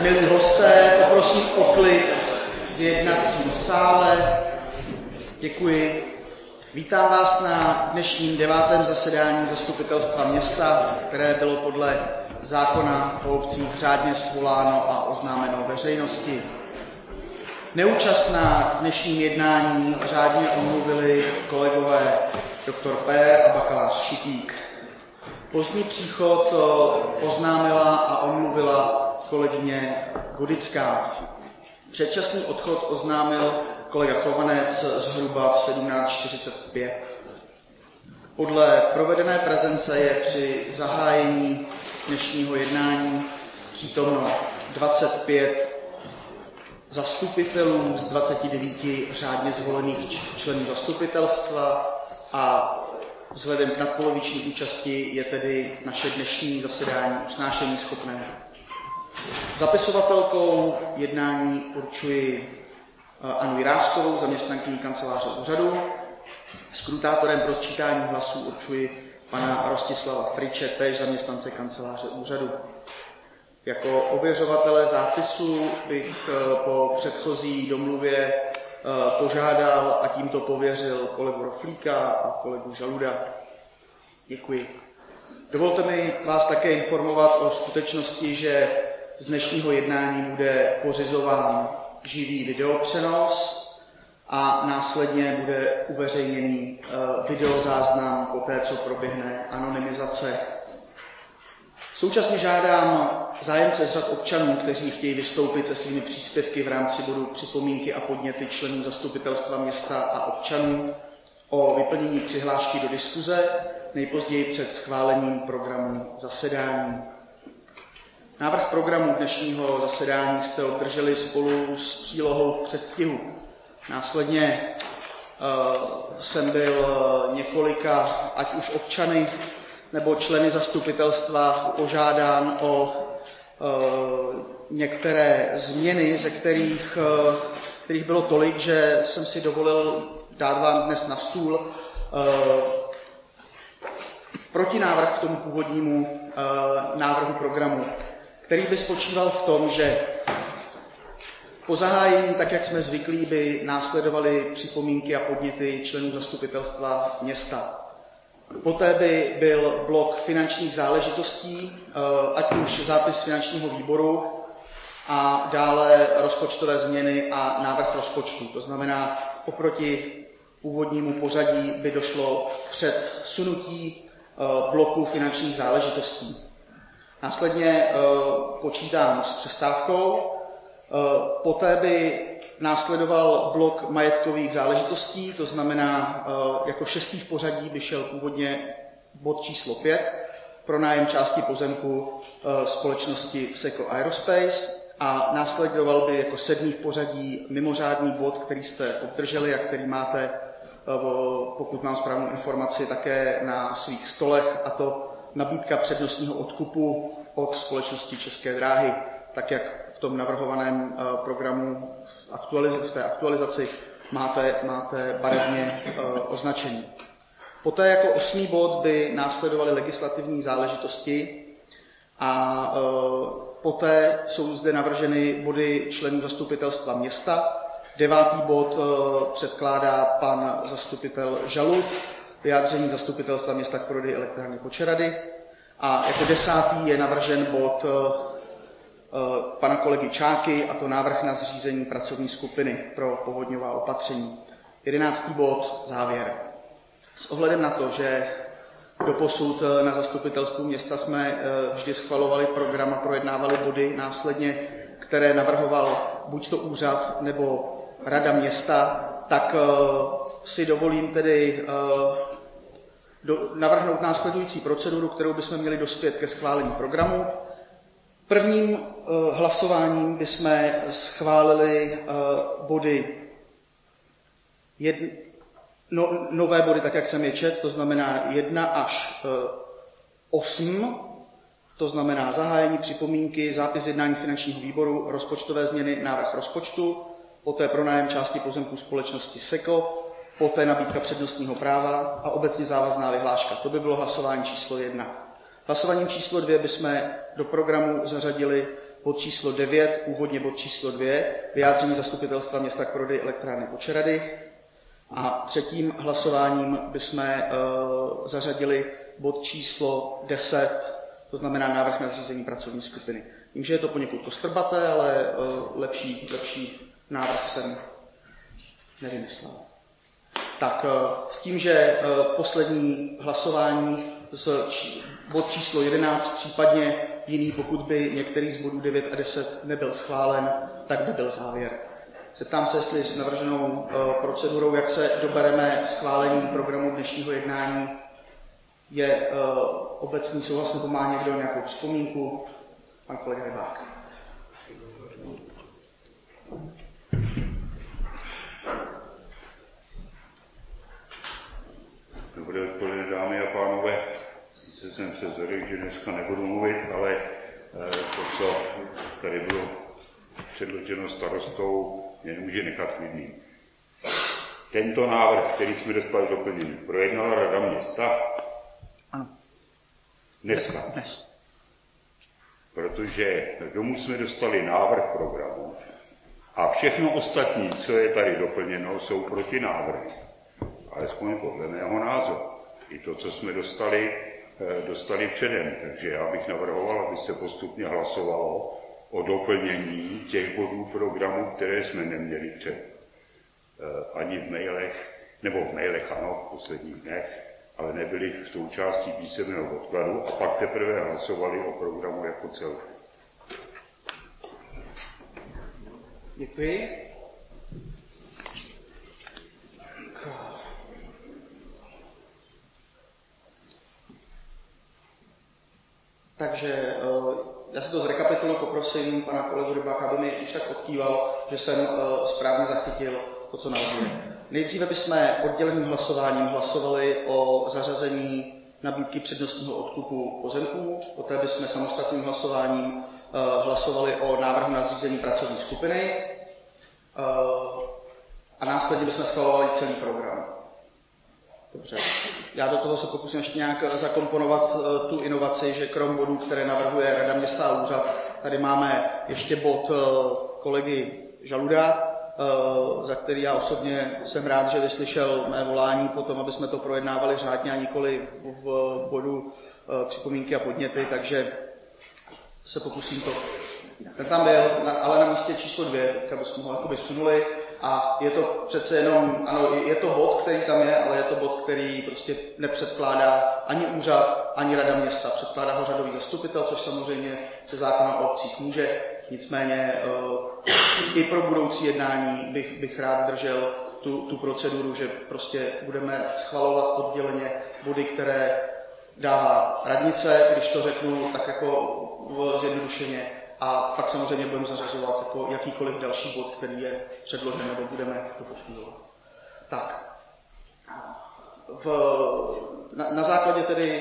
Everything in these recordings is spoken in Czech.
Milí hosté, poprosím o klid v jednacím sále. Děkuji. Vítám vás na dnešním 9. zasedání Zastupitelstva města, které bylo podle zákona o obcích řádně svoláno a oznámeno veřejnosti. Neúčast na dnešním jednání řádně omluvili kolegové dr. Pér a bakalář Šipík. Pozdní příchod oznámila a omluvila kolegyně Godická. Předčasný odchod oznámil kolega Chovanec zhruba v 17:45. Podle provedené prezence je při zahájení dnešního jednání přítomno 25 zastupitelů z 29 řádně zvolených členů zastupitelstva a vzhledem k nadpoloviční účasti je tedy naše dnešní zasedání usnášení schopné. Zapisovatelkou jednání určuji Annu Jirářkovou, zaměstnankyni kanceláře úřadu. Skrutátorem pro sčítání hlasů určuji pana Rostislava Friče, též zaměstnance kanceláře úřadu. Jako ověřovatele zápisu bych po předchozí domluvě požádal a tímto pověřil kolegu Roflíka a kolegu Žaluda. Děkuji. Dovolte mi vás také informovat o skutečnosti, že z dnešního jednání bude pořizován živý videopřenos a následně bude uveřejněný videozáznam poté, co proběhne anonymizace. Současně žádám zájemce z řad občanů, kteří chtějí vystoupit se svými příspěvky v rámci bodu připomínky a podněty členů zastupitelstva města a občanů o vyplnění přihlášky do diskuze nejpozději před schválením programu zasedání. Návrh programu dnešního zasedání jste obdrželi spolu s přílohou v předstihu. Následně jsem byl několika, ať už občany nebo členy zastupitelstva, požádán o některé změny, ze kterých bylo tolik, že jsem si dovolil dát vám dnes na stůl protinávrh k tomu původnímu návrhu programu, který by spočíval v tom, že po zahájení, tak jak jsme zvyklí, by následovaly připomínky a podněty členů zastupitelstva města. Poté by byl blok finančních záležitostí, ať už zápis finančního výboru a dále rozpočtové změny a návrh rozpočtu. To znamená, oproti původnímu pořadí by došlo k předsunutí bloku finančních záležitostí. Následně počítám s přestávkou, poté by následoval blok majetkových záležitostí, to znamená jako 6. v pořadí by šel původně bod číslo 5, pronájem části pozemku společnosti SECO Aerospace a následoval by jako 7. v pořadí mimořádný bod, který jste obdrželi a který máte, pokud mám správnou informaci, také na svých stolech, a to nabídka přednostního odkupu od společnosti České dráhy, tak jak v tom navrhovaném programu v té aktualizaci máte barevně označení. Poté jako 8. bod by následovaly legislativní záležitosti a poté jsou zde navrženy body členů zastupitelstva města. 9. bod předkládá pan zastupitel Žalud, vyjádření zastupitelstva města k prodeji elektrárny Počerady. A jako 10. je navržen bod pana kolegy Čáky, a to návrh na zřízení pracovní skupiny pro povodňová opatření. 11. bod závěr. S ohledem na to, že doposud na zastupitelstvu města jsme vždy schvalovali program a projednávali body následně, které navrhoval buď to úřad nebo rada města, tak si dovolím tedy navrhnout následující proceduru, kterou bychom měli dospět ke schválení programu. Prvním hlasováním bychom schválili body nové body, tak jak jsem je četl, to znamená 1 až 8, to znamená zahájení připomínky, zápis jednání finančního výboru, rozpočtové změny, návrh rozpočtu, poté pronájem části pozemků společnosti SECO, poté nabídka přednostního práva a obecně závazná vyhláška. To by bylo hlasování číslo 1. Hlasováním číslo 2 bychom do programu zařadili bod číslo 9, původně bod číslo 2, vyjádření zastupitelstva města k prodeji elektrárny Počerady. A třetím hlasováním bychom zařadili bod číslo 10, to znamená návrh na zřízení pracovní skupiny. Vím, že je to poněkud kostrbaté, ale lepší návrh jsem nevymyslel. Tak s tím, že poslední hlasování z bod číslo 11, případně jiný, pokud by některý z bodů 9 a 10 nebyl schválen, tak by byl závěr. Zeptám se, jestli s navrženou procedurou, jak se dobereme schválení programu dnešního jednání, je obecný souhlas, nebo má někdo nějakou připomínku? Pan kolega Rybák. Dobré odpoledne, dámy a pánové. Sice jsem se zhodl, že dneska nebudu mluvit, ale to, co tady bylo předloženo starostou, mě nemůže nechat klidným. Tento návrh, který jsme dostali doplněný, projednala Rada města? Ano. Dneska. Dnes. Protože domů jsme dostali návrh programu a všechno ostatní, co je tady doplněno, jsou proti návrhu. Alespoň podle mého názoru. I to, co jsme dostali předem. Takže já bych navrhoval, aby se postupně hlasovalo o doplnění těch bodů programu, které jsme neměli ani v mailech, nebo v mailech ano, v posledních dnech, ale nebyly v součástí písemného odkladu a pak teprve hlasovali o programu jako celku. Děkuji. Takže já si to zrekapituluji, poprosím pana kolegu Rybáka, aby mi už tak odkýval, že jsem správně zachytil to, co navrhuje. Nejdříve bychom odděleným hlasováním hlasovali o zařazení nabídky přednostního odkupu pozemků, poté bychom samostatným hlasováním hlasovali o návrhu na zřízení pracovní skupiny a následně bychom schvalovali celý program. Dobře. Já do toho se pokusím ještě nějak zakomponovat tu inovaci, že krom bodů, které navrhuje Rada města a úřad, tady máme ještě bod kolegy Žaluda, za který já osobně jsem rád, že vyslyšel mé volání potom, aby jsme to projednávali řádně a nikoli v bodu připomínky a podněty, takže se pokusím to. Ten tam byl, ale na místě číslo 2, tak bychom ho jakoby sunuli. A je to přece jenom, ano, je to bod, který tam je, ale je to bod, který prostě nepředkládá ani úřad, ani Rada města. Předkládá ho řadový zastupitel, což samozřejmě se zákona o obcích může. Nicméně i pro budoucí jednání bych rád držel tu proceduru, že prostě budeme schvalovat odděleně body, které dává radnice, když to řeknu tak jako zjednodušeně. A pak samozřejmě budeme zařazovat jako jakýkoliv další bod, který je předložen, nebo budeme to posuzovat. Tak. Na základě tedy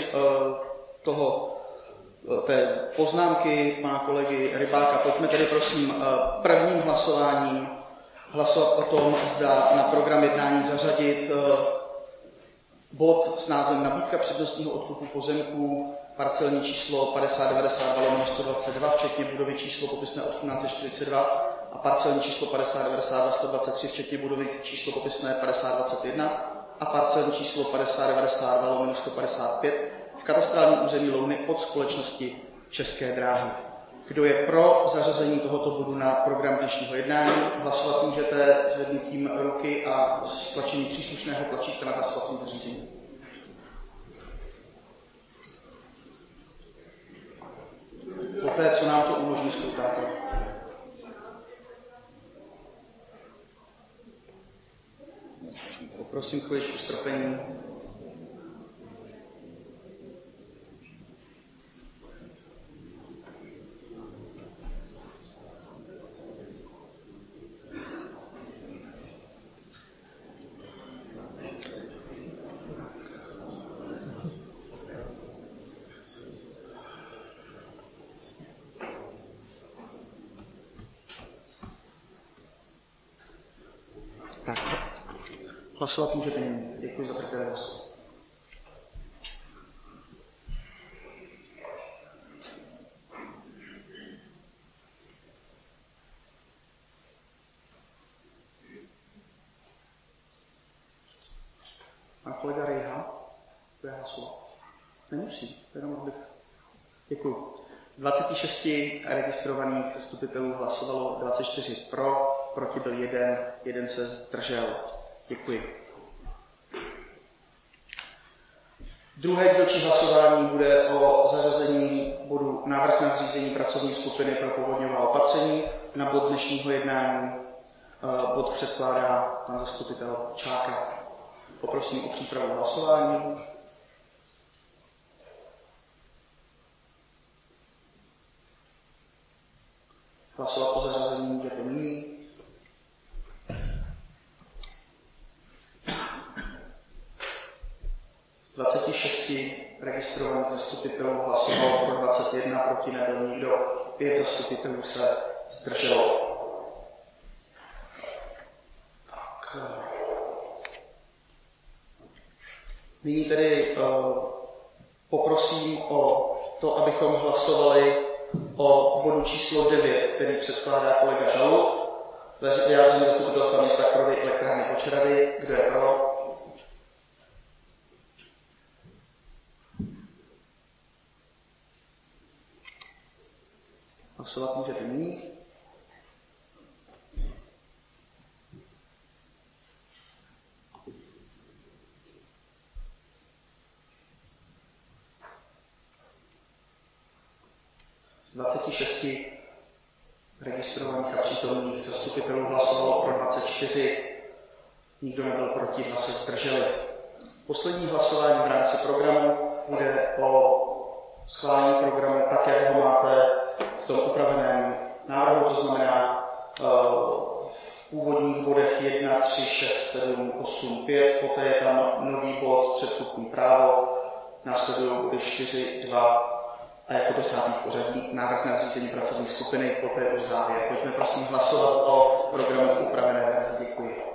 té poznámky pana kolegy Rybáka, pojďme tedy prosím prvním hlasováním hlasovat o tom, zda na program jednání zařadit bod s názvem Nabídka přednostního odkupu pozemků, parcelní číslo 5092/122, včetně budovy číslo popisné 1842 a parcelní číslo 5092/123, včetně budovy číslo popisné 5021 a parcelní číslo 5092/155 v katastrálním území Louny od společnosti České dráhy. Kdo je pro zařazení tohoto bodu na program dnešního jednání, hlasovat můžete zvednutím ruky a stlačením příslušného tlačítka na hlasovacím zařízení. Poté, co nám to umožní skrutátor. Poprosím chviličku strpení. Tak, hlasovat můžete nyní. Děkuji za trpělivost. Pan kolega Rejha bude hlasovat. Nemusí, jenom abych. Děkuji. Z 26 registrovaných zastupitelů hlasovalo 24 pro, proti byl 1 se zdržel. Děkuji. Druhé dílčí hlasování bude o zařazení bodu návrh na zřízení pracovní skupiny pro povodňová opatření na bod dnešního jednání. Bod předkládá pan zastupitel Čáka. Poprosím o přípravu hlasování. Hlasovat o zařazení můžete nyní. Z 26 registrovaných zastupitelů hlasovalo pro 21, proti nebyl nikdo. 5 zastupitelů se zdrželo. Tak. Nyní tedy poprosím o to, abychom hlasovali o bodu číslo 9, který předkládá kolega Žalub. Vyjádření zastupitelstva města Krovy elektrárny Počerady. Kdo je pro? Hlasovat můžete nyní. Z 26 registrovaných a přítomných zastupitelů hlasovalo pro 24, nikdo nebyl proti, 2 se zdrželi. Poslední hlasování v rámci programu bude o schválení programu tak, jak ho máte v tom upraveném návrhu, to znamená v původních bodech 1, 3, 6, 7, 8, 5, poté je tam nový bod předkupní právo, následují body 4, 2 a jako 10. pořadí návrh na zřízení pracovní skupiny, poté už závěr. Pojďme prosím hlasovat o programu v upravené verzi. Děkuji.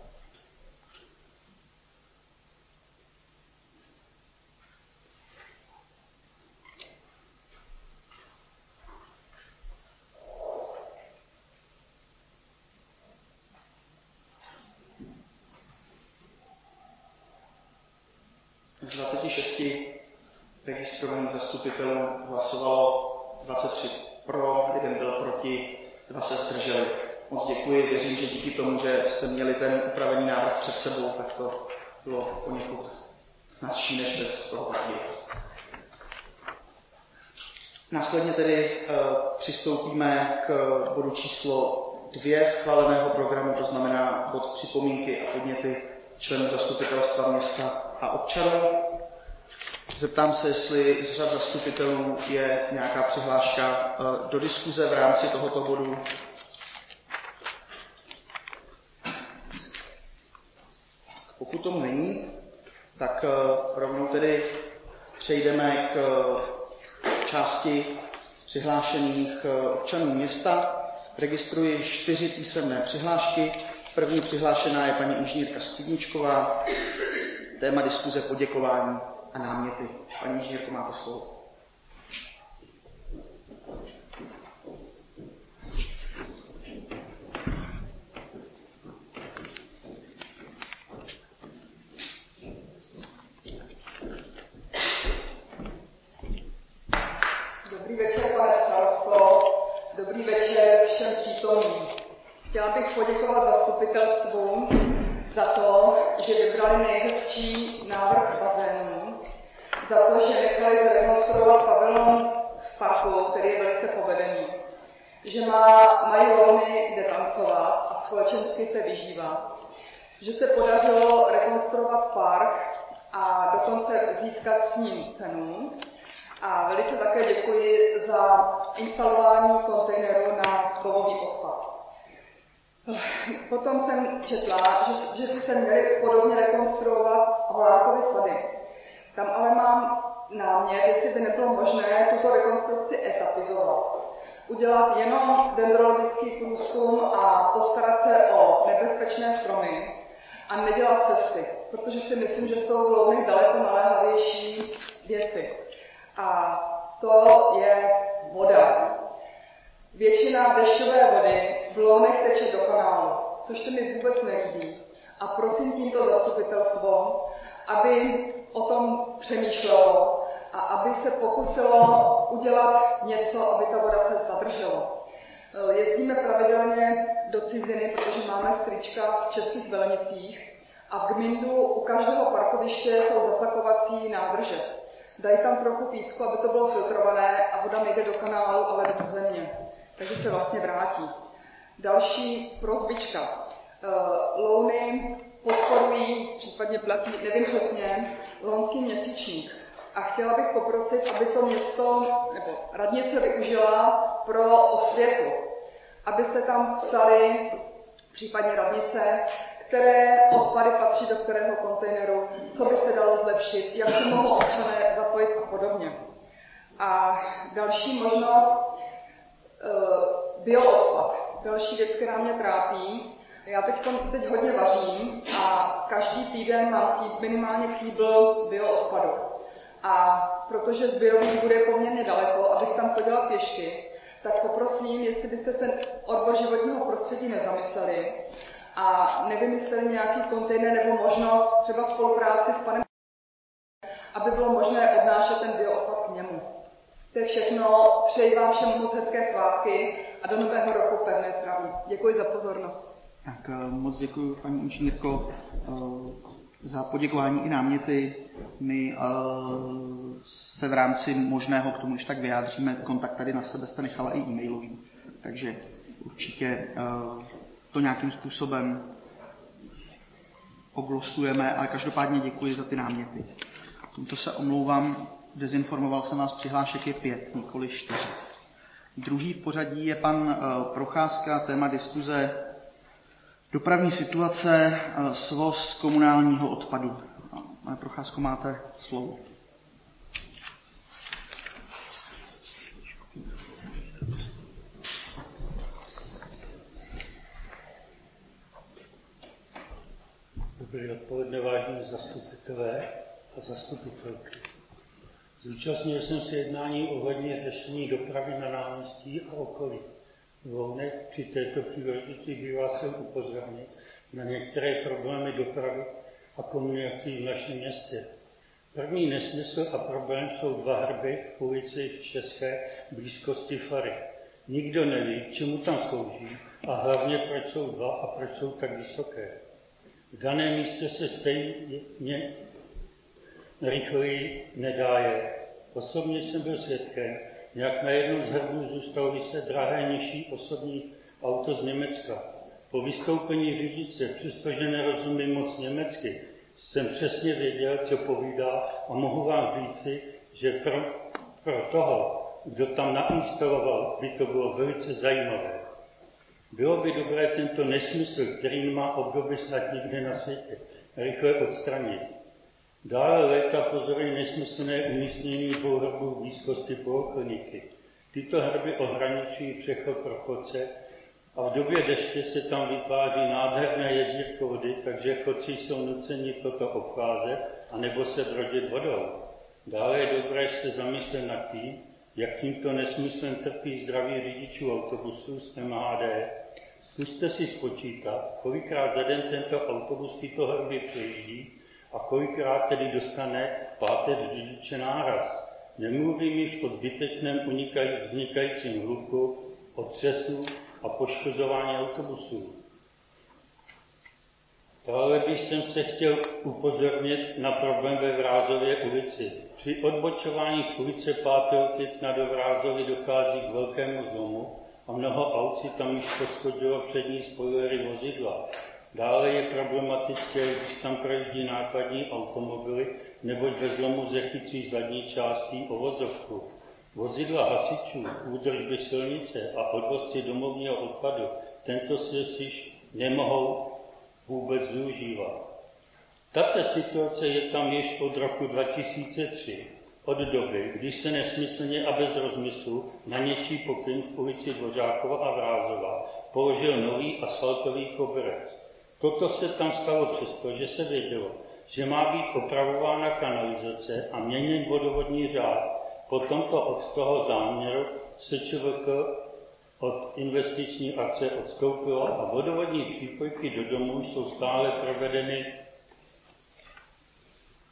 Z 26 registrovaných zastupitelů hlasovalo 23 pro, 1 byl proti, 2 se zdrželi. Moc děkuji, věřím, že díky tomu, že jste měli ten upravený návrh před sebou, tak to bylo poněkud snazší než bez toho papíru. Následně tedy přistoupíme k bodu číslo 2 schváleného programu, to znamená bod připomínky a podněty členů zastupitelstva města a občanů. Zeptám se, jestli z řad zastupitelů je nějaká přihláška do diskuze v rámci tohoto bodu. Pokud tomu není, tak rovnou tedy přejdeme k části přihlášených občanů města. Registruji 4 písemné přihlášky. První přihlášená je paní inženýrka Studničková. Téma diskuze poděkování a náměty. Paní inženýrko, máte slovo. Dobrý večer, pane starosto. Dobrý večer všem přítomným. Chtěla bych poděkovat zastupitelstvu za to, že vybrali nejhezčí návrh bazénu, za to, že nechali zrekonstruovat pavilon v parku, který je velice povedený, že mají volny, kde tancovat a společensky se vyžívat, že se podařilo rekonstruovat park a dokonce získat s ním cenu. A velice také děkuji za instalování kontejneru na kovový odpad. Potom jsem četla, že by se měly podobně rekonstruovat Holárkovy sady. Tam ale mám námět, jestli by nebylo možné tuto rekonstrukci etapizovat. Udělat jenom dendrologický průzkum a postarat se o nebezpečné stromy a nedělat cesty, protože si myslím, že jsou v Lounech daleko naléhavější věci. A to je voda. Většina dešťové vody v Lounech teče do kanálu, což se mi vůbec nelíbí. A prosím tímto zastupitelstvo, aby o tom přemýšlelo a aby se pokusilo udělat něco, aby ta voda se zadržela. Jezdíme pravidelně do ciziny, protože máme strička v Českých Velenicích a v Gmindu u každého parkoviště jsou zasakovací nádrže. Dají tam trochu písku, aby to bylo filtrované a voda nejde do kanálu, ale do země. Takže se vlastně vrátí. Další prosbička. Louny podporují, případně platí, nevím přesně, lounský měsíčník. A chtěla bych poprosit, aby to město nebo radnice využila pro osvětu. Abyste tam psali, případně radnice, které odpady patří do kterého kontejneru, co by se dalo zlepšit, jak se mohou občané zapojit a podobně. A další možnost, bioodpad. Další věc, která mě trápí. Já teď hodně vařím a každý týden mám minimálně kýbl bioodpadu. A protože sběrový bude poměrně daleko, abych tam chodila pěšky, tak poprosím, jestli byste se odbor životního prostředí nezamysleli a nevymysleli nějaký kontejner nebo možnost třeba spolupráci s panem, aby bylo možné odnášet ten bioodpad k němu. To je všechno. Přeji vám všem moc hezké svátky a do nového roku pevné zdraví. Děkuji za pozornost. Tak moc děkuji, paní inženýrko, za poděkování i náměty. My se v rámci možného k tomu už tak vyjádříme. Kontakt tady na sebe jste nechala i e-mailový, takže určitě to nějakým způsobem oglosujeme, ale každopádně děkuji za ty náměty. Tímto se omlouvám, dezinformoval jsem vás, přihlášek je 5, nikoli 4. Druhý v pořadí je pan Procházka, téma diskuze dopravní situace, svoz komunálního odpadu. Pane Procházko, máte slovo. Dobrý odpoledne, vážení zastupitelé a zastupitelky. Zúčastnil jsem se jednání ohledně řešení dopravy na náměstí a okolí. V Lounech při této příležitosti bych vás chtěl upozornit na některé problémy dopravy a komunikací v našem městě. První nesmysl a problém jsou 2 hrby v ulici v České blízkosti Fary. Nikdo neví, k čemu tam slouží a hlavně proč jsou 2 a proč jsou tak vysoké. V daném místě se stejně rychleji nedá jet. Osobně jsem byl svědkem, jak na jednom z hrbů zůstalo vyset drahé nižší osobní auto z Německa. Po vystoupení řidiče, přestože nerozumím moc německy, jsem přesně věděl, co povídá a mohu vám říci, že pro toho, kdo tam nainstaloval, by to bylo velice zajímavé. Bylo by dobré tento nesmysl, který nemá obdoby snad nikde na světě, rychle odstranit. Dále léta pozorují nesmyslné umístění 2 hrbů v blízkosti polokliniky. Tyto hrby ohraničují přechod pro chodce a v době deště se tam vytváří nádherné jezírko vody, takže chodci jsou nuceni toto obcházet anebo se brodit vodou. Dále je dobré se zamyslet nad tím, jak tímto nesmyslem trpí zdraví řidičů autobusů z MHD. Zkuste si spočítat, kolikrát za den tento autobus tyto hrby přejíždí a kolikrát tedy dostane páteř řidiče náraz. Nemluvím již o zbytečném vznikajícím hluku, o třesu a poškozování autobusů. Dále bych se chtěl upozornit na problém ve Vrázově ulici. Při odbočování z ulice 5. května do Vrázovy dochází k velkému zlomu a mnoho aut si tam již poškodilo přední spoilery vozidla. Dále je problematické, když tam projíždí nákladní automobily, neboť ve zlomu zachycují zadní částí o vozovku. Vozidla hasičů, údržby silnice a odvozci domovního odpadu tento sjezd již nemohou vůbec využívat. Tato situace je tam již od roku 2003, od doby, když se nesmyslně a bez rozmyslu na něčí pokyn v ulici Dvořákova a Vrázova položil nový asfaltový koberec. Toto se tam stalo přesto, že se vědělo, že má být opravována kanalizace a měněn vodovodní řád. Po tomto od toho záměru SČVK od investiční akce odstoupilo a vodovodní přípojky do domů jsou stále provedeny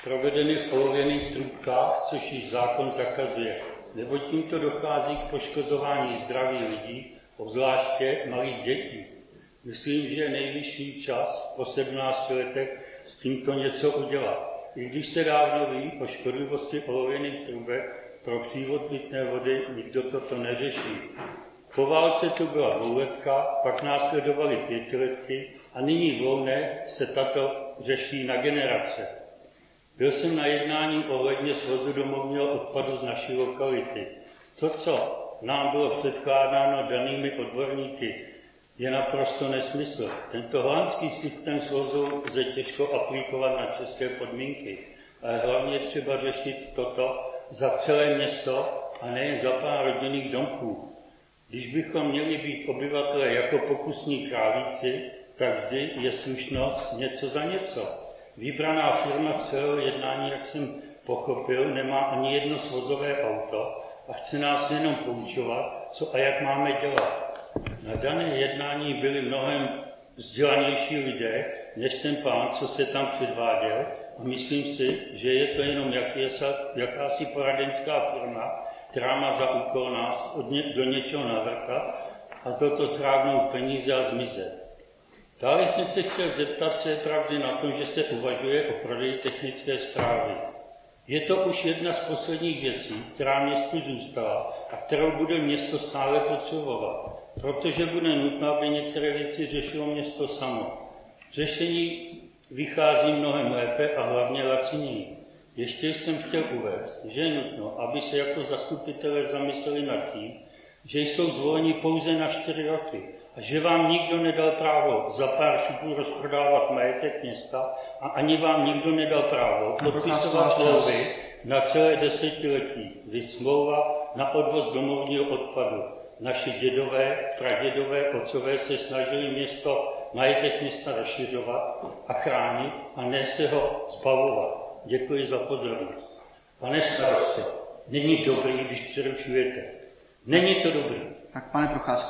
provedeny v olověných trubkách, což již zákon zakazuje, nebo tímto dochází k poškozování zdraví lidí, obzvláště malých dětí. Myslím, že je nejvyšší čas po 17 letech s tímto něco udělat. I když se dávno ví o škodlivosti olověných trubek pro přívod pitné vody, nikdo toto neřeší. Po válce tu byla dvouletka, pak následovaly 5letky a nyní v Lounech se tato řeší na generace. Byl jsem na jednání ohledně svozu domovního odpadu z naší lokality. To, co nám bylo předkládáno danými odborníky, je naprosto nesmysl. Tento holandský systém svozu lze těžko aplikovat na české podmínky, ale hlavně třeba řešit toto za celé město a nejen za pár rodinných domků. Když bychom měli být obyvatelé jako pokusní králíci, tak vždy je slušnost něco za něco. Vybraná firma z celého jednání, jak jsem pochopil, nemá ani jedno svozové auto a chce nás jenom poučovat, co a jak máme dělat. Na dané jednání byli mnohem vzdělanější lidé, než ten pán, co se tam předváděl, a myslím si, že je to jenom jakási poradenská firma, která má za úkol nás do něčeho navrkat a toto zhrávnout peníze a zmizet. Dále jsem se chtěl zeptat, co je pravdy na tom, že se uvažuje o prodeji technické správy. Je to už jedna z posledních věcí, která městu zůstala a kterou bude město stále potřebovat, protože bude nutno, aby některé věci řešilo město samo. Řešení vychází mnohem lépe a hlavně laciněji. Ještě jsem chtěl uvést, že je nutno, aby se jako zastupitelé zamysleli nad tím, že jsou zvoleni pouze na 4 roky a že vám nikdo nedal právo za pár šupů rozprodávat majetek města a ani vám nikdo nedal právo podpisovat smlouvy na celé desetiletí, kdy smlouva na odvoz domovního odpadu. Naši dědové, pradědové, otcové se snažili majetek města rozšiřovat a chránit a ne se ho zbavovat. Děkuji za pozornost. Pane starosto, není dobrý, když přerušujete. Není to dobrý. Tak pane Procházko,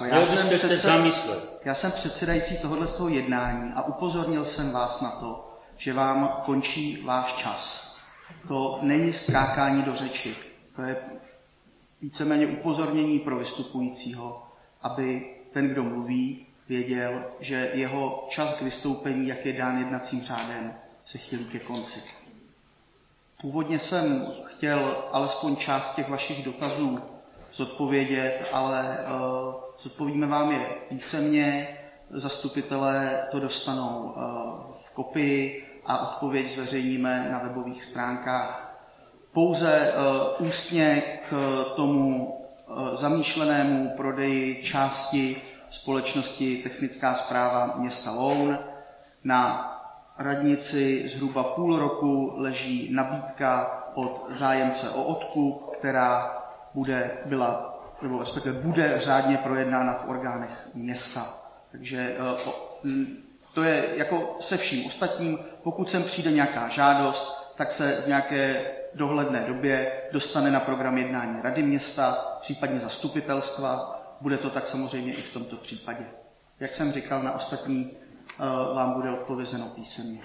já jsem předsedající tohoto z toho jednání a upozornil jsem vás na to, že vám končí váš čas. To není skákání do řeči. To je víceméně upozornění pro vystupujícího, aby ten, kdo mluví, věděl, že jeho čas k vystoupení, jak je dán jednacím řádem, se chýlí ke konci. Původně jsem chtěl alespoň část těch vašich dotazů zodpovědět, ale zodpovíme vám je písemně, zastupitelé to dostanou v kopii a odpověď zveřejníme na webových stránkách. Pouze ústně k tomu zamýšlenému prodeji části společnosti Technická správa města Loun. Na radnici zhruba půl roku leží nabídka od zájemce o odkup, která bude řádně projednána v orgánech města. Takže to je jako se vším ostatním. Pokud sem přijde nějaká žádost, tak se v nějaké dohledné době dostane na program jednání rady města, případně zastupitelstva. Bude to tak samozřejmě i v tomto případě. Jak jsem říkal, na ostatní vám bude odpovězeno písemně.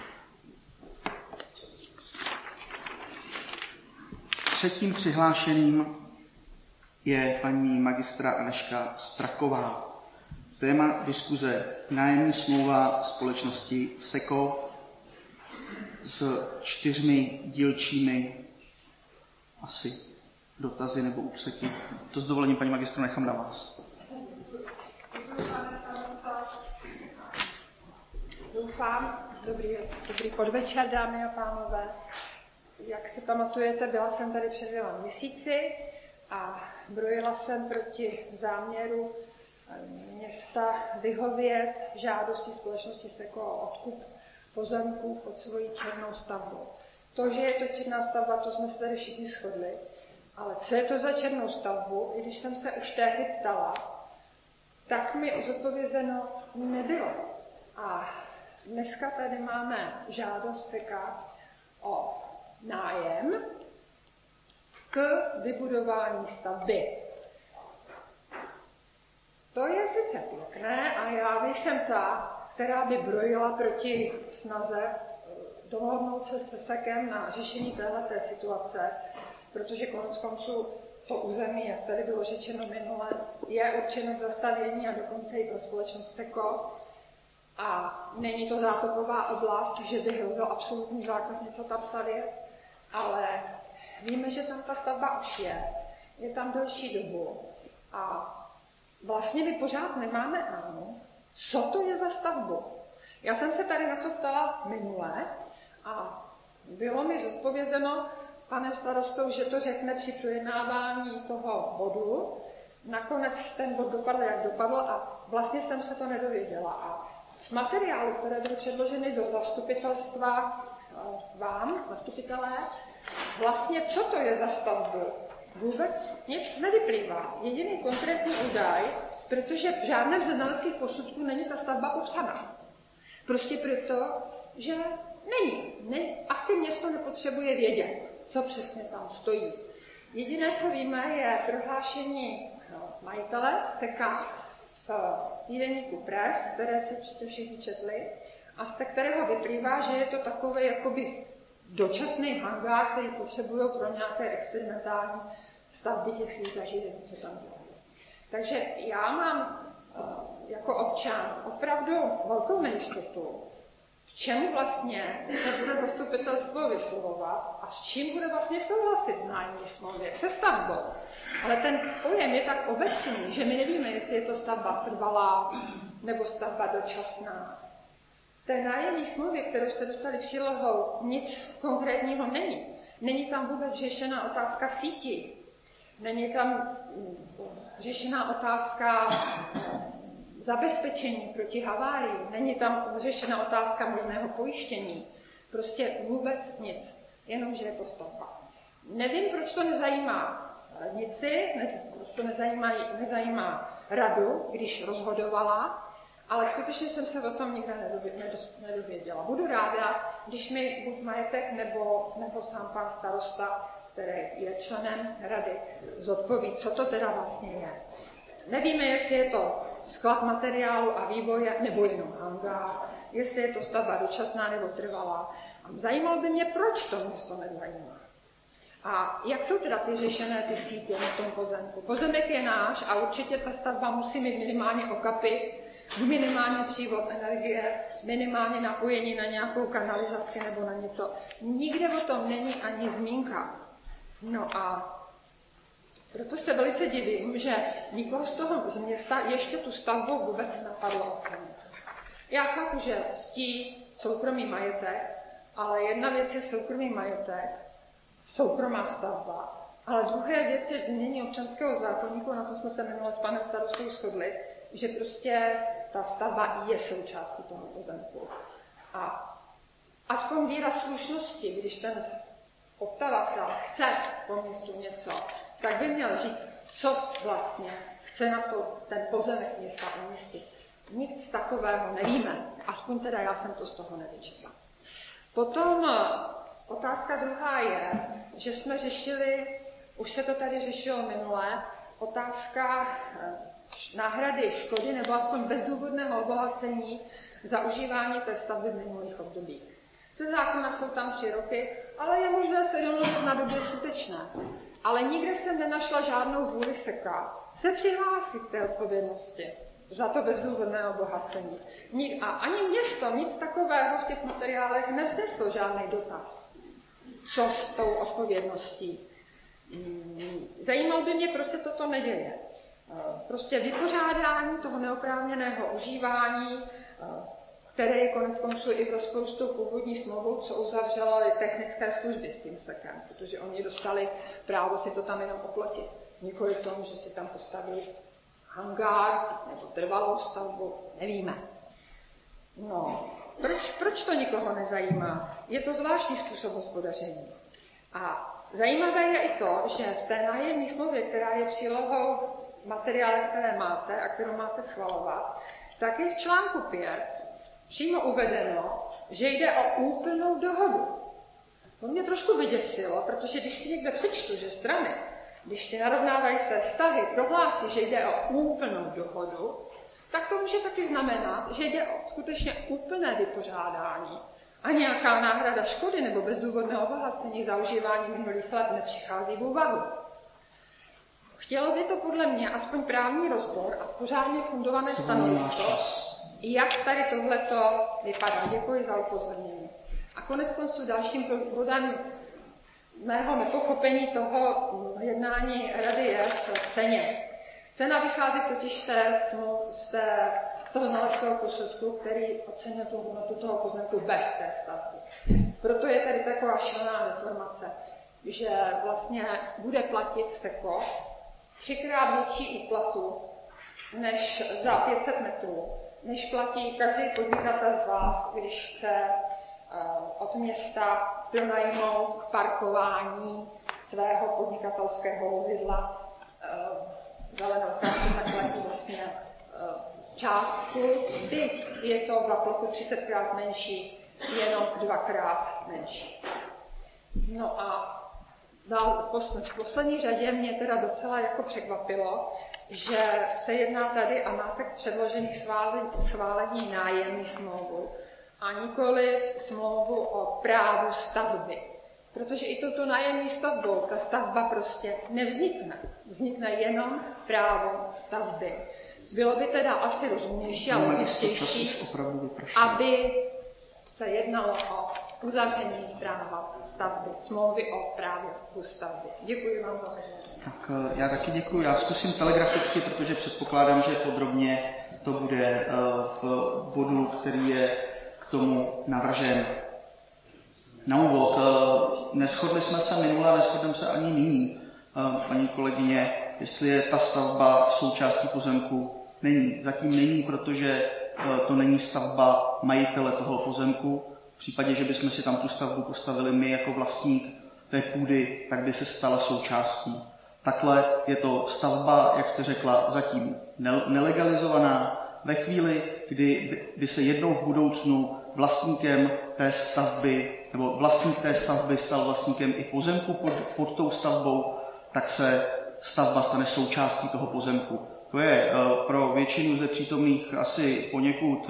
Třetím přihlášeným je paní magistra Anežka Straková. Téma diskuze: nájemní smlouva společnosti SECO s 4 dílčími asi dotazy nebo úseky. To s dovolením, paní magistro, nechám na vás. Doufám. Dobrý podvečer, dámy a pánové. Jak si pamatujete, byla jsem tady před 2 měsíci a brojila jsem proti záměru města vyhovět žádosti společnosti SECO o odkup pozemků pod svojí černou stavbou. To, že je to černá stavba, to jsme se tady všichni shodli, ale co je to za černou stavbu, i když jsem se už tehdy ptala, tak mi zodpovězeno nebylo. A dneska tady máme žádost SECA o nájem k vybudování stavby. To je sice pěkné a já nejsem ta, která by brojila proti snaze dohodnout se se SEKem na řešení téhleté situace, protože konec konců to území, jak tady bylo řečeno minule, je určeno k zastavění a dokonce i pro společnost SEKO. A není to zátopová oblast, že by hrozil absolutní zákaz něco tam stavět, ale víme, že tam ta stavba už je tam delší dobu a vlastně my pořád nemáme ano, co to je za stavbu. Já jsem se tady na to ptala minule a bylo mi zodpovězeno panem starostou, že to řekne při projednávání toho bodu. Nakonec ten bod dopadl, jak dopadl a vlastně jsem se to nedověděla. A z materiálu, které byly předloženy do zastupitelstva vám, zastupitelé, vlastně co to je za stavbu, vůbec nic nevyplývá. Jediný konkrétní údaj, protože v žádném ze znaleckých posudků není ta stavba popsaná. Prostě proto, že není. Asi město nepotřebuje vědět, co přesně tam stojí. Jediné, co víme, je prohlášení majitele SEKA v týdeníku Press, které si všichni četli, a z kterého vyplývá, že je to takový jakoby dočasný hangár, který potřebují pro nějaké experimentální stavby těch svých zařízení, co tam dělají. Takže já mám jako občan opravdu velkou nejistotu, k čemu vlastně se bude zastupitelstvo vyslovovat a s čím bude vlastně souhlasit v nájemní smlouvě, se stavbou. Ale ten pojem je tak obecný, že my nevíme, jestli je to stavba trvalá nebo stavba dočasná. V té nájemní smlouvě, kterou jste dostali přílohou, nic konkrétního není. Není tam vůbec řešená otázka sítí. Není tam řešená otázka zabezpečení proti havárii. Není tam řešená otázka možného pojištění. Prostě vůbec nic. Jenomže je to stavba. Nevím, proč to nezajímá radnici, proč to nezajímá radu, když rozhodovala, ale skutečně jsem se o tom nikdy nedověděla. Budu ráda, když mi buď majetek nebo sám pan starosta, který je členem rady, zodpoví, co to teda vlastně je. Nevíme, jestli je to sklad materiálu a vývoje, nebo jenom hangár, jestli je to stavba dočasná nebo trvalá. A zajímalo by mě, proč to město nezajímá. A jak jsou teda ty řešené ty sítě na tom pozemku? Pozemek je náš a určitě ta stavba musí mít minimálně okapy, minimálně přívod energie, minimálně napojení na nějakou kanalizaci nebo na něco. Nikde o tom není ani zmínka. No a proto se velice divím, že nikoho z města ještě tu stavbu vůbec nenapadlo ocenit. Já chápu, že ctí soukromý majetek, ale jedna věc je soukromý majetek, soukromá stavba, ale druhé věc je změní občanského zákoníku, na to jsme se minule s panem starostou shodli, že prostě ta stavba je součástí toho pozemku. A aspoň výraz slušnosti, když ten poptavatel chce po městu něco, tak by měl říct, co vlastně chce na to ten pozemek města umístit. Nic takového nevíme. Aspoň teda já jsem to z toho nevyčetla. Potom otázka druhá je, že jsme řešili, už se to tady řešilo minule, otázka náhrady škody nebo aspoň bezdůvodného obohacení za užívání té stavby v minulých obdobích. Ze zákona jsou tam 3 roky, ale je možné se domluvit na době skutečné. Ale nikde jsem nenašla žádnou vůli SEKA se přihlásit k té odpovědnosti za to bezdůvodné obohacení. A ani město nic takového v těch materiálech nevzneslo žádný dotaz. Co s tou odpovědností? Zajímalo by mě, proč se toto neděje. Prostě vypořádání toho neoprávněného užívání, které je konec konců i v rozporu s tou původní smlouvou, co uzavřely technické služby s tím SEKem, protože oni dostali právo si to tam jenom oplotit. Nikoli k tomu, že si tam postaví hangár nebo trvalou stavbu, nevíme. No, proč to nikoho nezajímá? Je to zvláštní způsob hospodaření. A zajímavé je i to, že v té nájemní smlouvě, která je přílohou materiálu, které máte a kterou máte schvalovat, tak je v článku 5 přímo uvedeno, že jde o úplnou dohodu. To mě trošku vyděsilo, protože když si někde přečtu, že strany, když si narovnávají své vztahy, prohlásí, že jde o úplnou dohodu, tak to může taky znamenat, že jde o skutečně úplné vypořádání A nějaká náhrada škody nebo bezdůvodného obohacení za užívání minulých let nepřichází v úvahu. Chtělo by to podle mě aspoň právní rozbor a pořádně fundované stanovisko, jak tady tohleto vypadá. Děkuji za upozornění. A konec konců dalším bodem mého nepochopení toho jednání rady je v ceně. Cena vychází totiž z toho znaleckého posudku, který ocenil tu hodnotu toho pozemku bez té stavby. Proto je tady taková šílená deformace, že vlastně bude platit SEKO 3krát větší úplatu než za 500 metrů, než platí každý podnikatel z vás, když chce od města pronajmout k parkování svého podnikatelského vozidla zelenou kartu, tak platí vlastně částku, byť je to za plochu 30krát menší, jenom 2krát menší. No a v poslední řadě mě teda docela jako překvapilo, že se jedná tady a máte předložených schválení nájemní smlouvu a nikoli smlouvu o právu stavby. Protože i touto nájemní stavbou ta stavba prostě nevznikne. Vznikne jenom právo stavby. Bylo by teda asi rozumnější a logičtější, aby se jednalo o uzavření práva stavby, smlouvy o právě stavby. Děkuji vám za pozornost. Tak já taky děkuji. Já zkusím telegraficky, protože předpokládám, že podrobně to bude v bodu, který je k tomu navržen. Na úvod, neshodli jsme se minule, neshodneme se ani nyní, paní kolegyně, jestli je ta stavba součástí pozemku. Není. Zatím není, protože to není stavba majitele toho pozemku. V případě, že bychom si tam tu stavbu postavili my jako vlastník té půdy, tak by se stala součástí. Takhle je to stavba, jak jste řekla, zatím nelegalizovaná. Ve chvíli, kdy by se jednou v budoucnu vlastníkem té stavby, nebo vlastník té stavby stal vlastníkem i pozemku pod tou stavbou, tak se stavba stane součástí toho pozemku. To je pro většinu zde přítomných asi poněkud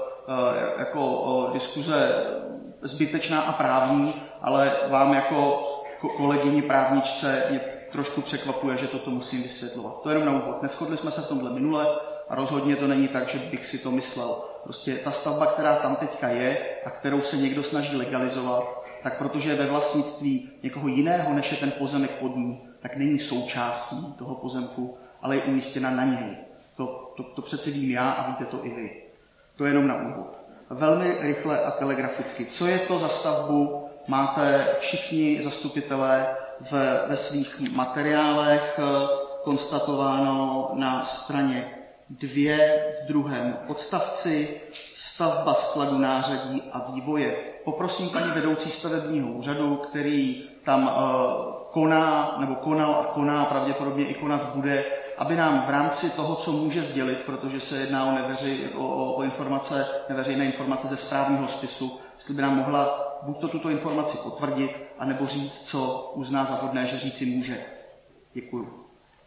jako diskuze zbytečná a právní, ale vám jako kolegyni právničce mě trošku překvapuje, že toto musím vysvětlovat. To je jenom na úvod. Neshodli jsme se v tomhle minule a rozhodně to není tak, že bych si to myslel. Prostě ta stavba, která tam teďka je a kterou se někdo snaží legalizovat, tak protože je ve vlastnictví někoho jiného, než je ten pozemek pod ní, tak není součástí toho pozemku, ale je umístěna na něj. To přeci vím já a víte to i vy. To je jenom na úvod. Velmi rychle a telegraficky. Co je to za stavbu? Máte všichni zastupitelé ve svých materiálech konstatováno na straně 2 v druhém odstavci stavba skladu nářadí a vývoje. Poprosím paní vedoucí stavebního úřadu, který tam koná, nebo konal a koná, pravděpodobně i konat bude, aby nám v rámci toho, co může sdělit, protože se jedná o neveřejné informace ze správního spisu, jestli by nám mohla buď tuto informaci potvrdit, anebo říct, co uzná za vhodné, že říci může. Děkuju.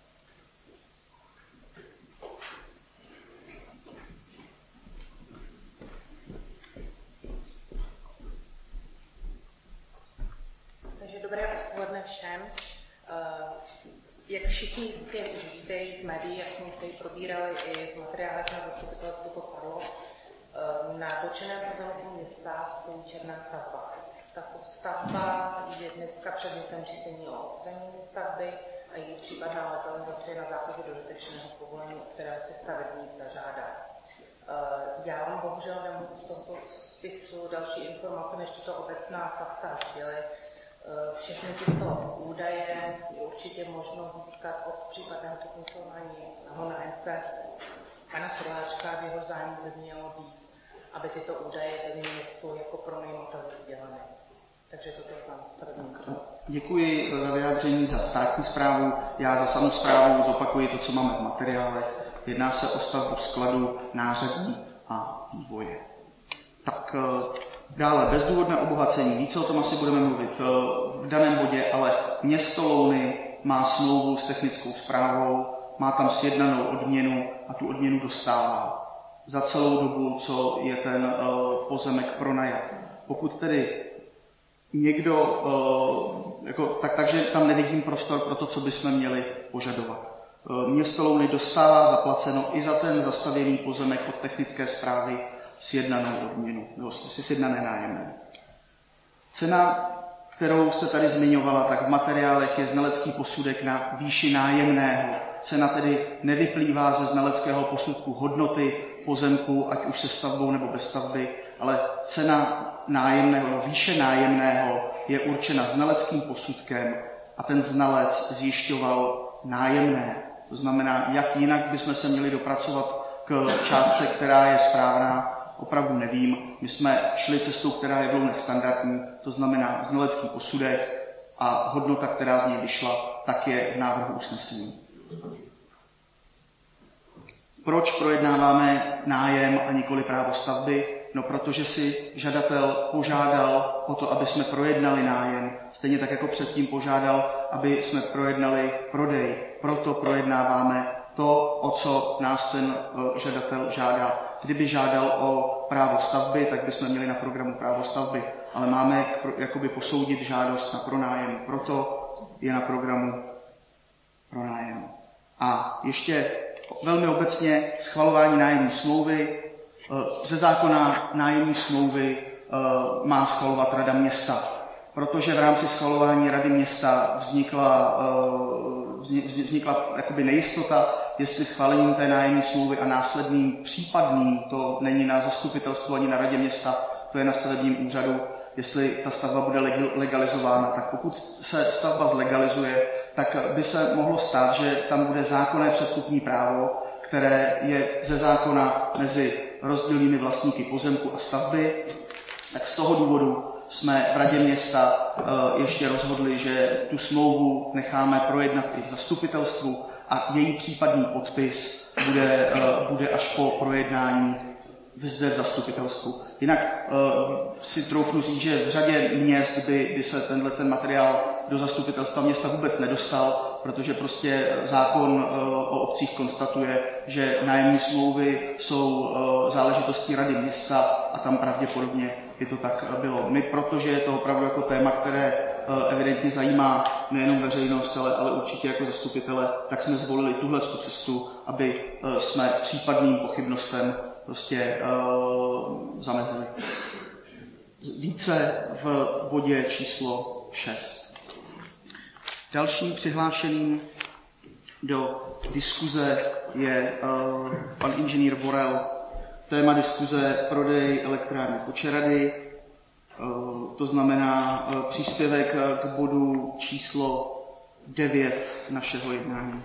Takže dobré odpoledne všem. Jak všichni jistě už víte z médií, jak jsme tady probírali i v materiálech na zastupitelstvu, to padlo, na dotčeném pozemku města stojí černá stavba. Tato stavba je dneska předmětem řízení o odstranění stavby a její případná legalizace na základě dodatečného povolení, o kterého si stavebník zažádá. Já vám bohužel nemůžu z tohoto spisu další informace než tyto obecná fakta sdělit. Všechny tyto údaje je určitě možno získat od případného potenciálního nájemce pana Sedláčka, v jeho zájmu by mělo být, aby tyto údaje byly městu jako pronajímateli sděleny. Takže toto je za stavebník. Děkuji za vyjádření za státní správu. Já za samosprávu zopakuji to, co máme v materiálech. Jedná se o stavbu skladu, nářadí a vývoje. Tak dále, bezdůvodné obohacení. Více o tom asi budeme mluvit v daném bodě, ale město Louny má smlouvu s technickou správou, má tam sjednanou odměnu a tu odměnu dostává za celou dobu, co je ten pozemek pronajat. Pokud tedy někdo, takže tam nevidím prostor pro to, co bychom měli požadovat. Město Louny dostává zaplaceno i za ten zastavěný pozemek od technické správy sjednanou odměnu, nebo sjednané nájemné. Cena, kterou jste tady zmiňovala, tak v materiálech je znalecký posudek na výši nájemného. Cena tedy nevyplývá ze znaleckého posudku hodnoty pozemku, ať už se stavbou nebo bez stavby, ale cena nájemného, výše nájemného je určena znaleckým posudkem a ten znalec zjišťoval nájemné. To znamená, jak jinak bychom se měli dopracovat k částce, která je správná, opravdu nevím. My jsme šli cestou, která je v Lounech standardní, to znamená znalecký posudek a hodnota, která z něj vyšla, tak je v návrhu usnesení. Proč projednáváme nájem a nikoli právo stavby? No, protože si žadatel požádal o to, aby jsme projednali nájem, stejně tak jako předtím požádal, aby jsme projednali prodej. Proto projednáváme to, o co nás ten žadatel žádá. Kdyby žádal o právo stavby, tak bychom měli na programu právo stavby, ale máme jakoby posoudit žádost na pronájem. Proto je na programu pronájem. A ještě velmi obecně schvalování nájemní smlouvy. Ze zákona nájemní smlouvy má schvalovat Rada města, protože v rámci schvalování Rady města vznikla jakoby nejistota, jestli schválením té nájemní smlouvy a následným případným, to není na zastupitelstvu ani na Radě města, to je na stavebním úřadu, jestli ta stavba bude legalizována. Tak pokud se stavba zlegalizuje, tak by se mohlo stát, že tam bude zákonné předkupní právo, které je ze zákona mezi rozdílnými vlastníky pozemku a stavby. Tak z toho důvodu jsme v Radě města ještě rozhodli, že tu smlouvu necháme projednat i v zastupitelstvu a její případný podpis bude až po projednání zde v zastupitelstvu. Jinak si troufnu říct, že v řadě měst by se ten materiál do zastupitelstva města vůbec nedostal, protože prostě zákon o obcích konstatuje, že nájemní smlouvy jsou záležitostí Rady města a tam pravděpodobně by to tak bylo. My, protože je to opravdu jako téma, které evidentně zajímá nejenom veřejnost, ale určitě jako zastupitele, tak jsme zvolili tuhle cestu, aby jsme případným pochybnostem prostě zamezili. Více v bodě číslo 6. Dalším přihlášeným do diskuze je pan inženýr Borel. Téma diskuze prodej elektrárny Počerady, to znamená příspěvek k bodu číslo 9 našeho jednání.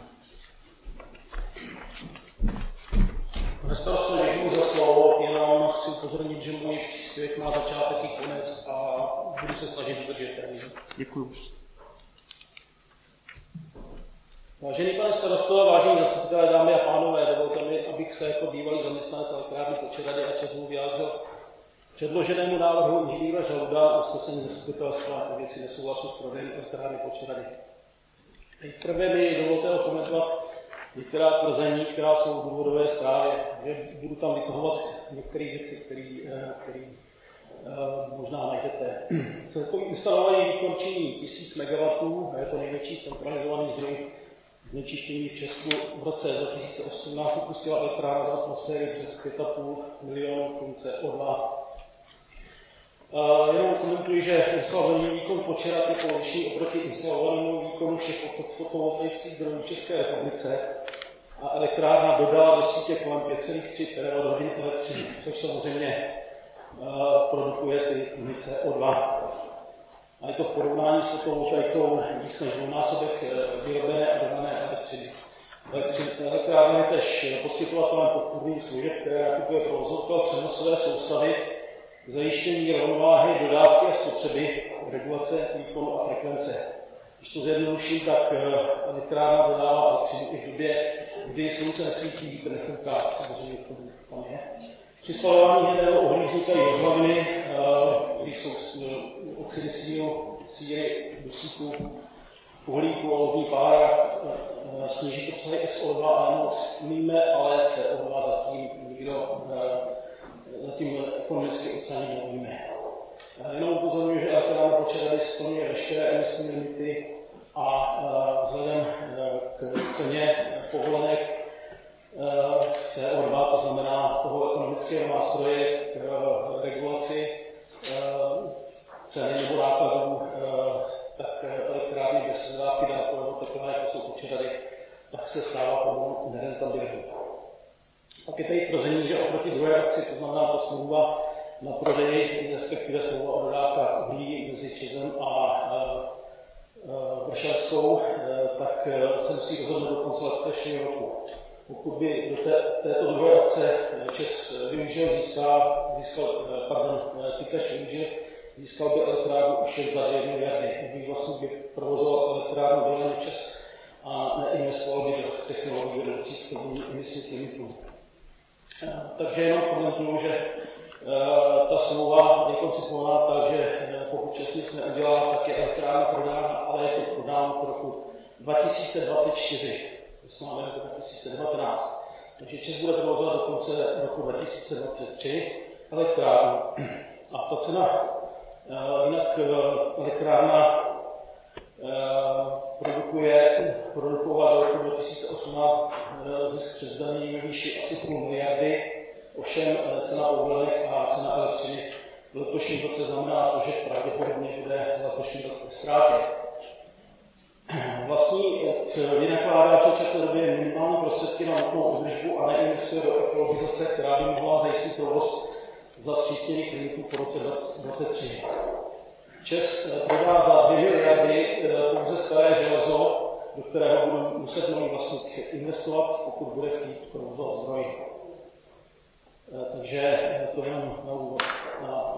Pane starosto, děkuji za slovo, jenom chci upozornit, že můj příspěvek má začátek i konec a budu se snažit dodržet termín. Děkuji. Vážený pane starosto a vážení zastupitelé, dámy a pánové, dovolte mi, abych se jako bývalý zaměstnanec elektrárny Počerady a ČEZu vyjádřil předloženému návrhu inženýra Žaluda usnesení zastupitelstva ve věci nesouhlasu s prodejem elektrárny Počerady. Nejprve mi dovolte okomentovat některá tvrzení, která jsou v důvodové zprávě, že budu tam vytahovat některé věci, které možná najdete. Celkový instalovaný výkon činí 1000 MW a je to největší centralizovaný zdroj znečištění v Česku. V roce 2018 vypustila elektrárna do atmosféry přes 5,5 milionu tun CO2. Jenom komentuji, že instalovaný výkon Počerad je povyšší oproti instalovanému výkonu všech fotovoltaických zdrojů v České republice a elektrárna dodala do sítě kolem 5,3 TWh elektřiny, což samozřejmě produkuje ty tuny CO2. A je to v porovnání s fotovoltaikou víc než dvojnásobek vyrobené a dodané elektřiny. Elektrárna je též poskytovatelem podpůrných služeb, které nakupuje provozovatel přenosové soustavy k zajištění rovnováhy dodávky a spotřeby, regulace výkonu a frekvence. Když to zjednoduším, tak elektrárna dodává elektřinu i v době, kdy slunce nesvítí, vítr nefouká, samozřejmě to tam je. Při spalování hnědého uhlí vznikají rozhlaviny, které jsou oxidy síry, dusíku, uhlíku a lodní pára, sníží obsahy SO2 a NOx. Umíme, ale CO2 zatím ekonomicky odstranit neumíme. Jenom upozorňuji, že elektrárna Počerady splňuje veškeré emisní limity a vzhledem k ceně povolenek CO2, to znamená toho ekonomického nástroje k regulaci ceny nebo nákladů, tak elektrárny bez dodávky dálkového tepla, jako jsou Počerady, tak se stává povolou nerentabilní. Pak je tady tvrzení, že oproti druhé akci, to znamená ta smlouva na prodej, respektive smlouva o dodávkách uhlí mezi ČEZem a Vršelskou, tak se musí rozhodnout do konce letošního roku. Pokud by do této druhé akce ČEZ získal by elektrárnu už jen za 2 miliardy. Kdyby vlastně by provozoval elektrárnu doleně ČEZ a neinvestoval by do technologií vedoucích k plnění emisních limitů. Takže jenom komentuju, že ta smlouva je koncipovaná tak, že pokud ČEZ nic neudělá, tak je elektrárna prodána, ale je to prodáno do roku 2024. To máme roku 2019. Takže ČEZ bude provozovat do konce roku 2023 elektrárnu. A ta cena, jinak elektrárna produkovala do roku 2018 zisk přes daní ve výši asi 0,5 miliardy. Ovšem cena povolenek a cena elektřiny v letošním roce znamená to, že pravděpodobně bude za letošní rok ve ztrátě. Vlastní vynakládá v současné době minimální prostředky na nutnou údržbu a neinvestuje do ekologizace, která by mohla zajistit provoz za zpřísněných limitů po roce 2023. ČEZ prodá za 2 miliardy pouze staré železo, do kterého bude muset nový vlastník investovat, pokud bude chtít provozovat zdroj. Takže to jenom na úvod, na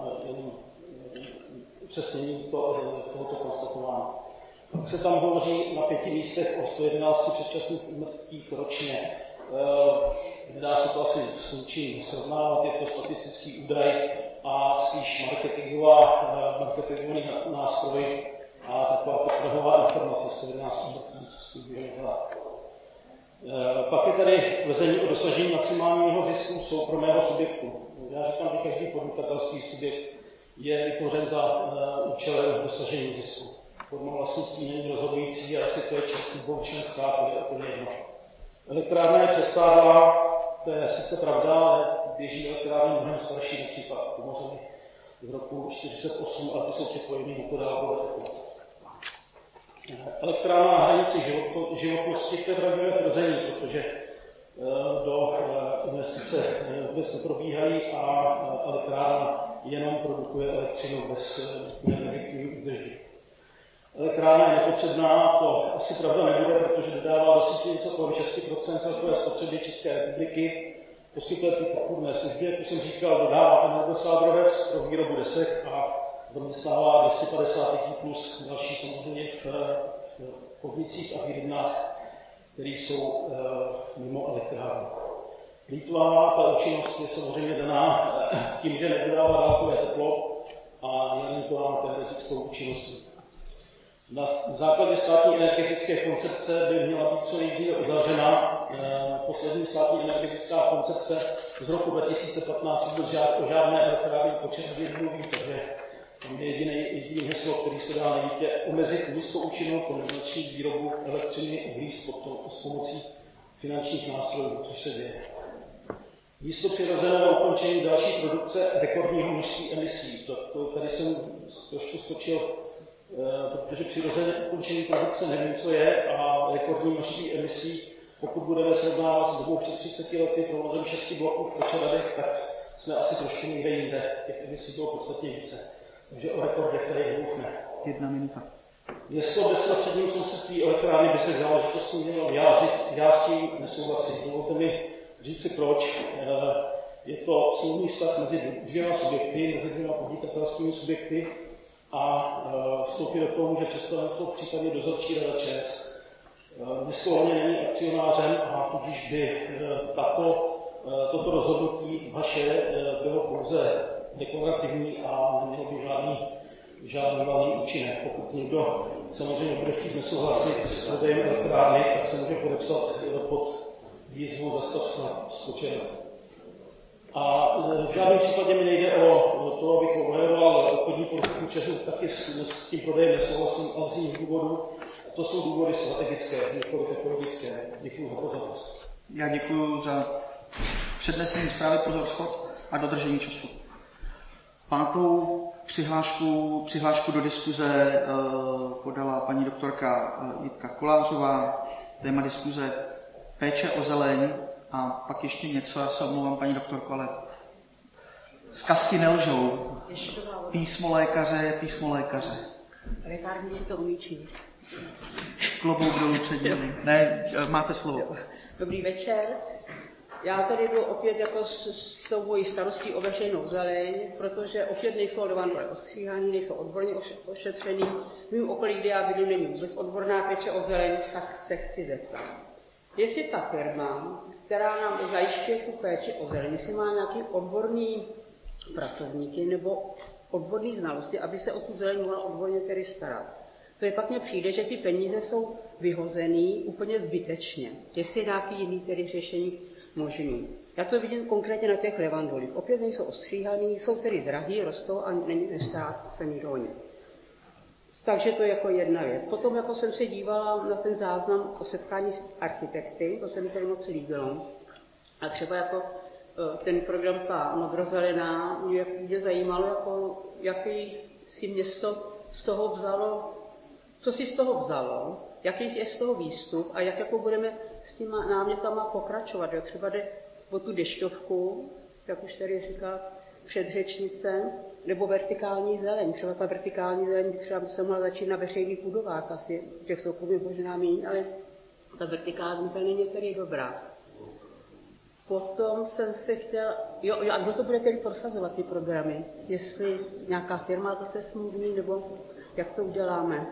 upřesnění tohoto konstatování. Pak se tam hovoří na 5 místech o 111 předčasných úmrtích ročně. Nedá se to asi s ničím srovnávat, je to statistický údaj a spíš marketingový nástroj a taková podprahová informace 111 úmrtí, co s tím bude dělat. Pak je tady tvrzení o dosažení maximálního zisku soukromého subjektu. Já říkám, že každý podnikatelský subjekt je vytvořen za účelem dosažení zisku. Forma vlastnictví není rozhodující, a jestli to je ČEZ nebo členská, to je úplně jedno. Elektrárna je přestárlá, to je sice pravda, ale běží elektrárny mnohem starší, například Komořany z roku 1948, ale ty jsou připojeny na to dálkové teplo. Elektrárna na hranici životnosti, to je pravdivé tvrzení, protože do investice vůbec neprobíhají a elektrárna jenom produkuje elektřinu bez energetické údržby. Elektrárna je nepotřebná, to asi pravda nebude, protože dodává do sítě něco kolem 6% celkové spotřeby České republiky, poskytuje ty podpůrné služby, jak už jsem říkal, dodává Energosádrovec pro výrobu desek a zaměstnává 250 lidí plus další samozřejmě v podnicích a výrobnách, které jsou mimo elektrárnu. Plýtvá, ta účinnost je samozřejmě daná tím, že nedodává dálkové teplo a je limitována teoretickou účinností. Na základě státní energetické koncepce by měla být co nejdříve uzavřena. Poslední státní energetická koncepce z roku 2015 vůbec o žádné elektrárny Počerady nemluví, takže tam je jediný heslo, který se dá nejvíce omezit nízkoúčinnou konvenční výrobu elektřiny uhlí s pomocí finančních nástrojů, což se děje. Místo přirozeného ukončení další produkce rekordního množství emisí. Tady jsem trošku skočil, protože přirozené ukončení produkce nevím, co je, a rekordní množství emisí, pokud budeme srovnávat s dobou před 30 lety provozem 6 bloků v Počeradech, tak jsme asi trošku někde jinde. Těch emisí bylo podstatně více. Takže o rekordech tady mluvme. 1 minuta. Město v bezprostředním sousedství elektrárny by se k záležitosti mělo vyjádřit. Já s tím nesouhlasím. Dovolte mi říct si proč. Je to smluvní vztah mezi dvěma subjekty, mezi dvěma podnikatelskými subjekty a vstoupí do toho může představenstvo v případě dozorčí rada ČEZ. Město hlavně není akcionářem a tudíž by toto rozhodnutí vaše bylo pouze deklarativní a nemělo by žádný valný účinek. Pokud někdo samozřejmě bude chtít nesouhlasit s prodejem elektrárny, tak se může podepsat pod výzvu Zastav z Počerad. A v žádném případě mi nejde o to, abych obhajoval obchodní politiku Čechů, taky s tím prodejem nesouhlasím, ale z jiných důvodů. To jsou důvody strategické, nikoliv ekologické. Děkuji za pozornost. Já děkuji za přednesení zprávy, pozor, schod a dodržení času. Pátou přihlášku do diskuze podala paní doktorka Jitka Kolářová. Téma diskuze péče o zeleň a pak ještě něco, já se omlouvám, paní doktorko, ale zkazky nelžou. Písmo lékaře je písmo lékaře. Lékárníci to umí číst. Klobouk dolů před nimi. Ne, máte slovo. Dobrý večer. Já tady jdu opět jako s tou mojí starostí o veřejnou zeleň, protože opět nejsou levandule ostříhaný, nejsou odborně ošetřený. V mým okolí, kde já bydlím, není vůbec odborná péče o zeleň, tak se chci zeptat. Jestli ta firma, která nám zajišťuje tu péči o zeleň, jestli má nějaký odborný pracovníky nebo odborné znalosti, aby se o tu zeleň mohla odborně tedy starat. To je pak mně přijde, že ty peníze jsou vyhozený úplně zbytečně. Jestli je nějaký jiný tedy řešení možný. Já to vidím konkrétně na těch levandulích. Opět nejsou ostříhaný, jsou tedy drahý, rostou a nestará se nikdo o ně. Takže to je jako jedna věc. Potom jako jsem se dívala na ten záznam o setkání s architekty, to se mi tady moc líbilo. A třeba jako ten program ta modrozelená, mě zajímalo, jako, jaký si město z toho vzalo, co si z toho vzalo, jaký je z toho výstup a jak jako budeme s těma námětama pokračovat. Jo? Třeba jde o tu dešťovku, jak už tady říká předřečnice, nebo vertikální zeleň. Třeba ta vertikální zeleň třeba by se mohla začít na veřejných budovách, asi těch soukromých možná méně, ale ta vertikální zeleň je tedy dobrá. Potom jsem se chtěla, a kdo to bude tedy prosazovat ty programy? Jestli nějaká firma zase smluvní, nebo jak to uděláme?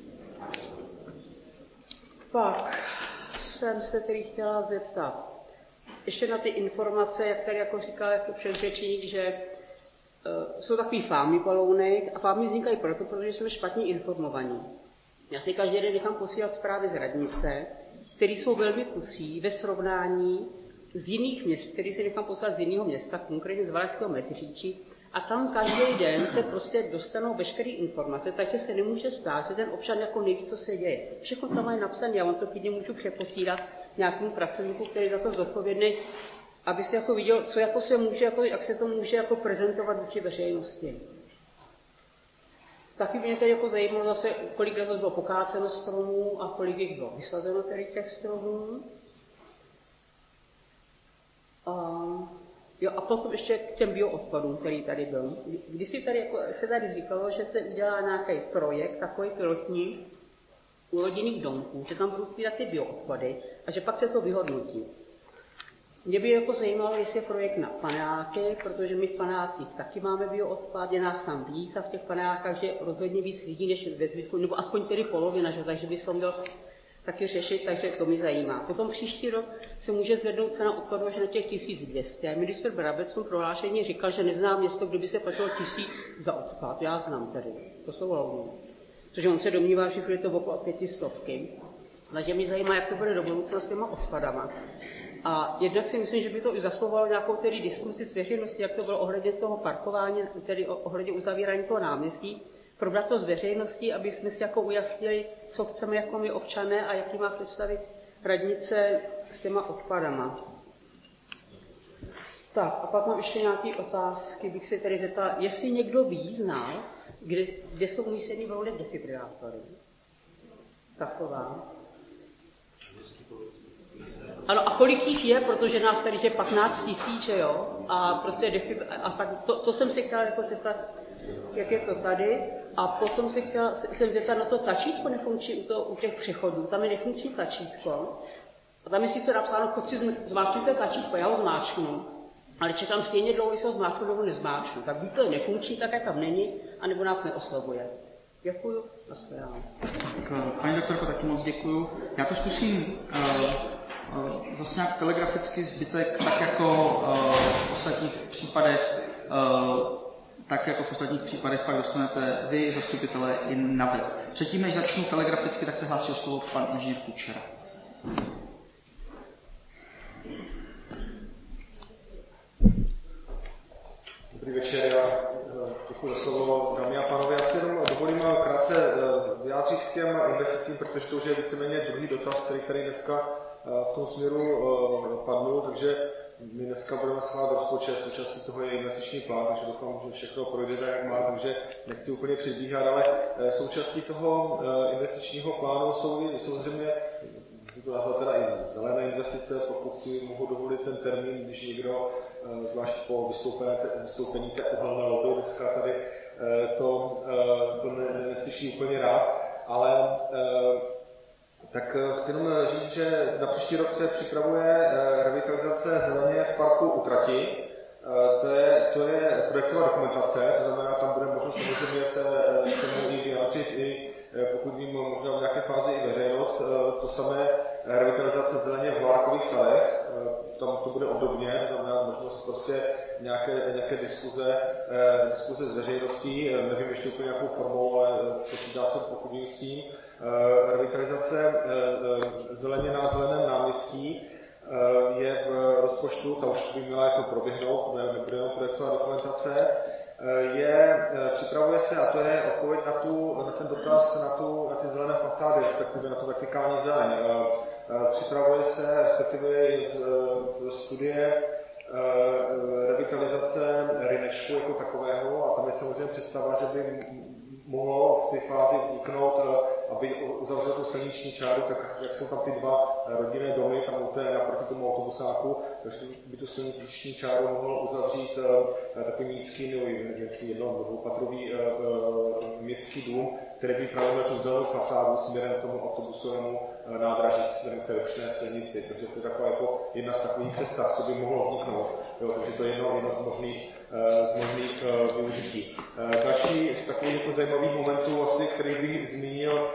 Pak jsem se tedy chtěla zeptat, ještě na ty informace, jak tady jako říkal jako předřečník, že jsou takový fámy balounek a fámy vznikají proto, protože jsme špatně informovaní. Já si každý den nechám posílat zprávy z radnice, které jsou velmi kusí ve srovnání z jiných měst, který si nechám poslat z jiného města, konkrétně z Valašského Meziříčí, a tam každý den se prostě dostanou veškeré informace, takže se nemůže stát, že ten občan jako neví, co se děje. Všechno tam mají napsané, já vám to klidně můžu přeposílat nějakému pracovníku, který je za to zodpovědný, aby se jako viděl, co jako se může, jako, jak se to může jako prezentovat vůči veřejnosti. Taky mě tady jako zajímalo zase, kolik letos bylo pokáceno stromů a kolik jich bylo vysazeno tady těch stromů. A potom ještě k těm bioodpadům, který tady byl. Když si tady, jako, se tady říkalo, že se udělá nějaký projekt, takový pilotní, u rodinných domků, že tam budou sbírat ty bioodpady a že pak se to vyhodnotí. Mě by jako zajímalo, jestli je projekt na paneláky, protože my v panelácích taky máme bioodpad, je nás tam víc a v těch panelákách je rozhodně víc lidí než ve zbytku, nebo aspoň tedy polovina, že? Takže by se měl taky řešit, takže to mě zajímá. Potom příští rok se může zvednout cena odpadu až na těch 1200. Ministr Brabec v tom prohlášení říkal, že nezná město, kde by se platilo 1000 za odpad. Já znám tedy, to jsou hlavní. Protože on se domnívá, že je to okolo 500. Takže mě zajímá, jak to bude do budoucna s těma odpadama. A jednak si myslím, že by to i zaslovalo nějakou tedy diskusi s veřejností, jak to bylo ohledně toho parkování, tedy ohledně uzavírání toho náměstí, probrat to s veřejností, aby jsme si jako ujasnili, co chceme jako my občané a jaký má představy radnice s těma odpadama. Tak a pak mám ještě nějaké otázky, bych si tedy zeptala, jestli někdo ví z nás, kde jsou umístěny v rolech defibrilátory. Taková. Ano, a kolik jich je, protože nás tady je 15 000, jo, a prostě a tak to jsem si chtěla jako zeptat, jak je to tady, a potom jsem zeptat na to tlačítko nefunkční u těch přechodů, tam je nefunkční tlačítko, a tam je sice napsáno, chodci zmáčkněte tlačítko, já ho zmáčknu, ale čekám stejně dlouho, jestli ho zmáčknu nebo nezmáčknu, tak buď to je nefunkční, tak jak tam není, anebo nás neoslovuje. Děkuju. Paní doktorko, taky moc děkuju. Já to zkusím zase nějak telegraficky zbytek, tak jako v ostatních případech, pak dostanete vy, zastupitelé, i na web. Předtím, než začnu telegraficky, tak se hlásí o slovo pan inženýr Kučera. to už je víceméně druhý dotaz, který tady dneska v tom směru padl, takže my dneska budeme schválit rozpočet, součástí toho je investiční plán, takže doufám, že všechno projde tak, jak má, takže nechci úplně předbíhat, ale součástí toho investičního plánu jsou i samozřejmě, to nazvat teda i zelené investice, pokud si mohu dovolit ten termín, když někdo, zvlášť po vystoupení té uhelné lobby, dneska tady to neslyší úplně rád, ale tak chci jenom říct, že na příští rok se připravuje revitalizace zeleně v parku u Trati. To je projektová dokumentace, to znamená, tam bude možnost samozřejmě se k tomu i vyjádřit, i pokud vím, možná v nějaké fázi i veřejnost. To samé revitalizace zeleně v Hlárkových sadech, tam to bude obdobně, to znamená možnost prostě nějaké diskuze s veřejností, nevím ještě úplně nějakou formou, ale počítá se pokud vím s tím. Revitalizace zeleně na Zeleném náměstí je v rozpočtu, ta už by měla jako proběhnout, nebude jenom projektová dokumentace, připravuje se, a to je odpověď na ten dotaz na ty zelené fasády, respektive na tu vertikální zeleň. Připravuje se, respektive studie revitalizace Rynečku jako takového, a tam je samozřejmě představa, že by mohlo v té fázi vzniknout, aby uzavřel tu silniční čáru, tak jak jsou tam ty dva rodinné domy, tam naproti tomu autobusáku, takže by tu silniční čáru mohl uzavřít takový nízký, nebo dvoupatrový městský dům, který by právě měl tu zelenou fasádu směrem k tomu autobusovému nádraží, směrem k té rušné silnici. Takže to je taková jako jedna z takových představ, co by mohlo vzniknout. Jo, takže to je jedno z možných využití. Další z takových jako zajímavých momentů, asi, který bych zmínil,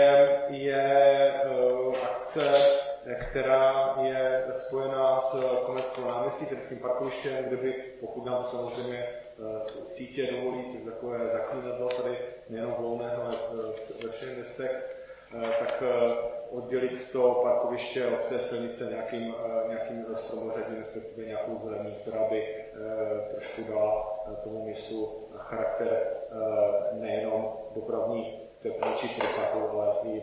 je akce, která je spojená s Komenským náměstí, tedy s tím parkovištěm, kde by, pokud nám to samozřejmě sítě dovolí, to je takové zaklínadlo tady nejenom volného, ale ve všech městech, tak oddělit to parkoviště od té silnice nějakým stromořadím, respektive nějakou zelení, která by trošku dala tomu městu charakter nejenom dopravní či protahu, ale i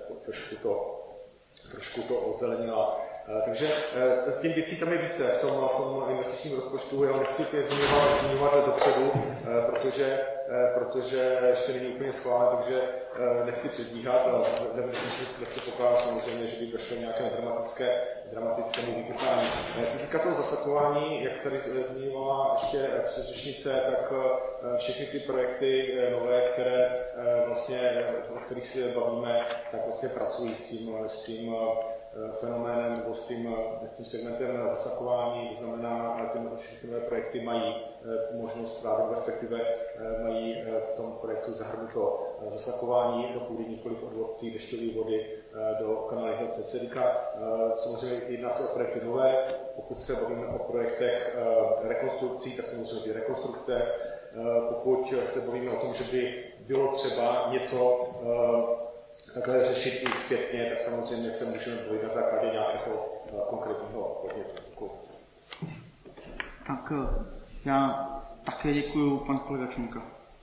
trošku to ozelenila. Takže těch věcí tam je více v tom investičním rozpočtu. Já ho nechci úplně zmiňovat dopředu, protože ještě není úplně schválen, takže nechci předbíhat, ale nepředpokládám samozřejmě, že by došlo nějaké dramatickému vypukání. Co se týká toho zasakování, jak tady zmiňovala ještě předřečnice, tak všechny ty projekty nové, které vlastně, o kterých si bavíme, tak vlastně pracují s tím fenoménem nebo s tím segmentem zasakování, to znamená, všechny nové projekty mají možnost právě, respektive mají v tom projektu zahrnuto zasakování do půdy, nikoliv odvod té dešťové vody do kanalizace. Se týká, samozřejmě jedná se o projekty nové, pokud se bavíme o projektech rekonstrukcí, tak samozřejmě ty rekonstrukce. Pokud se bavíme o tom, že by bylo třeba něco takhle řešit i zpětně, tak samozřejmě se můžeme bavit na základě nějakého konkrétního podnětu. Tak já také děkuju, pan kolega Čunka.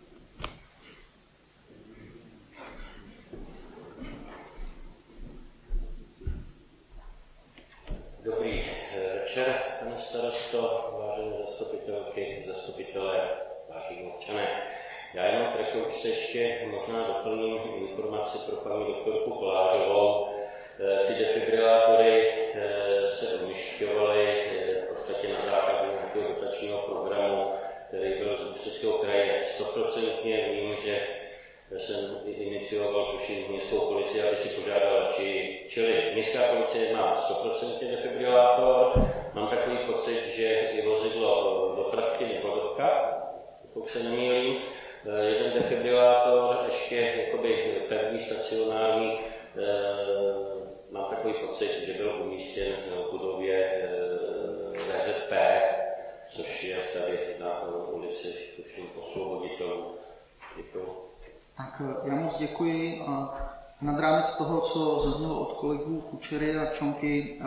Dobrý večer, pane starosto, vážené zastupitelky, zastupitelé, vážení občané. Já jenom krátce ještě možná doplním informaci pro paní doktorku Kolářovou. Ty defibrilátory se umisťovaly v podstatě na základě nějakého dotačního programu, který byl z Ústeckého kraje 100%. Vím, že jsem inicioval tuším městskou policii, aby si požádala, čili městská policie má 100% defibrilátor. Mám takový pocit, že i vozidlo dopravky nebo dopravka, pokud se nemýlím, jeden defibrilátor, ještě jakoby pevný, stacionární, mám takový pocit, že byl umístěn v budově VZP, což je tady na ulici Osvoboditelů. Děkuji. Tak já moc děkuji. A nad rámec toho, co zaznělo od kolegů Kučery a Čonky,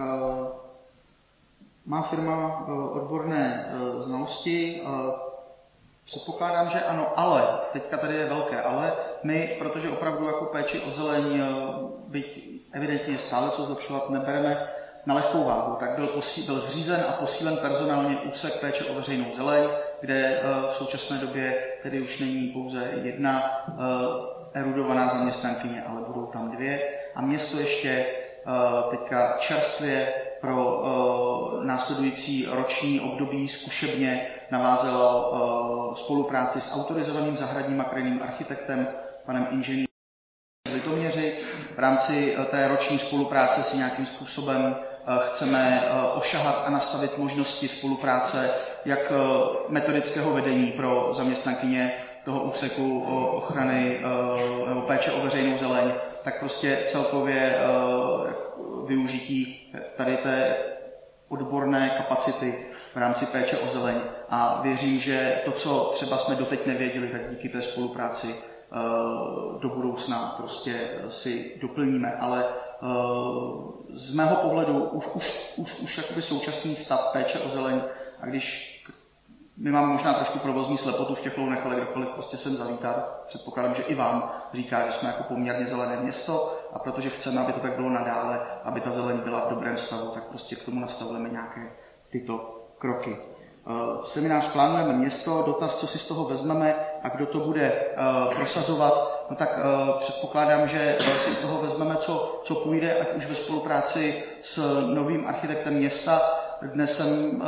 má firma odborné znalosti. Předpokládám, že ano, ale, teďka tady je velké ale, my, protože opravdu jako péči o zeleň, byť evidentně stále co zlepšovat, nebereme na lehkou váhu, tak byl zřízen a posílen personálně úsek péče o veřejnou zeleň, kde v současné době tedy už není pouze jedna erudovaná zaměstnankyně, ale budou tam 2. A město ještě teďka čerstvě pro následující roční období zkušebně navázalo spolupráci s autorizovaným zahradním a krajinným architektem, panem inženýrem Litoměřic. V rámci té roční spolupráce si nějakým způsobem chceme ošahat a nastavit možnosti spolupráce jak metodického vedení pro zaměstnankyně toho úseku ochrany nebo péče o veřejnou zeleň, tak prostě celkově využití tady té odborné kapacity v rámci péče o zeleň. A věřím, že to, co třeba jsme doteď nevěděli, tak díky té spolupráci do budoucna prostě si doplníme. Ale z mého pohledu už jakoby současný stav péče o zeleň, a když my mám možná trošku provozní slepotu v těch Lounech, ale kdokoliv prostě sem zavítá, předpokládám, že i vám říká, že jsme jako poměrně zelené město, a protože chceme, aby to tak bylo nadále, aby ta zeleň byla v dobrém stavu, tak prostě k tomu nastavujeme nějaké tyto kroky. Seminář plánujeme město, dotaz, co si z toho vezmeme a kdo to bude prosazovat, no tak předpokládám, že si z toho vezmeme, co půjde, ať už ve spolupráci s novým architektem města. Dnes jsem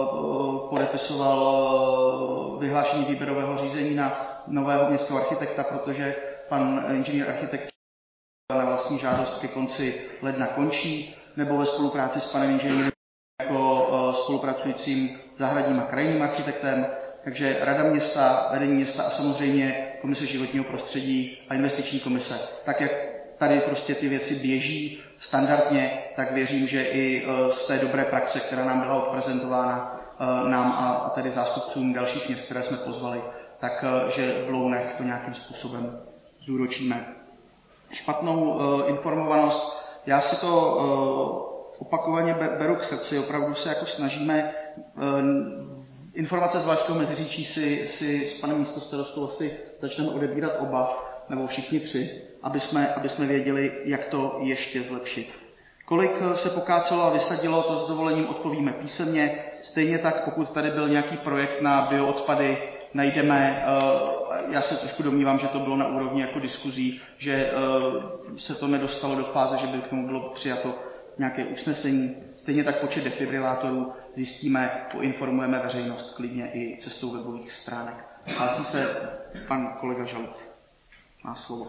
podepisoval vyhlášení výběrového řízení na nového městského architekta, protože pan inženýr architekt na vlastní žádost ke konci ledna končí, nebo ve spolupráci s panem inženýrem jako spolupracujícím zahradním a krajinným architektem. Takže Rada města, vedení města a samozřejmě Komise životního prostředí a investiční komise. Tak jak tady prostě ty věci běží standardně, tak věřím, že i z té dobré praxe, která nám byla odprezentována nám a tedy zástupcům dalších měst, které jsme pozvali, tak že v Lounech to nějakým způsobem zúročíme. Špatnou informovanost, já si to opakovaně beru k srdci, opravdu se jako snažíme. Informace z Valašského Meziříčí si s panem místostarostou asi začneme odebírat oba, nebo všichni 3, aby jsme věděli, jak to ještě zlepšit. Kolik se pokácelo a vysadilo, to s dovolením odpovíme písemně. Stejně tak, pokud tady byl nějaký projekt na bioodpady, najdeme, já se trošku domnívám, že to bylo na úrovni jako diskuzí, že se to nedostalo do fáze, že by k tomu bylo přijato nějaké usnesení. Stejně tak počet defibrilátorů zjistíme, poinformujeme veřejnost klidně i cestou webových stránek. Hlásí se pan kolega Žalud. Má slovo.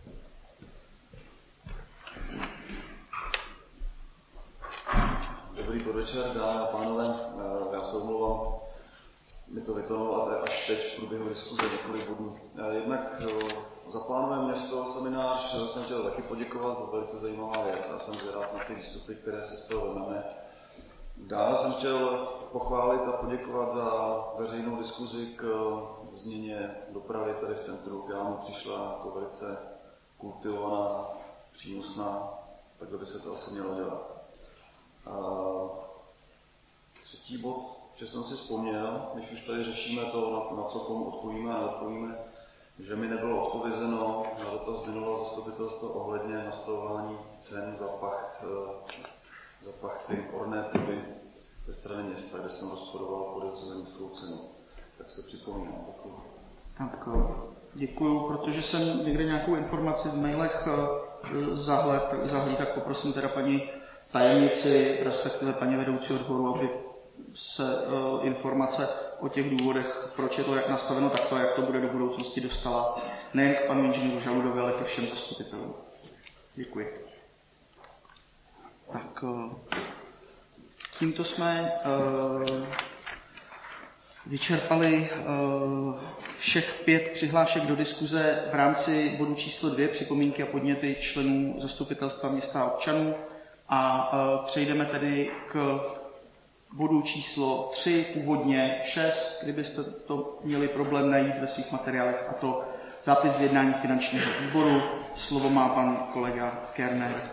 Dobrý podvečer, dámy a pánové. Já se omlouvám, mi to vytonulo až teď v průběhu diskuze několik bodů. Jednak zaplánujeme město seminář, jsem chtěl taky poděkovat, to velice zajímavá věc a jsem zvědav na ty výstupy, které se z toho vezmeme. Dále jsem chtěl pochválit a poděkovat za veřejnou diskuzi k změně dopravy tady v centru, která mi přišla jako velice kultivovaná, přínosná, takhle by se to asi mělo dělat. Třetí bod, že jsem si vzpomněl, když už tady řešíme to, na co komu odpovíme a neodpovíme, že mi nebylo odpovězeno na dotaz minulého zastupitelstva ohledně nastavování cen za pacht orné půdy ze strany města, kde jsem rozporoval podezřele nízkou cenu. Tak se připomínám. Tak děkuju, protože jsem někde nějakou informaci v mailech zahlíd, tak poprosím teda paní tajemnici, respektive paní vedoucí odboru, aby se informace o těch důvodech, proč je to jak nastaveno takto, jak to bude do budoucnosti, dostala nejen k panu inženýru Žaludovi, ale ke všem zastupitelům. Děkuji. Tak tímto jsme vyčerpali všech 5 přihlášek do diskuze v rámci bodu číslo 2, připomínky a podněty členů zastupitelstva města a občanů. A přejdeme tedy k bodu číslo 3, původně 6, kdybyste to měli problém najít ve svých materiálech, a to zápis z jednání finančního výboru. Slovo má pan kolega Kerner.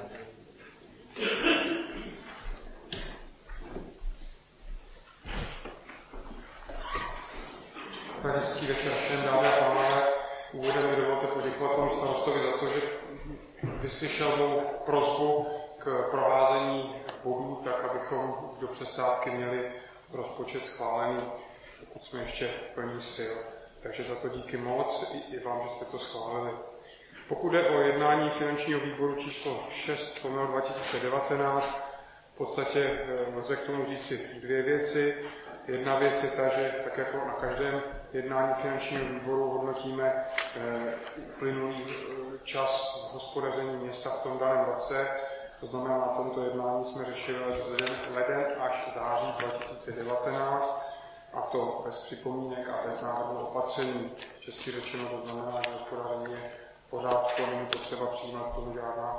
Tak hezký večer všem, dámy a pánové. úvodem mi dovolte poděkovat panu starostovi za to, že vyslyšel mou prosbu k proházení bodů, tak abychom do přestávky měli rozpočet schválený, pokud jsme ještě plní sil. Takže za to díky moc i vám, že jste to schválili. Pokud jde o jednání finančního výboru číslo 6/2019, v podstatě lze k tomu říci dvě věci. Jedna věc je ta, že tak jako na každém jednání finančního výboru hodnotíme uplynulý čas hospodaření města v tom daném roce. To znamená, na tomto jednání jsme řešili leden až září 2019, a to bez připomínek a bez návrhu opatření. Česky řečeno to znamená, že hospodaření je v pořádku, není potřeba přijímat k tomu žádné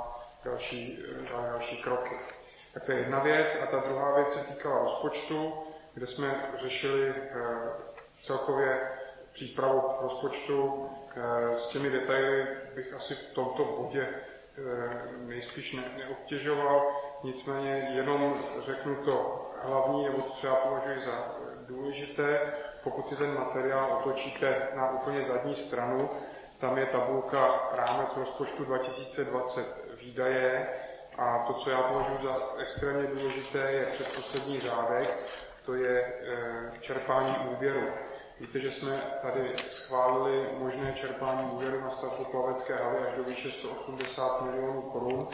další kroky. Tak to je jedna věc. A ta druhá věc se týkala rozpočtu, kde jsme řešili celkově přípravu rozpočtu. S těmi detaily bych asi v tomto bodě nejspíš neobtěžoval, nicméně jenom řeknu to hlavní, nebo to, co já považuji za důležité. Pokud si ten materiál otočíte na úplně zadní stranu, tam je tabulka rámec rozpočtu 2020 výdaje, a to, co já považuji za extrémně důležité, je předposlední řádek, to je čerpání úvěru. Víte, že jsme tady schválili možné čerpání úvěru na stavbu plavecké haly až do výše 180 milionů korun.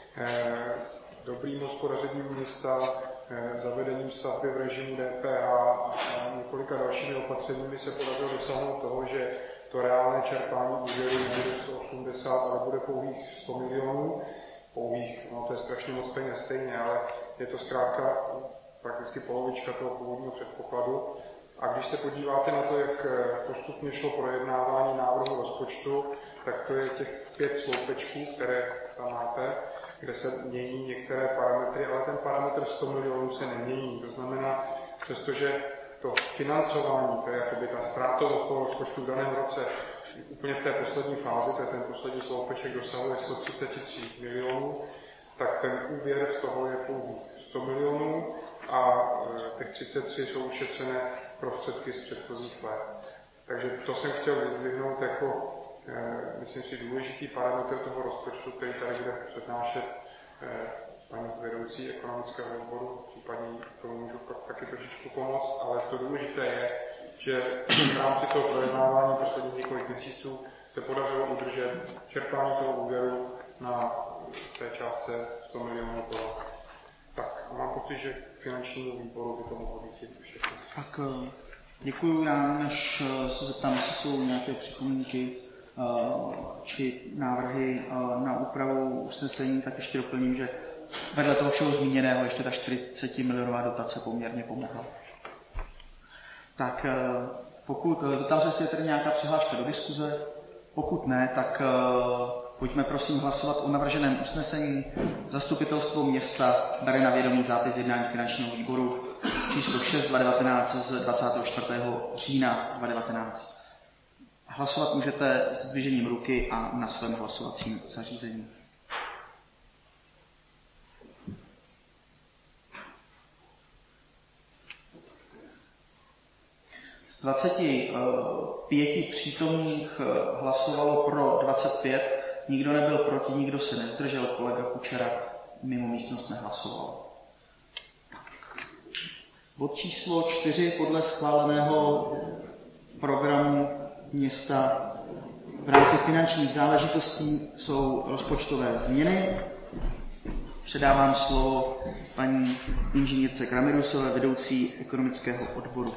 Dobrým hospodařením města, zavedením stavby v režimu DPH a několika dalšími opatřeními se podařilo dosáhnout toho, že to reálné čerpání úvěru nebude 180, ale bude pouhých 100 milionů. No to je strašně moc peněz stejně, ale je to zkrátka prakticky polovička toho původního předpokladu. A když se podíváte na to, jak postupně šlo projednávání návrhu rozpočtu, tak to je těch 5 sloupečků, které tam máte, kde se mění některé parametry, ale ten parametr 100 milionů se nemění. To znamená, přestože to financování, to je jakoby ta ztrátovost toho rozpočtu v daném roce, úplně v té poslední fázi, to je ten poslední sloupeček, dosahuje 133 milionů, tak ten úvěr z toho je pouhých 100 milionů a těch 33 jsou ušetřené prostředky z předchozích let. Takže to jsem chtěl vyzdvihnout jako, myslím si, důležitý parametr toho rozpočtu, který tady bude přednášet paní vedoucí ekonomického odboru, případně tomu můžu taky trošičku pomoct, ale to důležité je, že v rámci toho projednávání posledních několik měsíců se podařilo udržet čerpání toho úvěru na té částce 100 milionů korun. Tak a mám pocit, že k finančnímu výboru by to mohlo být všechno. Tak děkuji. Já než se zeptám, jestli jsou nějaké připomínky či návrhy na úpravu usnesení, tak ještě doplním, že vedle toho všeho zmíněného ještě ta 40 milionová dotace poměrně pomohla. Tak zeptám se, jestli je tady nějaká přihláška do diskuze. Pokud ne, tak pojďme prosím hlasovat o navrženém usnesení. Zastupitelstvo města bere na vědomí zápis jednání finančního výboru číslo 6/2019 z 24. října 2019. Hlasovat můžete s zdvižením ruky a na svém hlasovacím zařízení. Z 25 přítomných hlasovalo pro 25, nikdo nebyl proti, nikdo se nezdržel, kolega Kučera mimo místnost nehlasoval. Bod číslo 4 podle schváleného programu města v rámci finančních záležitostí jsou rozpočtové změny. Předávám slovo paní inženýrce Kramirusové, vedoucí ekonomického odboru.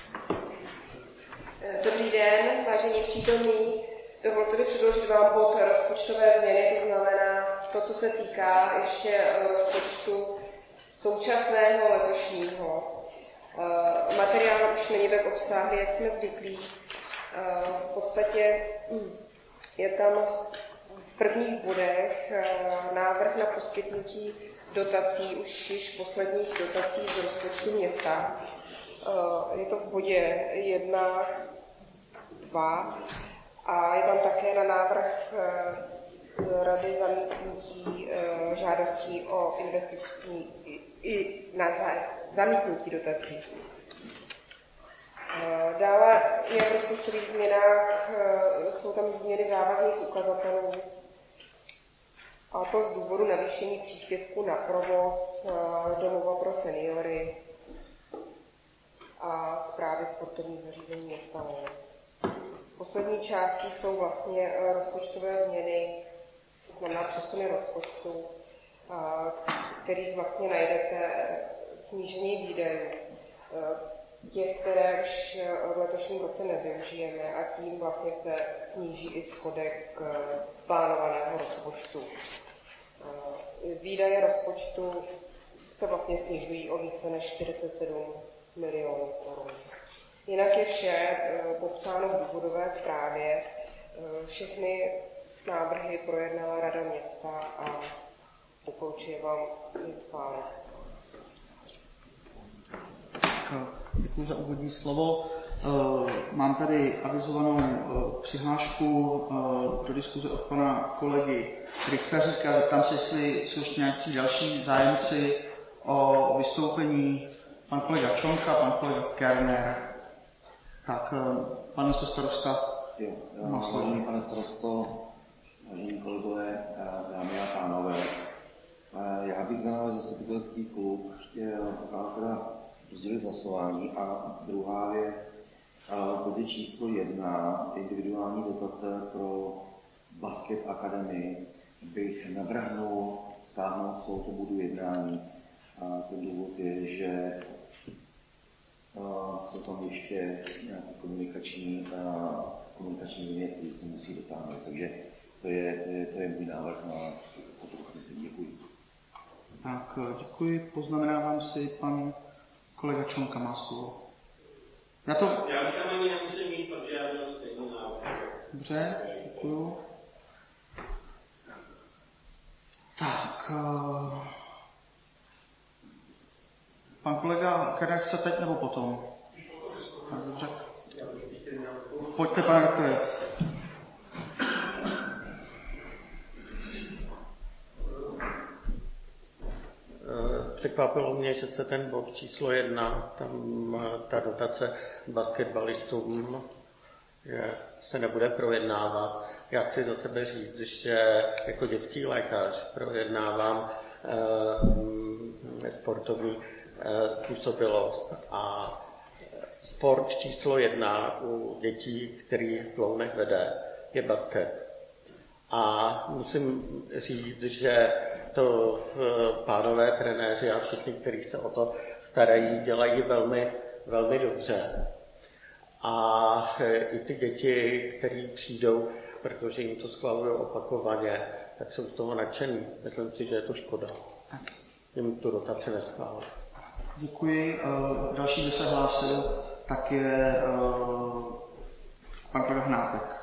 Dobrý den, vážení přítomní. Dovolte mi předložit vám bod rozpočtové změny, to znamená to, co se týká ještě rozpočtu současného letošního. Materiál už není tak obsáhlý, jak jsme zvyklí. V podstatě je tam v prvních bodech návrh na poskytnutí dotací, už již posledních dotací z rozpočtu města. Je to v bodě 1, 2 a je tam také na návrh Rady zamítnutí žádostí o investiční i na zamítnutí dotací. Dále je v rozpočtových změnách, jsou tam změny závazných ukazatelů, a to z důvodu navýšení příspěvku na provoz domova pro seniory a správy sportovních zařízení města. Poslední části jsou vlastně rozpočtové změny, to znamená přesuny rozpočtu, kterých vlastně najdete snížení výdajů, těch, které už v letošním roce nevyužijeme, a tím vlastně se sníží i schodek plánovaného rozpočtu. Výdaje rozpočtu se vlastně snižují o více než 47 milionů korun. Jinak je vše popsáno v důvodové zprávě. Všechny návrhy projednala Rada města a doporučuji vám je schválit. Děkuji za úvodní slovo. Mám tady avizovanou přihlášku do diskuze od pana kolegy Richtaříka. Zeptám se, jestli jsou ještě nějací další zájemci o vystoupení. Pan kolega Čonka, pan kolega Kerner. Tak, pan starosta. Vážený pane starosto, vážení kolegové, dámy a pánové, já bych za náš zastupitelský klub chtěl teda rozdělit hlasování. A druhá věc, bodě číslo 1, individuální dotace pro Basket Academy, bych navrhnul stáhnout z tohoto bodu jednání. A ten důvod je, že jsou tam ještě nějaké komunikační linie, které se musí dotáhnout. Takže to je můj návrh na toto usnesení. Děkuji. Tak, děkuji. Poznamenávám si, pan kolega Čonka má slovo. Já už tam ani nemusím mít, protože já měl stejný návrh. Dobře, děkuju. Tak, pan kolega Kerner chce teď nebo potom? Tak, dobře. Pojďte, pane doktore. Překvapilo mě, že se ten bod číslo 1, tam ta dotace basketbalistům, že se nebude projednávat. Já chci za sebe říct, že jako dětský lékař projednávám sportovní způsobilost a sport číslo 1 u dětí, který v Lounech vede, je basket. A musím říct, že to pánové trenéři a všichni, kteří se o to starají, dělají velmi, velmi dobře. A i ty děti, které přijdou, protože jim to schvalují opakovaně, tak jsou z toho nadšený. Myslím si, že je to škoda. Jim tu dotaci neschválili. Děkuji. Další, kdo se hlásil, tak je pan kolega Hnátek.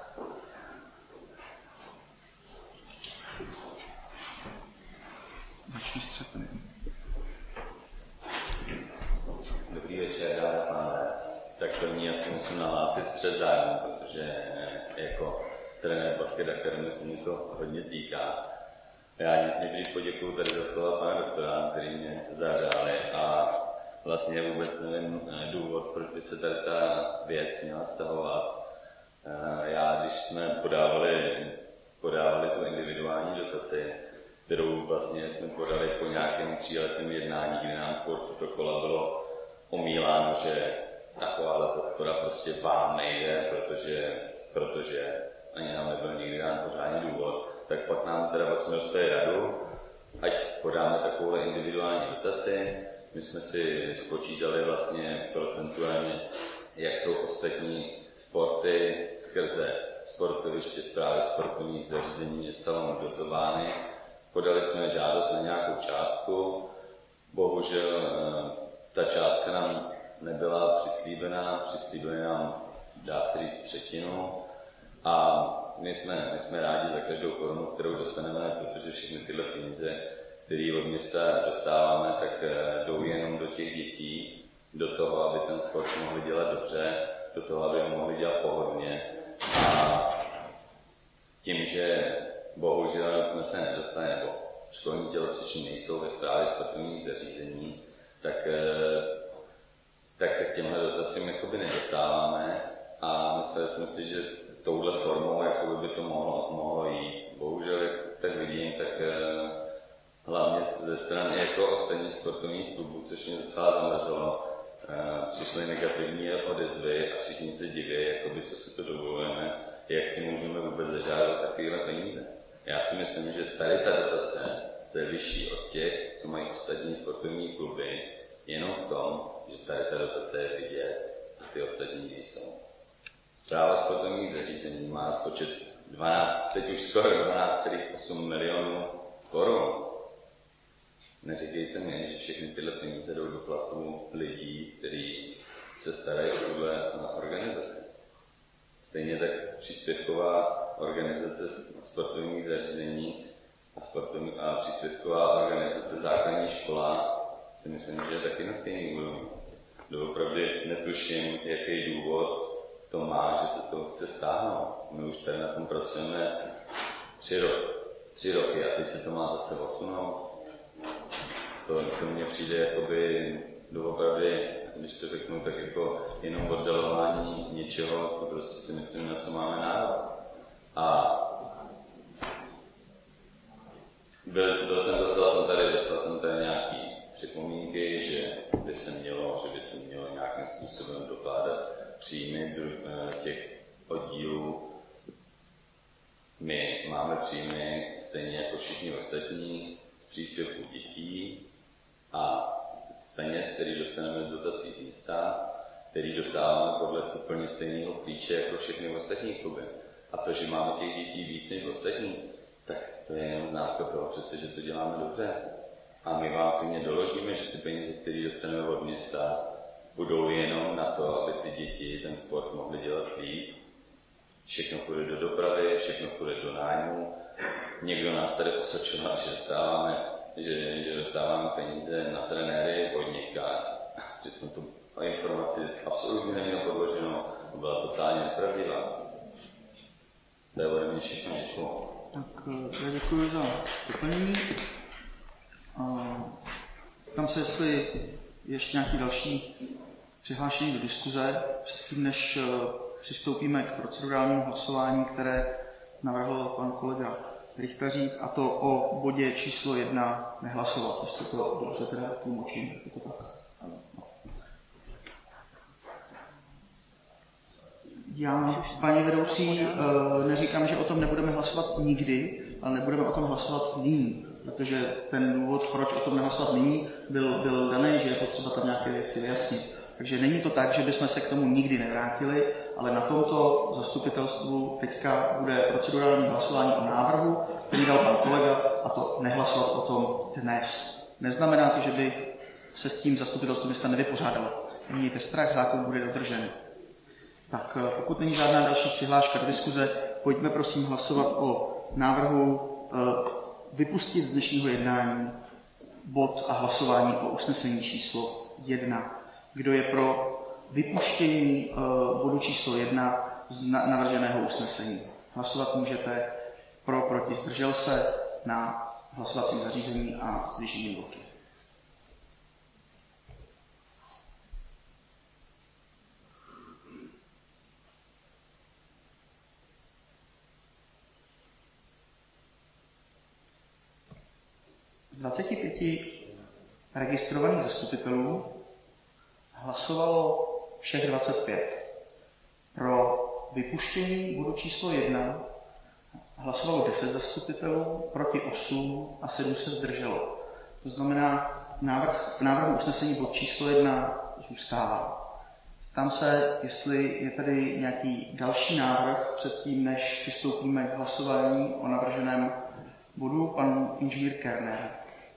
Dobrý večer, dámy a pánové. Tak první asi musím nahlásit střet zájmu, protože jako trenér Basket Academy se mi to hodně týká. Já nejdřív poděkuju tady za slova pana doktora, který mě zahřáli, a vlastně vůbec nevím důvod, proč by se tady ta věc měla stahovat. Když jsme podávali tu individuální dotaci, kterou vlastně jsme podali po nějakém 3letém jednání, kdy nám furt dokola bylo omíláno, že takováhle podpora prostě vám nejde, protože ani nám nebyl nikdy dán pořádný důvod, tak pak nám teda jsme dostali radu, ať podáme takovouhle individuální dotaci. My jsme si spočítali vlastně procentuálně, jak jsou ostatní sporty skrze sportoviště, správy sportovních zařízení města dotovány. Podali jsme žádost na nějakou částku, bohužel ta částka nám nebyla přislíbená, přislíbili nám, dá se říct, třetinu, a my jsme rádi za každou korunu, kterou dostaneme, protože všechny tyhle peníze, které od města dostáváme, tak jdou jenom do těch dětí, do toho, aby ten sport mohli dělat dobře, do toho, aby ho mohli dělat pohodlně. A tím, že bohužel jsme se nedostali, nebo školní tělocvičny nejsou ve správě sportovních zařízení, tak se k těmhle dotacím dotacím jakoby nedostáváme a mysleli jsme si, že touhle formou jakoby by to mohlo jít. Bohužel, jak tak vidím, tak hlavně ze strany jako ostatních sportovních klubů, což mě docela zamrzelo, přišly negativní odezvy a všichni se diví, jakoby, co si to dovolujeme, jak si můžeme vůbec zažádat takovéhle peníze. Já si myslím, že tady ta dotace se liší od těch, co mají ostatní sportovní kluby, jenom v tom, že tady ta dotace je vidět a ty ostatní jsou. Správa sportovních zařízení má rozpočet 12, teď už skoro 12,8 milionů korun. Neříkejte mi, že všechny tyhle peníze jdou do platů lidí, kteří se starají o tuhle organizaci. Stejně tak příspěvková organizace sportovních zařízení a příspěvková organizace základní škola si myslím, že je taky na stejný úrovni. Doopravdy netuším, jaký důvod to má, že se to chce stáhnout. My už tady na tom pracujeme 3 roky a teď se to má zase odsunout. To mně přijde jakoby doopravdy, když to řeknu, tak jako jenom oddalování něčeho, co prostě si myslím, na co máme nárok. A dostal jsem tady nějaký připomínky, že by se mělo nějakým způsobem dokládat příjmy těch oddílů. My máme příjmy stejně jako všichni ostatní z příspěvků dětí a z peněz, který dostaneme z dotací z města, který dostáváme podle úplně stejného klíče jako všechny ostatní kluby. A to, že máme těch dětí víc než ostatní, tak to je jenom známka toho přece, že to děláme dobře. A my vám klidně doložíme, že ty peníze, které dostaneme od města, budou jenom na to, aby ty děti ten sport mohly dělat líp. Všechno půjde do dopravy, všechno půjde do nájmu. Někdo nás tady osočoval, že dostáváme peníze na trenéry vodníka. Přitom tu informaci absolutně neměl podloženou, byla totálně nepravdivá. To je ode mě všechno. Děkuji. Tak já děkuji za doplnění. Tam se, jestli ještě nějaký další přihlášení do diskuze, předtím, než přistoupíme k procedurálnímu hlasování, které navrhl pan kolega Richteřík, a to o bodě číslo 1 nehlasovat, jestli to dobře teda tlumočím. Já, paní vedoucí, neříkám, že o tom nebudeme hlasovat nikdy, ale nebudeme o tom hlasovat nyní, protože ten důvod, proč o tom nehlasovat nyní, byl daný, že je potřeba tam nějaké věci vyjasnit. Takže není to tak, že bychom se k tomu nikdy nevrátili, ale na tomto zastupitelstvu teďka bude procedurální hlasování o návrhu, který dal pan kolega, a to nehlasovat o tom dnes. Neznamená to, že by se s tím zastupitelstvo města nevypořádalo. Nemějte strach, zákon bude dodržen. Tak pokud není žádná další přihláška do diskuze, pojďme prosím hlasovat o návrhu vypustit z dnešního jednání bod a hlasování o usnesení číslo 1. Kdo je pro vypuštění bodu číslo 1 z navrženého usnesení? Hlasovat můžete pro, proti, zdržel se na hlasovacím zařízení a zdvižením ruky. Z 25 registrovaných zastupitelů hlasovalo všech 25. Pro vypuštění bodu číslo 1 hlasovalo 10 zastupitelů, proti 8 a 7 se zdrželo. To znamená, v návrhu usnesení bod číslo 1 zůstává. Ptám se, jestli je tady nějaký další návrh předtím, než přistoupíme k hlasování o navrženém bodu. Pan inženýr Kerner.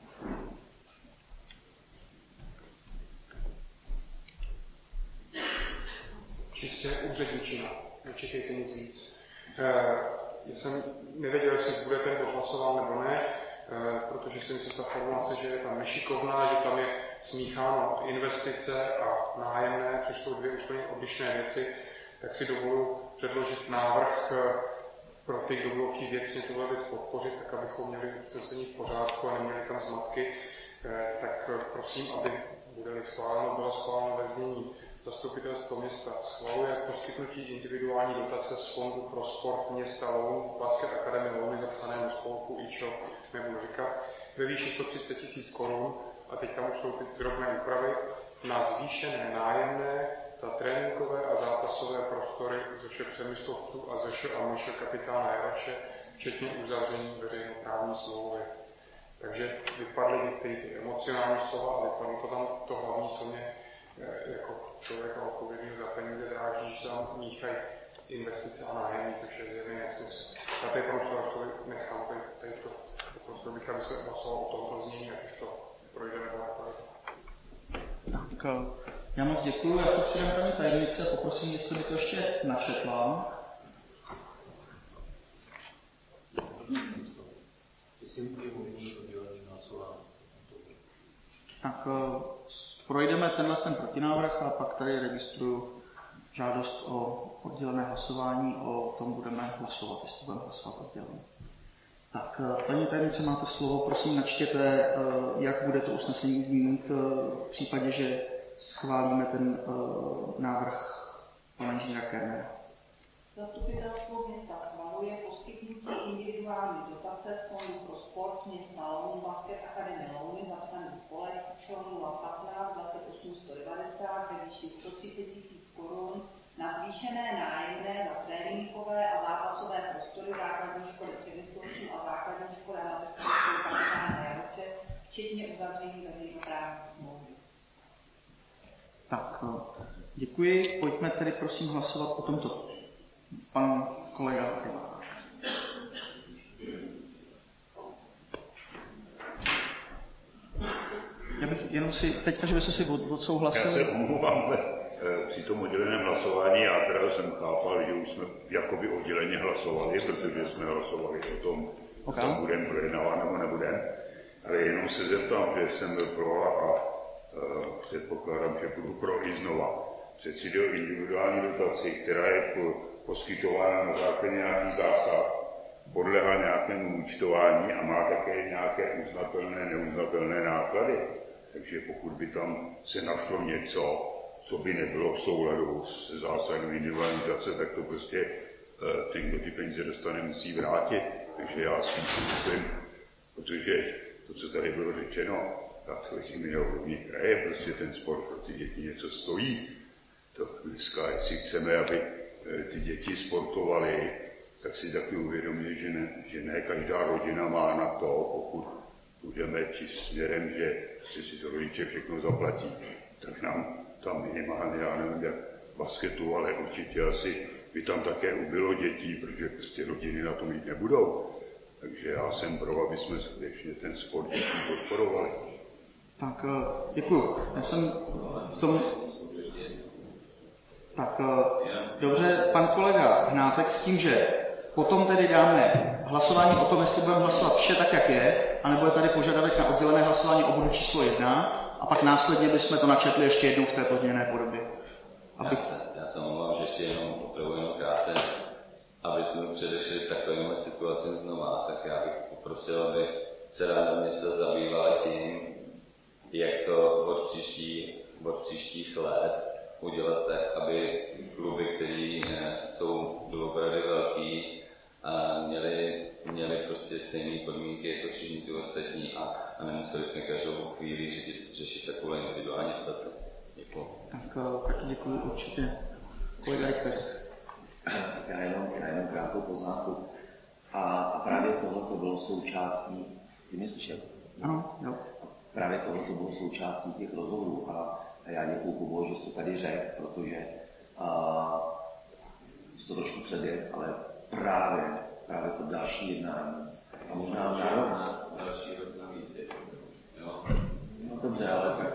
Čistě úředničina, nečekejte nic víc. Já jsem nevěděl, jestli bude ten bod hlasován nebo ne, protože si myslím, ta formulace, že je tam nešikovná, že tam je smícháno investice a nájemné, což jsou dvě úplně odlišné věci, tak si dovoluji předložit návrh pro ty, kdo budou chtít věcně tuhle věc podpořit, tak abychom měli usnesení v pořádku a neměli tam zmatky, tak prosím, aby bude-li schváleno, bylo schváleno ve znění Zastupitelstvo města schvaluje poskytnutí individuální dotace z Fondu pro sport města Loun, Basket Academy Louny zapsanému spolku IČO, nebudu říkat, ve výši 130 000 korun, a teď tam už jsou ty drobné úpravy, na zvýšené nájemné za tréninkové a zápasové prostory ZŠ Přemyslovců a ZŠ a MŠ kapitána Jaroše, včetně uzavření veřejnoprávní smlouvy. Takže vypadly některé ty emocionální slova a vypadlo to tam to hlavní, co mě jako člověka odpovědného za peníze dráží, že tam míchají investice a nájemní, což je zjevný nesmysl. Já tady panu starostovi nechám, tady to poprosil bych, aby se hlasoval o tomto znění, ať už to projde nebo neprojde. Tak já moc děkuji, já to předám paní tajemnici a poprosím, jestli by to ještě načetla. Tak projdeme ten protinávrh a pak tady registruju žádost o oddělené hlasování, o tom budeme hlasovat, jestli budeme hlasovat odděleně. Tak, paní tajemnice, máte slovo, prosím načtěte, jak bude to usnesení znít v případě, že schválíme ten návrh pana inženýra Kernera. Zastupitelstvo města schvaluje poskytnutí individuální dotace z Fondu pro sport města Loun, Basket Academy Louny, zapsaný spolek členu 015 28 190 ve výši 130 000 korun na zvýšené nájemné za tréninkové a zápasové prostory základní školy Přemyslovců a základní školy a mateřské školy kapitána Jaroše, včetně uzavření veřejnoprávní smlouvy. Tak, děkuji. Pojďme tedy prosím hlasovat o tomto. Pan kolega. Já bych jenom si, teďka, že byste si odsouhlasili. Já se omlouvám, při tom odděleném hlasování, já teda jsem chápal, že už jsme jakoby odděleně hlasovali, protože jsme hlasovali o tom, co budeme projednávat nebo nebudeme. Ale jenom se zeptám, že jsem byl pro a předpokládám, že budu pro i znova. Přeci jde o individuální dotaci, která je poskytována na základě nějakých zásad, podléhá nějakému účtování a má také nějaké uznatelné, neuznatelné náklady. Takže pokud by tam se našlo něco, co by nebylo v souladu s zásadou individuální dotace, tak to prostě ten, kdo ty peníze dostane, musí vrátit. Takže já si myslím, protože to, co tady bylo řečeno, tak mi na úrovni kraje, prostě ten sport pro ty děti něco stojí. To dneska, jestli chceme, aby ty děti sportovaly, tak si taky uvědomí, že ne každá rodina má na to, pokud budeme tím směrem, že si to rodiče všechno zaplatí, tak nám tam minimálně, já nevím, jak basketu, ale určitě asi by tam také ubylo dětí, protože prostě rodiny na to mít nebudou. Takže já jsem pro, aby jsme skutečně ten sport dětí podporovali. Tak, děkuju. Já jsem v tom... Tak, dobře, pan kolega Hnátek s tím, že potom tedy dáme hlasování o tom, jestli budeme hlasovat vše tak, jak je, anebo je tady požadavek na oddělené hlasování o bodu číslo 1 a pak následně bychom to načetli ještě jednou v té podměněné podobě. Já se omlouvám, že ještě jenom opravuji jenom krátce, aby jsme předešli takovým situacím znova, tak já bych poprosil, aby se Rada města zabývala tím, jak to od příštích let udělat tak, aby kluby, které jsou doopravdy velký, měli prostě stejné podmínky jako všichni ty ostatní a nemuseli jsme každou chvíli řešit takové individuální dotace. Děkuji. Tak děkuji určitě. Kolega Rychle. Já jenom krátkou poznámku. A právě tohle bylo součástí, ty mě slyšel? Ano, jo. Právě tohle bylo součástí těch rozhovorů a já děkuju Kubo, že jsi to tady řekl, protože jsi to trošku předěl, ale právě to další jednání. A možná další rok navíc. No dobře, ale tak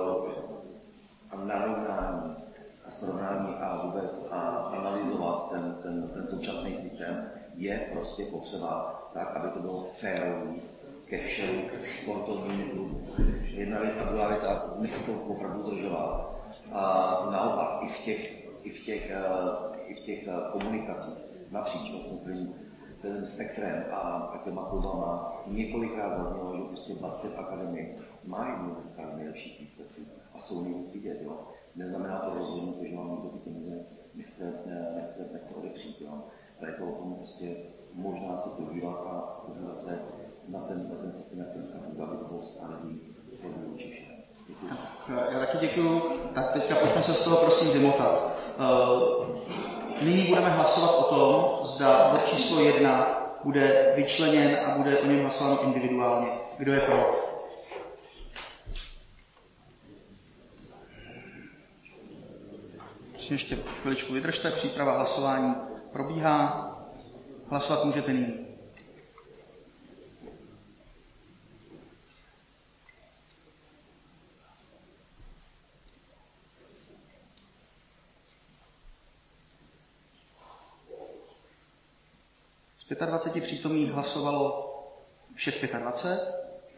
narovnání a srovnání a vůbec analyzovat ten současný systém je prostě potřeba tak, aby to bylo férový ke všem sportovním klubům. Jedna věc a druhá věc, a nechci to opravdu zdržovat. A naopak, i v těch komunikacích napříč celým spektrem a těma klubama několikrát zaznělo, že prostě Basket Academy mají dneska nejlepších výsledků a jsou nejvíc vidět. Jo. Neznamená to rozhodně to, že vám někdo ty peníze nechce odepřít. Jo. Ale je to o tom prostě možná se podívat a podívat se na ten systém, jak dneska funguje, aby to bylo spravedlivý vůči všem. Já taky děkuju. Tak teďka pojďme se z toho prosím vymotat. Nyní budeme hlasovat o tom, zda bod číslo 1 bude vyčleněn a bude o něm hlasováno individuálně. Kdo je pro? Prosím, ještě chviličku vydržte, příprava hlasování probíhá. Hlasovat můžete nyní. Z 25 přítomných hlasovalo všech 25.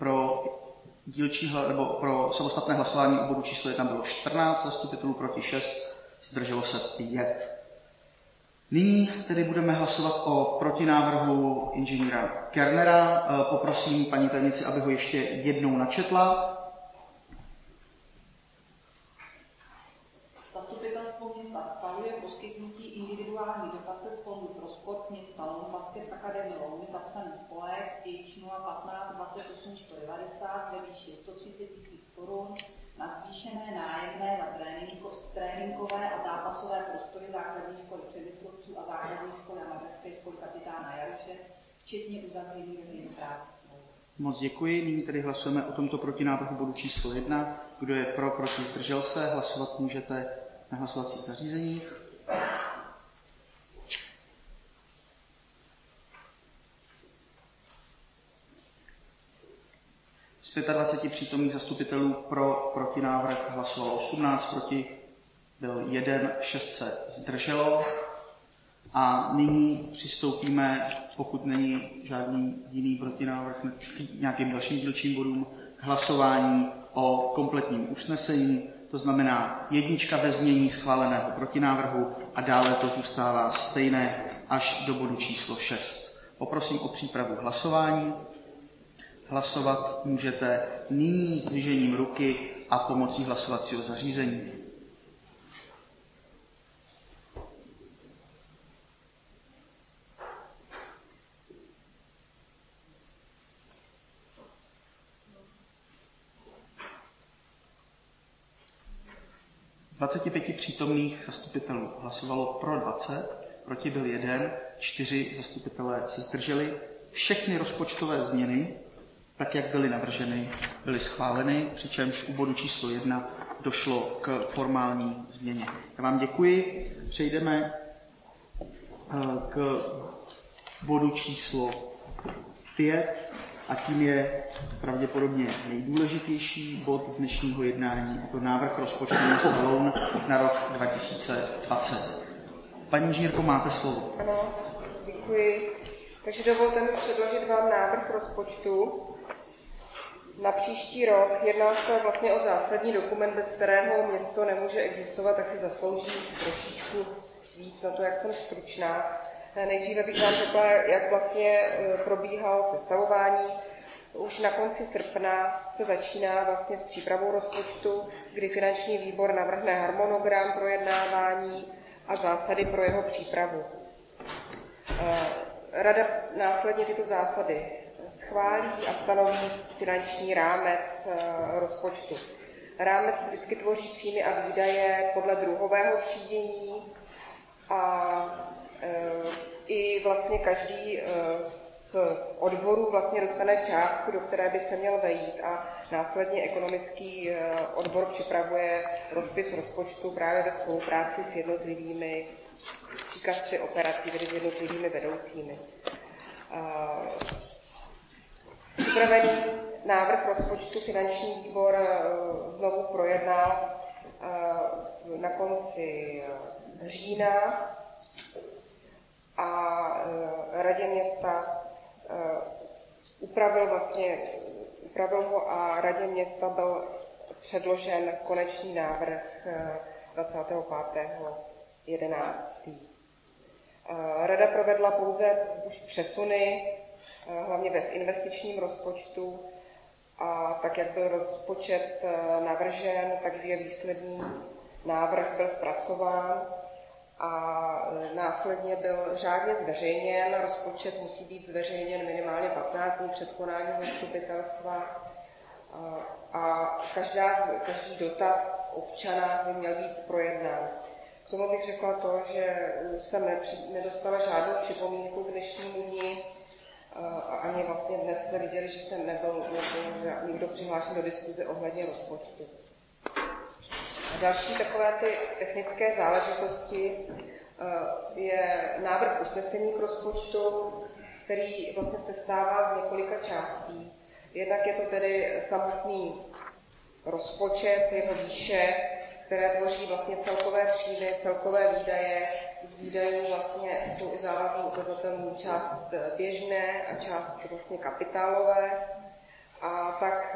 Pro samostatné hlasování u bodu číslo 1 bylo 14 zastupitelů, proti 6, zdrželo se 5. Nyní tedy budeme hlasovat o protinávrhu inženýra Kernera. Poprosím paní tajemnici, aby ho ještě jednou načetla. Zastupitelstvo města schvaluje poskytnutí individuální dotace z Fondu pro sport města Loun Basket Academy Louny zapsaný spolek H015 28 190 ve výši 130 000 Kč na zvýšené nájemné za tréninkové a zápasové prostory základní školy přemyslovců a základní školy a mateřské školy kapitána Jaroše, včetně uzavření veřejnoprávní smlouvy. Moc děkuji. Nyní tedy hlasujeme o tomto protinávrhu bodu číslo 1. Kdo je pro, proti, zdržel se. Hlasovat můžete na hlasovacích zařízeních. Z 25 přítomných zastupitelů pro protinávrh hlasovalo 18, proti byl 1, 6 se zdrželo. A nyní přistoupíme, pokud není žádný jiný protinávrh k nějakým dalším dílčím bodům, k hlasování o kompletním usnesení. To znamená 1 ve znění schváleného protinávrhu a dále to zůstává stejné až do bodu číslo 6. Poprosím o přípravu hlasování. Hlasovat můžete nyní zdvižením ruky a pomocí hlasovacího zařízení. Z 25 přítomných zastupitelů hlasovalo pro 20, proti byl 1, 4 zastupitelé se zdrželi. Všechny rozpočtové změny, tak jak byly navrženy, byly schváleny, přičemž u bodu číslo 1 došlo k formální změně. Já vám děkuji. Přejdeme k bodu číslo 5 a tím je pravděpodobně nejdůležitější bod dnešního jednání, to návrh rozpočtu města Loun na rok 2020. Paní inženýrko, máte slovo. Ano, děkuji. Takže dovolte mi předložit vám návrh rozpočtu na příští rok. Jedná se vlastně o zásadní dokument, bez kterého město nemůže existovat, tak si zaslouží trošičku víc na to, jak jsem stručná. Nejdříve bych vám řekla, jak vlastně probíhalo sestavování. Už na konci srpna se začíná vlastně s přípravou rozpočtu, kdy finanční výbor navrhne harmonogram projednávání a zásady pro jeho přípravu. Rada následně tyto zásady schválí a stanoví finanční rámec rozpočtu. Rámec vždycky tvoří příjmy a výdaje podle druhového třídění a i vlastně každý z odborů vlastně dostane částku, do které by se měl vejít a následně ekonomický odbor připravuje rozpis rozpočtu právě ve spolupráci s jednotlivými příkazci operací, tedy s jednotlivými vedoucími. Připravený návrh rozpočtu finanční výbor znovu projednal na konci října a radě města upravil ho a radě města byl předložen konečný návrh 25.11. Rada provedla pouze už přesuny, hlavně ve investičním rozpočtu a tak, jak byl rozpočet navržen, takže výsledný návrh byl zpracován a následně byl řádně zveřejněn. Rozpočet musí být zveřejněn minimálně 15 dní před konáním zastupitelstva a každý dotaz občana by měl být projednán. K tomu bych řekla to, že jsem nedostala žádnou připomínku k dnešnímu dni a ani vlastně dnes jste viděli, že jsem nebyl nikdo přihlášen do diskuze ohledně rozpočtu. A další takové ty technické záležitosti je návrh usnesení k rozpočtu, který vlastně sestává z několika částí. Jednak je to tedy samotný rozpočet, jeho výše, které tvoří vlastně celkové příjmy, celkové výdaje. Z výdajů vlastně jsou i závazný ukazatelů část běžné a část vlastně kapitálové. A tak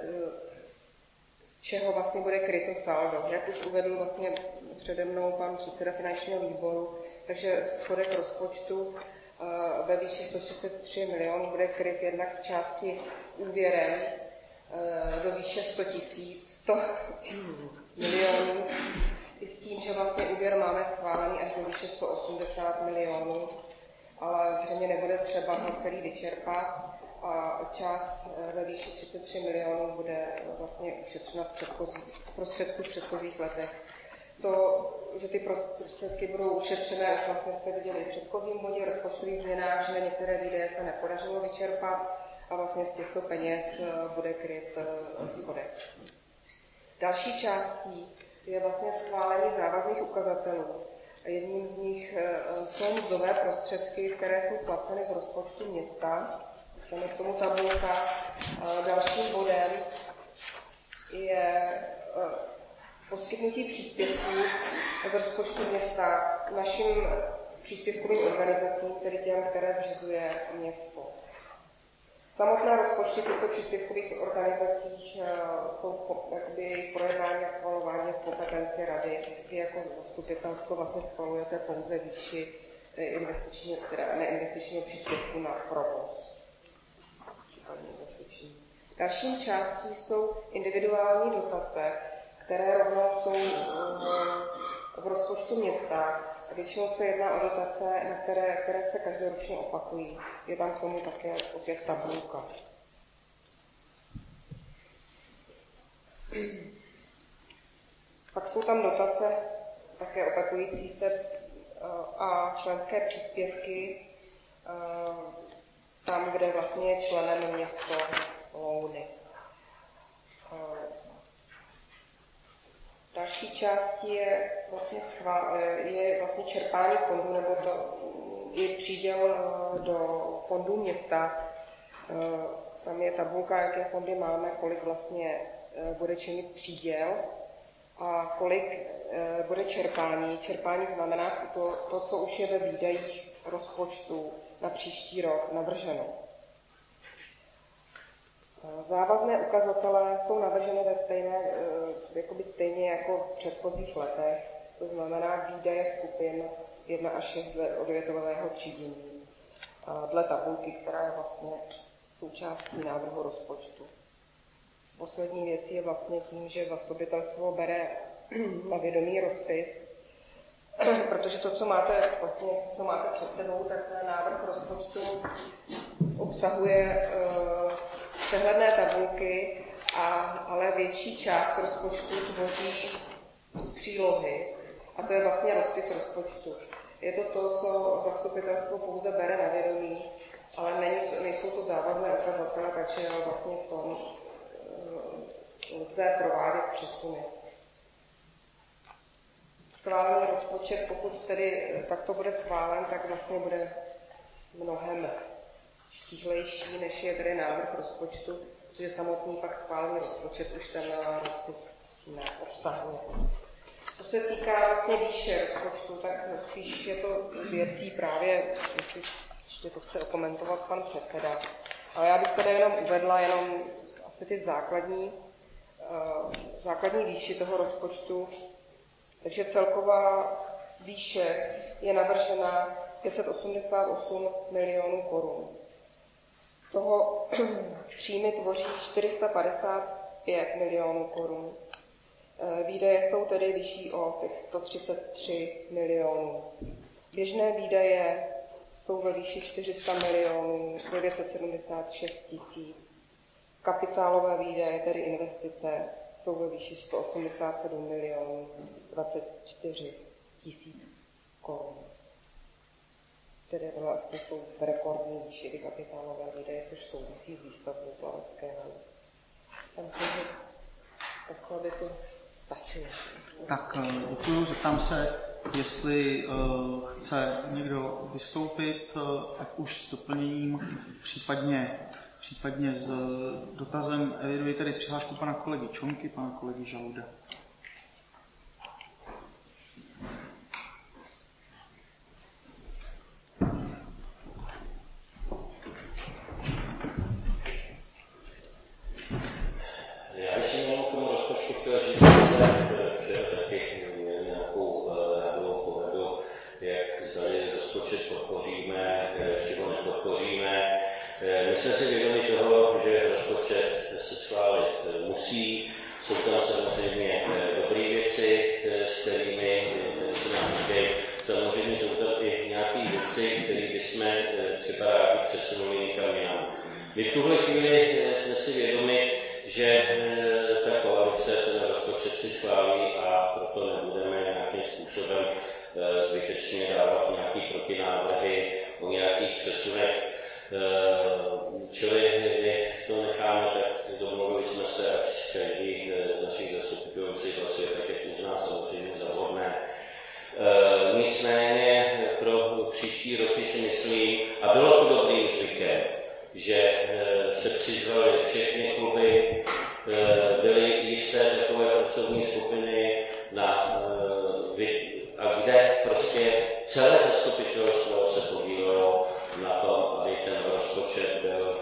z čeho vlastně bude kryto saldo. Jak už uvedl vlastně přede mnou pan předseda finančního výboru, takže schodek rozpočtu ve výši 133 milionů bude kryt jednak z části úvěrem do výše 100 milionů, i s tím, že vlastně úvěr máme schválený až do výše 180 milionů, ale zřejmě nebude třeba ho celý vyčerpat a část ve výši 33 milionů bude vlastně ušetřena z prostředků v předchozích letech. To, že ty prostředky budou ušetřené, už vlastně jste viděli v předchozím bodě rozpočtových změnách, že některé výdaje se nepodařilo vyčerpat a vlastně z těchto peněz bude kryt schodek. Další částí je vlastně schválení závazných ukazatelů. Jedním z nich jsou mzdové prostředky, které jsou placeny z rozpočtu města. Tam je k tomu tabulka. Dalším bodem je poskytnutí příspěvků z rozpočtu města našim příspěvkovým organizacím, tedy těm, které zřizuje město. Samotné rozpočty těchto příspěvkových organizacích jsou jejich projednání a schvalování v kompetenci rady. Vy jako zastupitelstvo vlastně schvalujete pouze výši neinvestičního příspěvku na provoz. Dalším částí jsou individuální dotace, které rovnou jsou v rozpočtu města. Většinou se jedná o dotace, na které se každoročně opakují. Je tam k tomu také opět tabulka. Pak jsou tam dotace také opakující se a členské příspěvky tam, kde vlastně je členem město Louny. Další částí je vlastně čerpání fondů, nebo to je příděl do fondů města. Tam je tabulka, jaké fondy máme, kolik vlastně bude činit příděl a kolik bude čerpání. Čerpání znamená to, co už je ve výdajích rozpočtu na příští rok navrženo. Závazné ukazatele jsou navrženy stejně jako v předchozích letech, to znamená výdaje skupin 1 až 6 odvětvového třídění dle tabulky, která je vlastně součástí návrhu rozpočtu. Poslední věc je vlastně tím, že zastupitelstvo bere na vědomí rozpis, protože to, co máte před sebou, tak návrh rozpočtu obsahuje přehledné tabulky, ale větší část rozpočtu tvoří přílohy a to je vlastně rozpis rozpočtu. Je to to, co zastupitelstvo pouze bere na vědomí, ale nejsou to závazné ukazatele, takže vlastně v tom lze provádět přesuny. Schválený rozpočet, pokud tedy takto bude schválen, tak vlastně bude mnohem štíhlejší, než je tedy návrh rozpočtu, protože samotný pak schválený rozpočet už ten rozpis neobsahuje. Co se týká vlastně výše rozpočtu, tak spíš je to věcí právě, jestli ještě to chce okomentovat pan předseda. Ale já bych tady jenom uvedla asi ty základní výši toho rozpočtu. Takže celková výše je navržena 588 milionů korun. Z toho příjmy tvoří 455 milionů korun. Výdaje jsou tedy vyšší o těch 133 milionů. Běžné výdaje jsou ve výši 400 milionů 976 tisíc. Kapitálové výdaje, tedy investice, jsou ve výši 187 milionů 24 tisíc korun. Které vlastně jsou v rekordní výši ty kapitálové výdaje, což souvisí s výstavbou plavecké haly. Já myslím, že takhle by to stačilo. Tak děkuji, zeptám se, jestli chce někdo vystoupit, ať už s doplněním, případně s dotazem. Eviduji tedy přihlášku pana kolegy Čonky, pana kolegy Žaluda. Já bych si měl k tomu rozpočtu chtěl říct, že se taky měl nějakou radu pohledu, jak zdali rozpočet podpoříme, či ho nepodpoříme. My jsme si vědomi toho, že rozpočet se schválit musí. Jsou tam samozřejmě dobré věci, s kterými se nám líbí. Samozřejmě jsou tam i nějaké věci, které bychom třeba rádi přesunuli někam jinam. My v tuhle chvíli jsme si vědomi, že ta koalice ten rozpočet si schválí a proto nebudeme nějakým způsobem zbytečně dávat nějaké protinávrhy o nějakých přesunech. Čili my to necháme, tak domluvili jsme se, ať každý z našich zastupitelů hlasuje tak, jak uzná samozřejmě za vhodné. Nicméně pro příští roky si myslím, a bylo to dobrým zvykem, že se přizvali všechny kluby, byly jisté takové pracovní skupiny, a kde prostě celé zastupitelstvo se podílelo na tom, aby ten rozpočet byl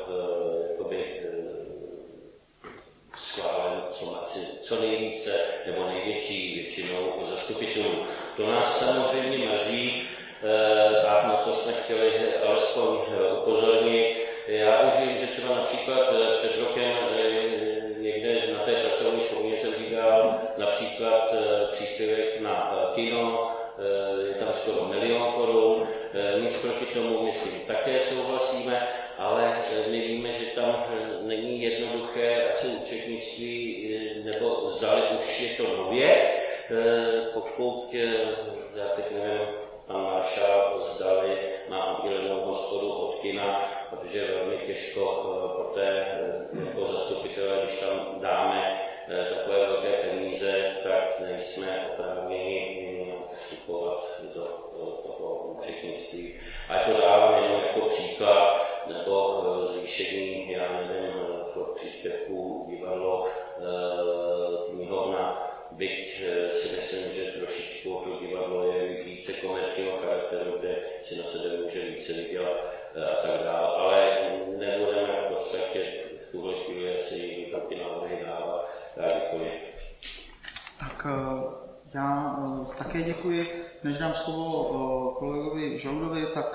schválen co nejvíce nebo největší většinou zastupitelů. To nás samozřejmě mrzí a na to jsme chtěli alespoň upozornit. Já už vím, že třeba například před rokem někde na té pracovní skupině jsem říkal například příspěvek na kino, je tam skoro 1 000 000 korun, nic proti tomu, myslím, také souhlasíme, ale my víme, že tam není jednoduché asi účetnictví, nebo zdali už je to nově, pokud, já teď nevím, pan maršál zdali má oddělenou hospodu od kina, protože je velmi těžko poté jako zastupitelé, když tam dáme takové velké peníze, tak nejsme oprávněni vstupovat do toho účetnictví. A to dávám jenom jako příklad, nebo zvýšení, já nevím, příspěvků divadlo, knihovna, byť si myslím, že trošičku to divadlo je více komerčního charakteru, kde si na sebe může více vydělat a tak dále, ale nebudeme v podstatě v tuhle chvíli asi taky návrhy dávat. Já děkuji. Tak já také děkuji. Než dám slovo kolegovi Žaludovi, tak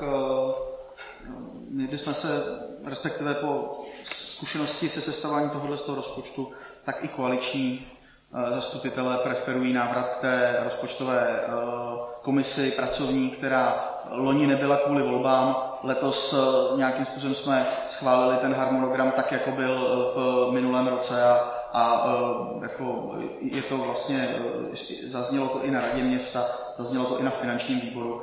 my bychom se, respektive po zkušenosti se sestaváním tohoto rozpočtu, tak i koaliční zastupitelé preferují návrat k té rozpočtové komisi pracovní, která loni nebyla kvůli volbám. Letos nějakým způsobem jsme schválili ten harmonogram tak, jako byl v minulém roce a jako je to vlastně, zaznělo to i na radě města, zaznělo to i na finančním výboru.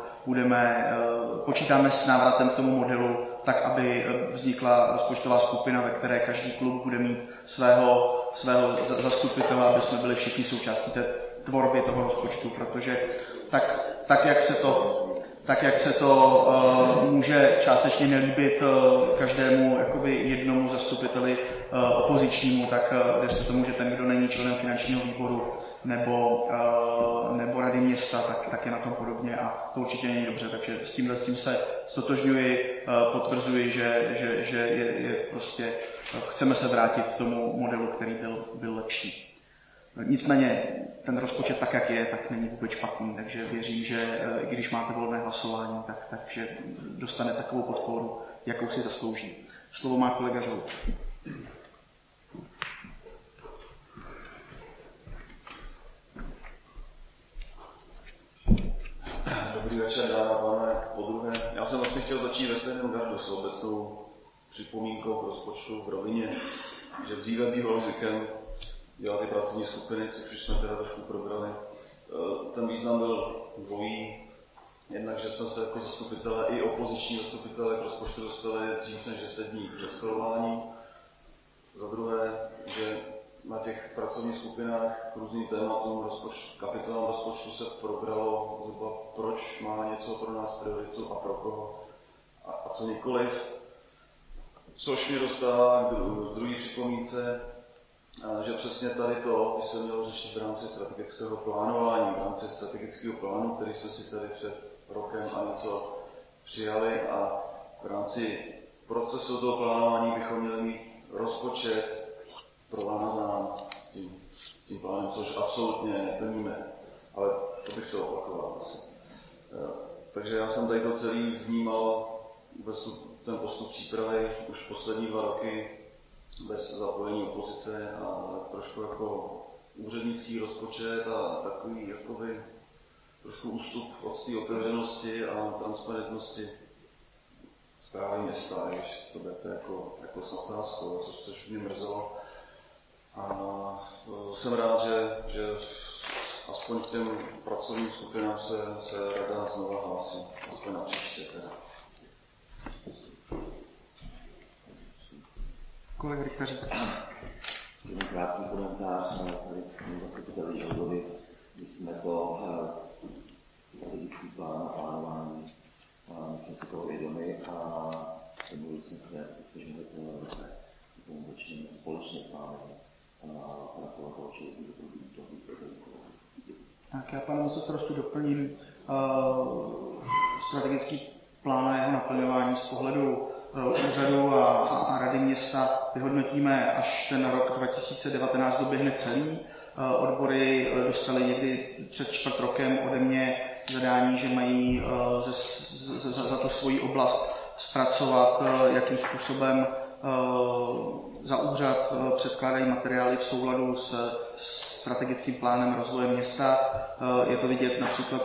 Počítáme s návratem k tomu modelu, tak aby vznikla rozpočtová skupina, ve které každý klub bude mít svého zastupitele, aby jsme byli všichni součástí té tvorby toho rozpočtu, protože tak jak se to může částečně nelíbit každému jakoby jednomu zastupiteli opozičnímu, tak věřte tomu, že ten, kdo není členem finančního výboru nebo rady města, tak je na tom podobně a to určitě není dobře. Takže s tím se stotožňuji, potvrzuji, že je prostě chceme se vrátit k tomu modelu, který byl lepší. Nicméně ten rozpočet tak, jak je, tak není vůbec špatný, takže věřím, že i když máte volné hlasování, takže dostane takovou podporu, jakou si zaslouží. Slovo má kolega Žaloub. Dobrý večer, dámy a pánové, podruhé. Já jsem vlastně chtěl začít ve stejném gardu s obecnou připomínkou k rozpočtu v rovině, že dříve býval zvykem dělat ty pracovní skupiny, což už jsme teda trošku probrali. Ten význam byl dvojí. Jednak, že jsme se jako zastupitelé i opoziční zastupitelé k rozpočtu dostali dřív než 10 dní před schvalováním. Za druhé, že na těch pracovních skupinách k různým tématům kapitolám rozpočtu se probralo zhruba, proč má něco pro nás prioritu a pro koho a co nikoliv. Což mě dostává k druhé připomínce, že přesně tady to by se mělo řešit v rámci strategického plánování, v rámci strategického plánu, který jsme si tady před rokem a něco přijali, a v rámci procesu toho plánování bychom měli mít rozpočet provázán s tím plánem, což absolutně neplníme, ale to bych se opakoval asi. Takže já jsem tady to celý vnímal ten postup přípravy už poslední 2 roky bez zapojení opozice a trošku jako úřednický rozpočet a takový jakoby trošku ústup od té otevřenosti a transparentnosti správy města, když to berete jako s nadsázkou, což mě mrzelo. A jsem rád, že aspoň k těm pracovním skupinám se rada znova hlásí, aspoň na příště teda. Kolega Rychařík. Jenom krátký komentář tady k zastupiteli Žaldovi. My jsme to strategický plán a plánování, jsme si toho vědomi a domluvili jsme se, že tomu začneme společně s vámi pracovat o Tak já panu starostu doplním. Strategický plán a jeho naplňování z pohledu úřadu a rady města vyhodnotíme, až ten rok 2019 doběhne celý. Odbory dostali někdy před 4 rokem ode mě zadání, že mají za tu svoji oblast zpracovat, jakým způsobem za úřad předkládají materiály v souladu s strategickým plánem rozvoje města. Je to vidět například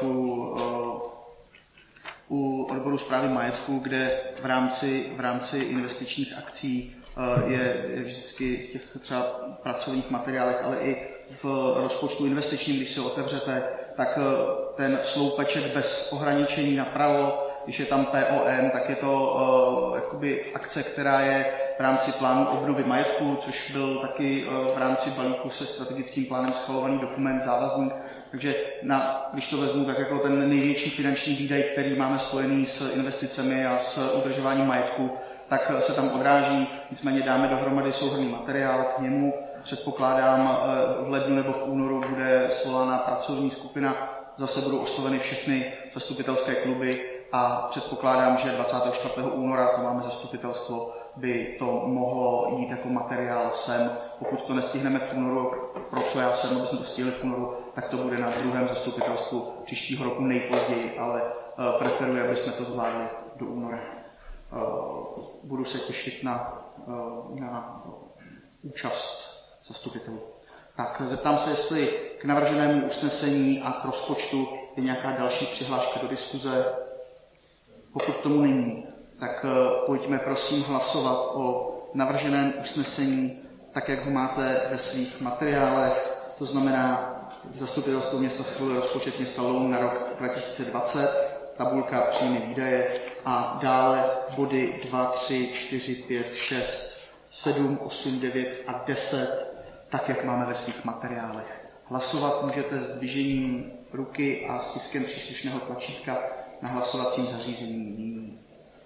u odboru správy majetku, kde v rámci investičních akcí je vždycky v těch třeba pracovních materiálech, ale i v rozpočtu investičním, když si ho otevřete, tak ten sloupeček bez ohraničení napravo, když je tam POM, tak je to jakoby akce, která je v rámci plánu obnovy majetku, což byl taky v rámci balíku se strategickým plánem schvalovaný dokument závazný. Takže když to vezmu, tak jako ten největší finanční výdaj, který máme spojený s investicemi a s udržováním majetku, tak se tam odráží. Nicméně dáme dohromady souhrnný materiál k němu. Předpokládám, v lednu nebo v únoru bude svolána pracovní skupina, zase budou osloveny všechny zastupitelské kluby a předpokládám, že 24. února, to máme zastupitelstvo, by to mohlo jít jako materiál sem. Pokud to nestihneme v únoru, pro co já jsem, aby jsme to stihli v únoru, tak to bude na 2. zastupitelstvu příštího roku nejpozději, ale preferuji, aby jsme to zvládli do února. Budu se těšit na účast zastupitelů. Tak zeptám se, jestli k navrženému usnesení a k rozpočtu je nějaká další přihláška do diskuze. Pokud tomu není, tak pojďme prosím hlasovat o navrženém usnesení, tak jak ho máte ve svých materiálech. To znamená, zastupitelstvo města schvaluje rozpočet města Loun na rok 2020, tabulka příjmy výdaje a dále body 2, 3, 4, 5, 6, 7, 8, 9 a 10, tak jak máme ve svých materiálech. Hlasovat můžete s dvižením ruky a stiskem příslušného tlačítka na hlasovacím zařízení nyní.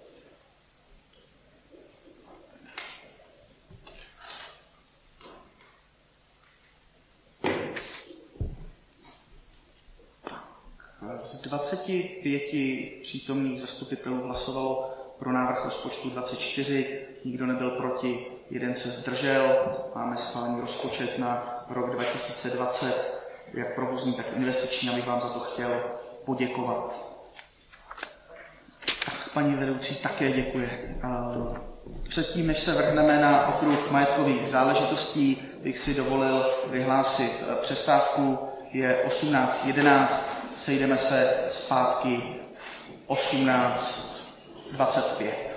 Z 25 přítomných zastupitelů hlasovalo pro návrh rozpočtu 24, nikdo nebyl proti, 1 se zdržel. Máme schválený rozpočet na rok 2020, jak provozní, tak investiční, abych vám za to chtěl poděkovat. Tak paní vedoucí také děkuje. Předtím, než se vrhneme na okruh majetkových záležitostí, bych si dovolil vyhlásit přestávku. Je 18:11, sejdeme se zpátky v 18:25.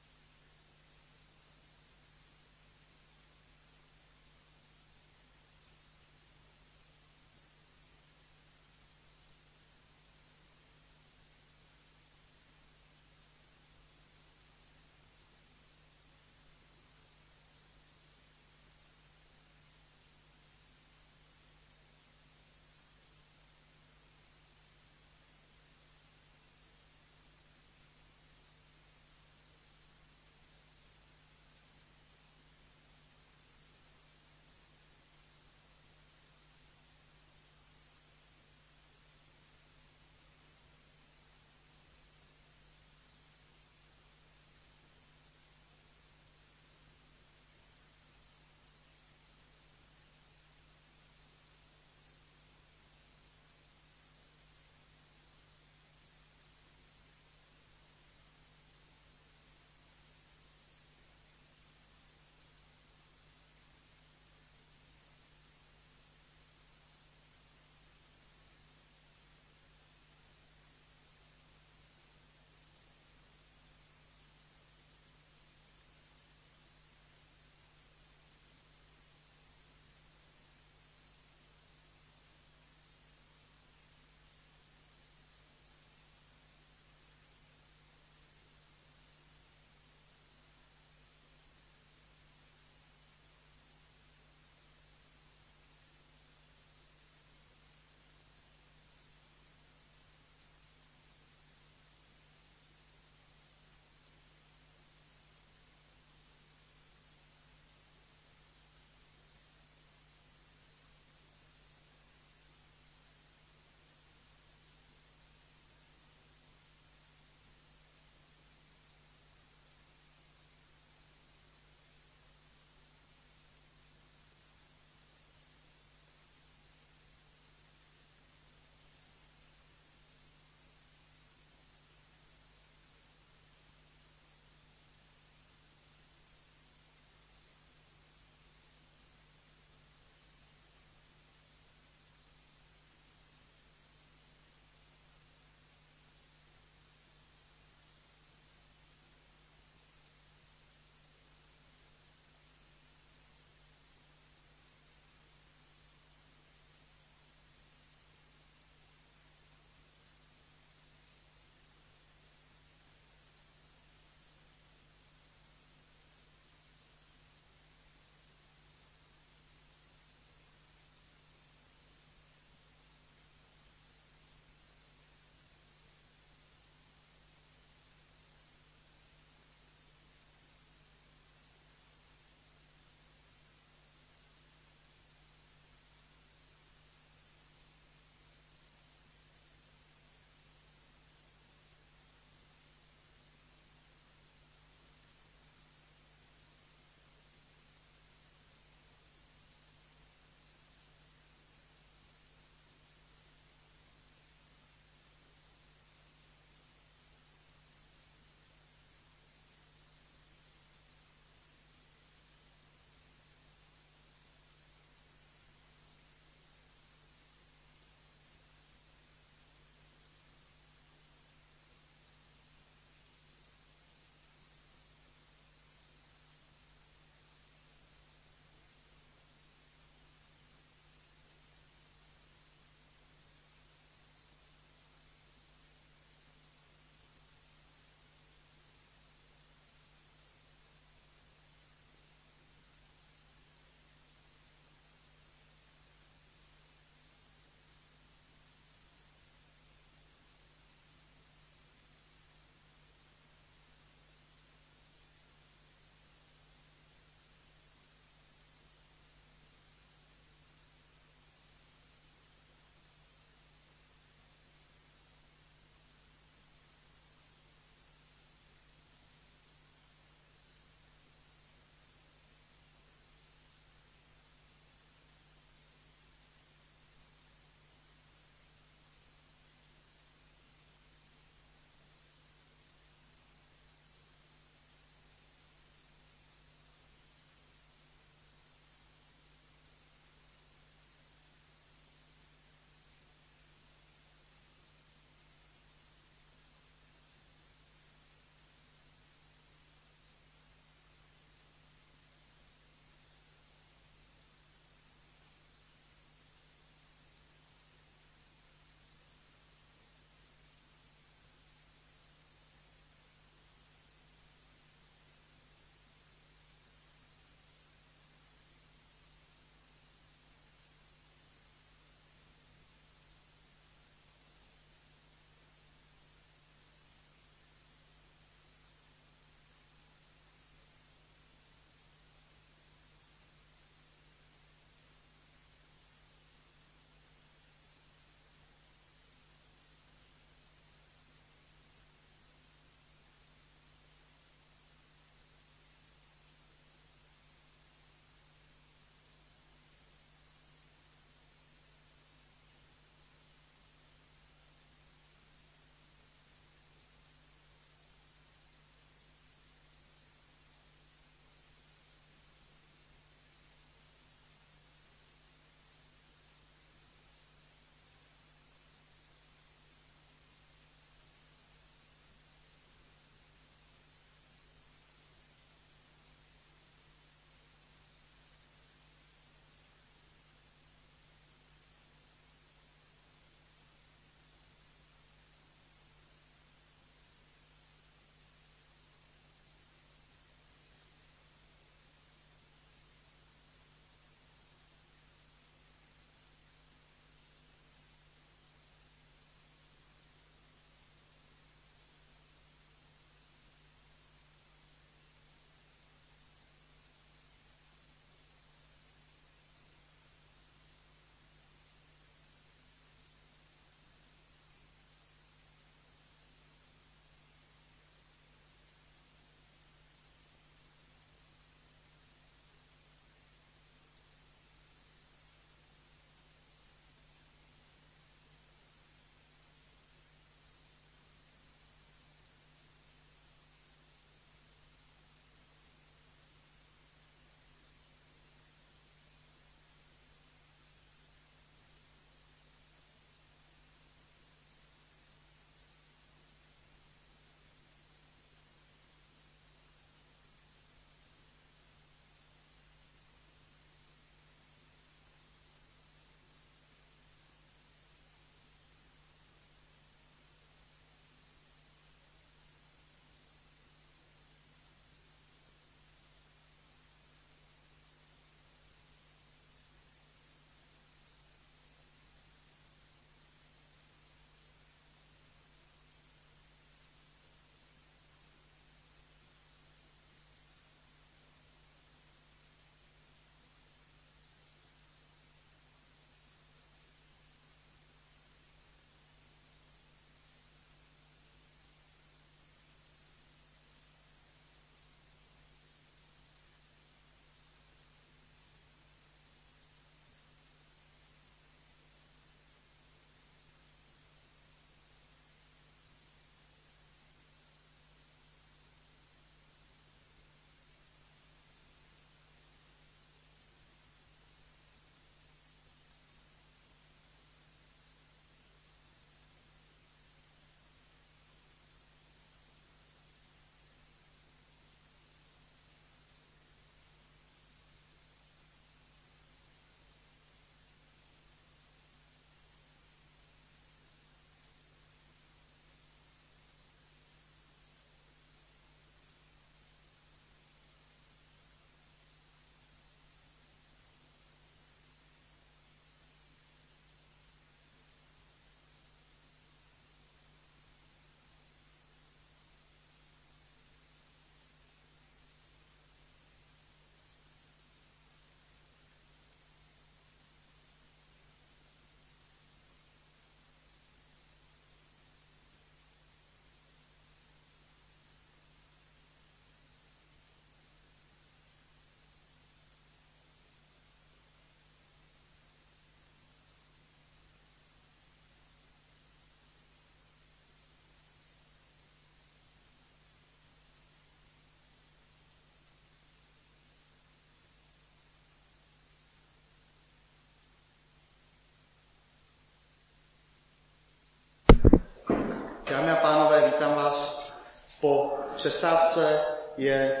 Dámy a pánové, vítám vás po přestávce. Je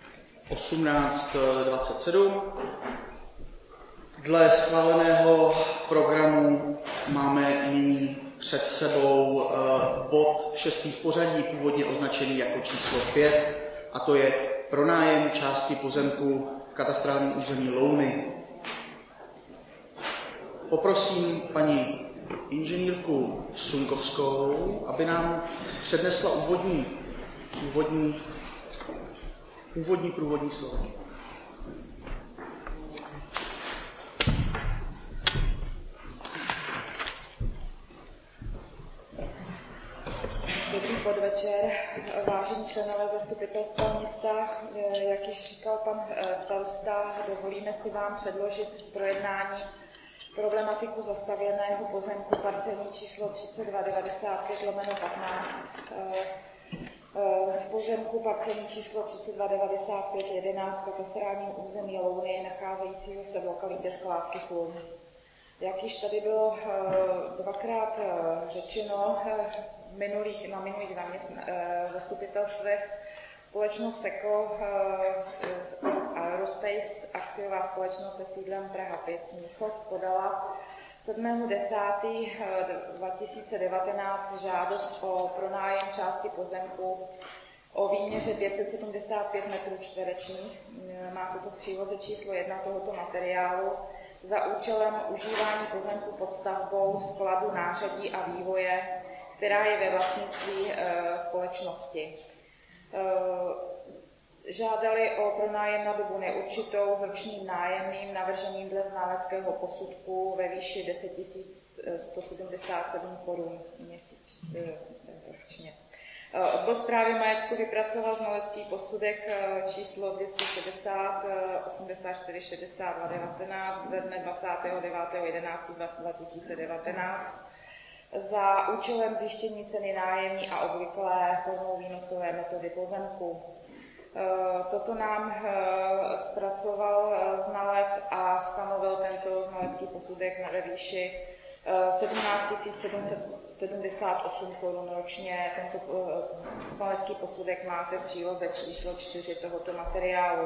18:27. Dle schváleného programu máme nyní před sebou bod 6. v pořadí, původně označený jako číslo 5, a to je pronájem části pozemku v katastrálním území Louny. Poprosím paní inženýrku Suňkovskou, aby nám přednesla úvodní průvodní slovo. Dobrý podvečer, vážení členové zastupitelstva města. Jak již říkal pan starosta, dovolíme si vám předložit k projednání problematiku zastavěného pozemku parcelní číslo 3295/15 z pozemku parcelní číslo 3295/11 v katastrálním území Louny, nacházejícího se v lokalitě Skládky Chlum. Jak již tady bylo dvakrát řečeno na minulých zastupitelstvech, společnost SECO Aerospace, akciová společnost se sídlem Praha 5 Smíchov, podala 7.10.2019 žádost o pronájem části pozemku o výměře 575 m2. Má toto v příloze číslo 1 tohoto materiálu za účelem užívání pozemku pod stavbou skladu nářadí a vývoje, která je ve vlastnictví společnosti. Žádali o pronájem na dobu neurčitou s ročním nájemným navrženým dle znaleckého posudku ve výši 10 177 korun měsíčně. Odbor správy majetku vypracoval znalecký posudek číslo 260 84 62 19 ze dne 29.11.2019 za účelem zjištění ceny nájemní a obvyklé formou výnosové metody pozemku. Toto nám zpracoval znalec a stanovil tento znalecký posudek ve výši 17 778 korun ročně. Tento znalecký posudek máte v příloze číslo 4 tohoto materiálu.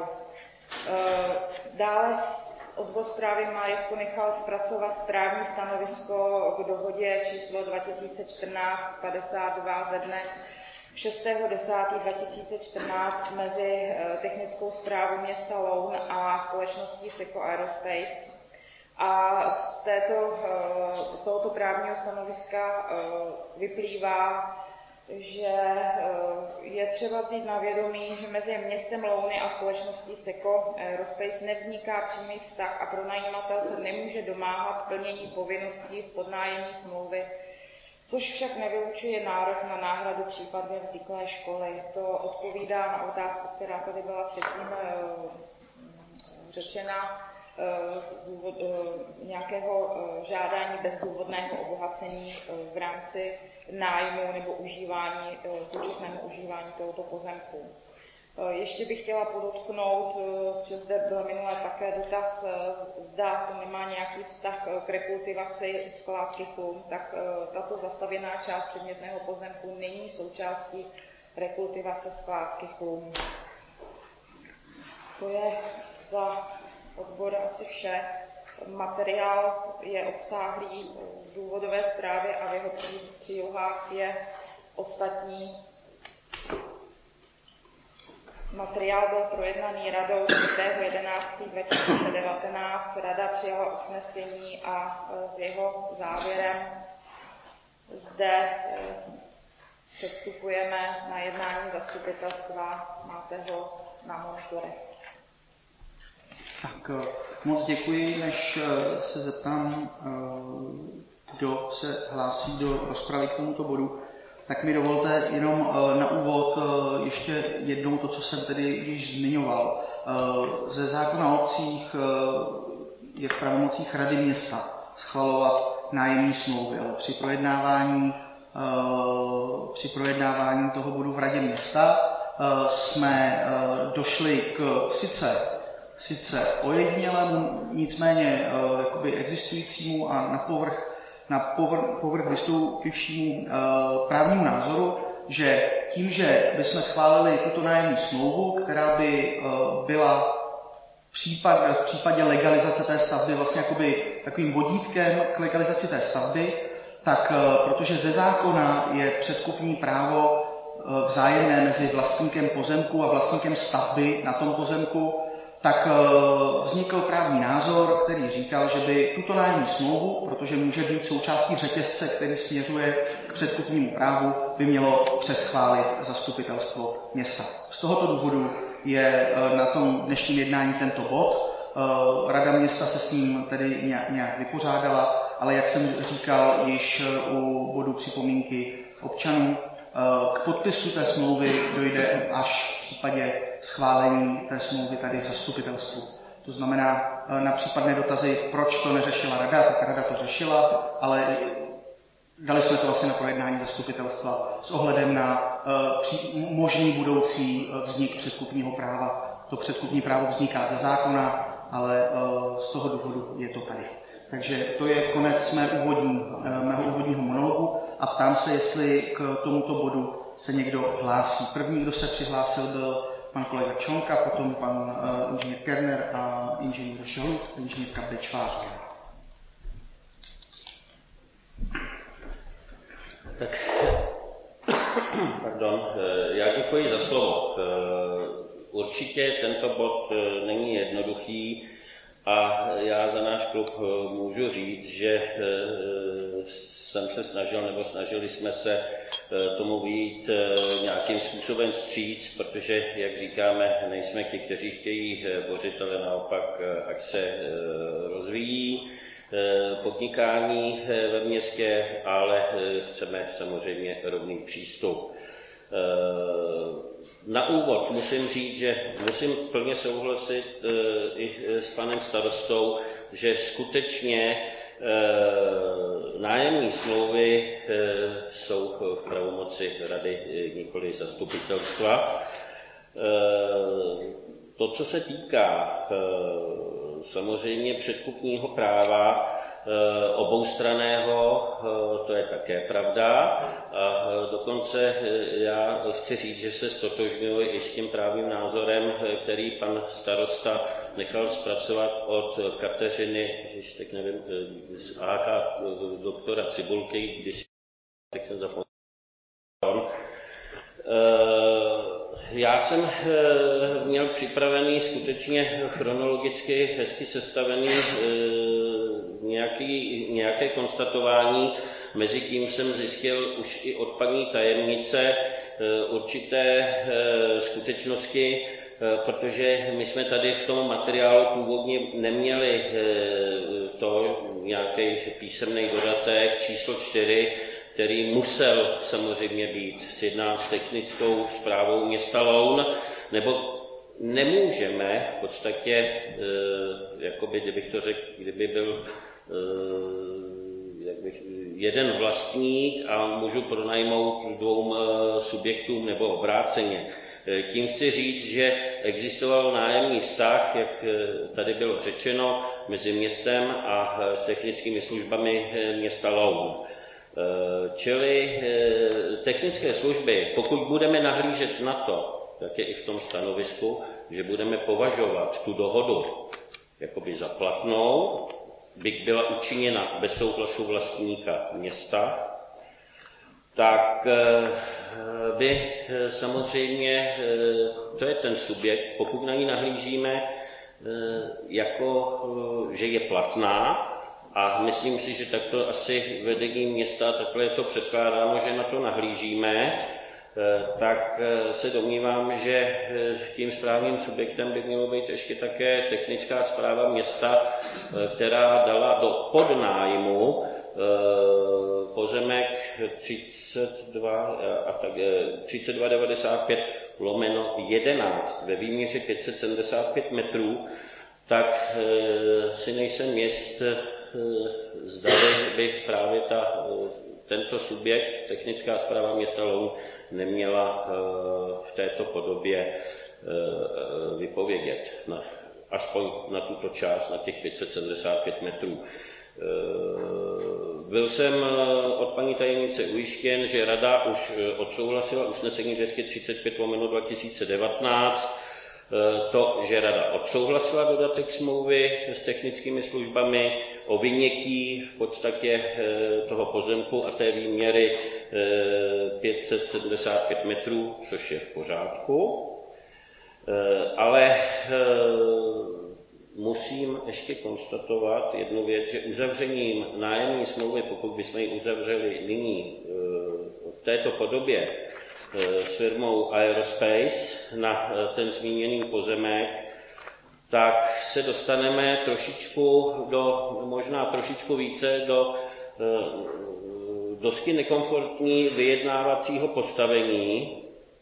Dále odbor správy majetku nechal zpracovat správní stanovisko k dohodě číslo 2014-52 ze dne 6.10.2014 mezi technickou správou města Loun a společností SECO Aerospace. A z tohoto právního stanoviska vyplývá, že je třeba vzít na vědomí, že mezi městem Louny a společností SECO Aerospace nevzniká přímý vztah a pronajímatel se nemůže domáhat plnění povinností z podnájemní smlouvy, což však nevylučuje nárok na náhradu případně vzniklé škody. To odpovídá na otázku, která tady byla předtím řečena, nějakého žádání bezdůvodného obohacení v rámci nájmu nebo současného užívání tohoto pozemku. Ještě bych chtěla podotknout, že zde byl minulé také dotaz, zda to nemá nějaký vztah k rekultivaci Skládky Chlum, tak tato zastavěná část předmětného pozemku není součástí rekultivace Skládky Chlum. To je za odbor asi vše. Materiál je obsáhlý v důvodové zprávě a v jeho přílohách je ostatní. Materiál byl projednaný radou 4.11.2019. Rada přijala usnesení a s jeho závěrem zde předstupujeme na jednání zastupitelstva. Máte ho na monitorech. Tak moc děkuji, než se zeptám, kdo se hlásí do rozpravy k tomuto bodu, tak mi dovolte jenom na úvod ještě jednou to, co jsem tedy již zmiňoval. Ze zákona o obcích je v pravomocích Rady města schvalovat nájemní smlouvy, ale při projednávání toho bodu v Radě města jsme došli k sice ojedinělému, nicméně jakoby existujícímu a na povrch na povrch vystoupivšímu právnímu názoru, že tím, že bychom schválili tuto nájemní smlouvu, která by byla v případě legalizace té stavby vlastně jakoby takovým vodítkem k legalizaci té stavby, tak protože ze zákona je předkupní právo vzájemné mezi vlastníkem pozemku a vlastníkem stavby na tom pozemku, tak vznikl právní názor, který říkal, že by tuto nájemní smlouvu, protože může být součástí řetězce, který směřuje k předkupnímu právu, by mělo přeschválit zastupitelstvo města. Z tohoto důvodu je na tom dnešním jednání tento bod. Rada města se s ním tedy nějak vypořádala, ale jak jsem říkal již u bodu připomínky občanů, k podpisu té smlouvy dojde až v případě schválení té smlouvy tady v zastupitelstvu. To znamená, na případné dotazy, proč to neřešila rada, tak rada to řešila, ale dali jsme to vlastně na projednání zastupitelstva s ohledem na možný budoucí vznik předkupního práva. To předkupní právo vzniká ze zákona, ale z toho důvodu je to tady. Takže to je konec mého úvodního monologu a ptám se, jestli k tomuto bodu se někdo hlásí. První, kdo se přihlásil, byl pan kolega Čonka, potom pan inženýr Kerner a inženýr Žalut, inženýrka Bečvář. Tak, pardon, já děkuji za slovo. Určitě tento bod není jednoduchý a já za náš klub můžu říct, že jsem se snažil, nebo snažili jsme se tomu vyjít nějakým způsobem vstříc, protože, jak říkáme, nejsme ti, kteří chtějí bořit, ale naopak, ať se rozvíjí podnikání ve městě, ale chceme samozřejmě rovný přístup. Na úvod musím říct, že musím plně souhlasit i s panem starostou, že skutečně nájemní smlouvy jsou v pravomoci rady, nikoli zastupitelstva. To, co se týká samozřejmě předkupního práva oboustranného, to je také pravda. A dokonce já chci říct, že se ztotožňuji i s tím právním názorem, který pan starosta nechal zpracovat od Kateřiny, teď nevím, z AK doktora Cibulky, když teď jsem zapomněl. Já jsem měl připravený skutečně chronologicky hezky sestavený nějaké konstatování. Mezitím jsem zjistil už i od paní tajemnice určité skutečnosti, protože my jsme tady v tom materiálu původně neměli to nějaký písemný dodatek číslo 4, který musel samozřejmě být sjednán s technickou správou města Loun, nebo nemůžeme v podstatě, jakoby, kdybych to řekl, kdyby byl jeden vlastník a můžu pronajmout 2 subjektům nebo obráceně. Tím chci říct, že existoval nájemní vztah, jak tady bylo řečeno, mezi městem a technickými službami města Loun. Čili technické služby, pokud budeme nahlížet na to, tak je i v tom stanovisku, že budeme považovat tu dohodu jakoby za platnou, byť byla učiněna bez souhlasu vlastníka města, tak by samozřejmě, to je ten subjekt, pokud na ní nahlížíme jako, že je platná, a myslím si, že takto asi vedení města, takhle je to předkládáno, že na to nahlížíme, tak se domnívám, že tím správným subjektem by mělo být ještě také technická správa města, která dala do podnájmu pozemek 3295/11 ve výměře 575 metrů, tak si nejsem jist, zdali by právě tento subjekt, technická správa města Loun, neměla v této podobě vypovědět, aspoň na tuto část, na těch 575 metrů. Byl jsem od paní tajemnice ujištěn, že Rada už odsouhlasila usnesení 235/2019, to, že Rada odsouhlasila dodatek smlouvy s technickými službami o vynětí v podstatě toho pozemku a té výměry 575 metrů, což je v pořádku, ale musím ještě konstatovat jednu věc, že uzavřením nájemní smlouvy, pokud bychom ji uzavřeli nyní v této podobě s firmou Aerospace na ten zmíněný pozemek, tak se dostaneme možná trošičku více do dosti nekomfortní vyjednávacího postavení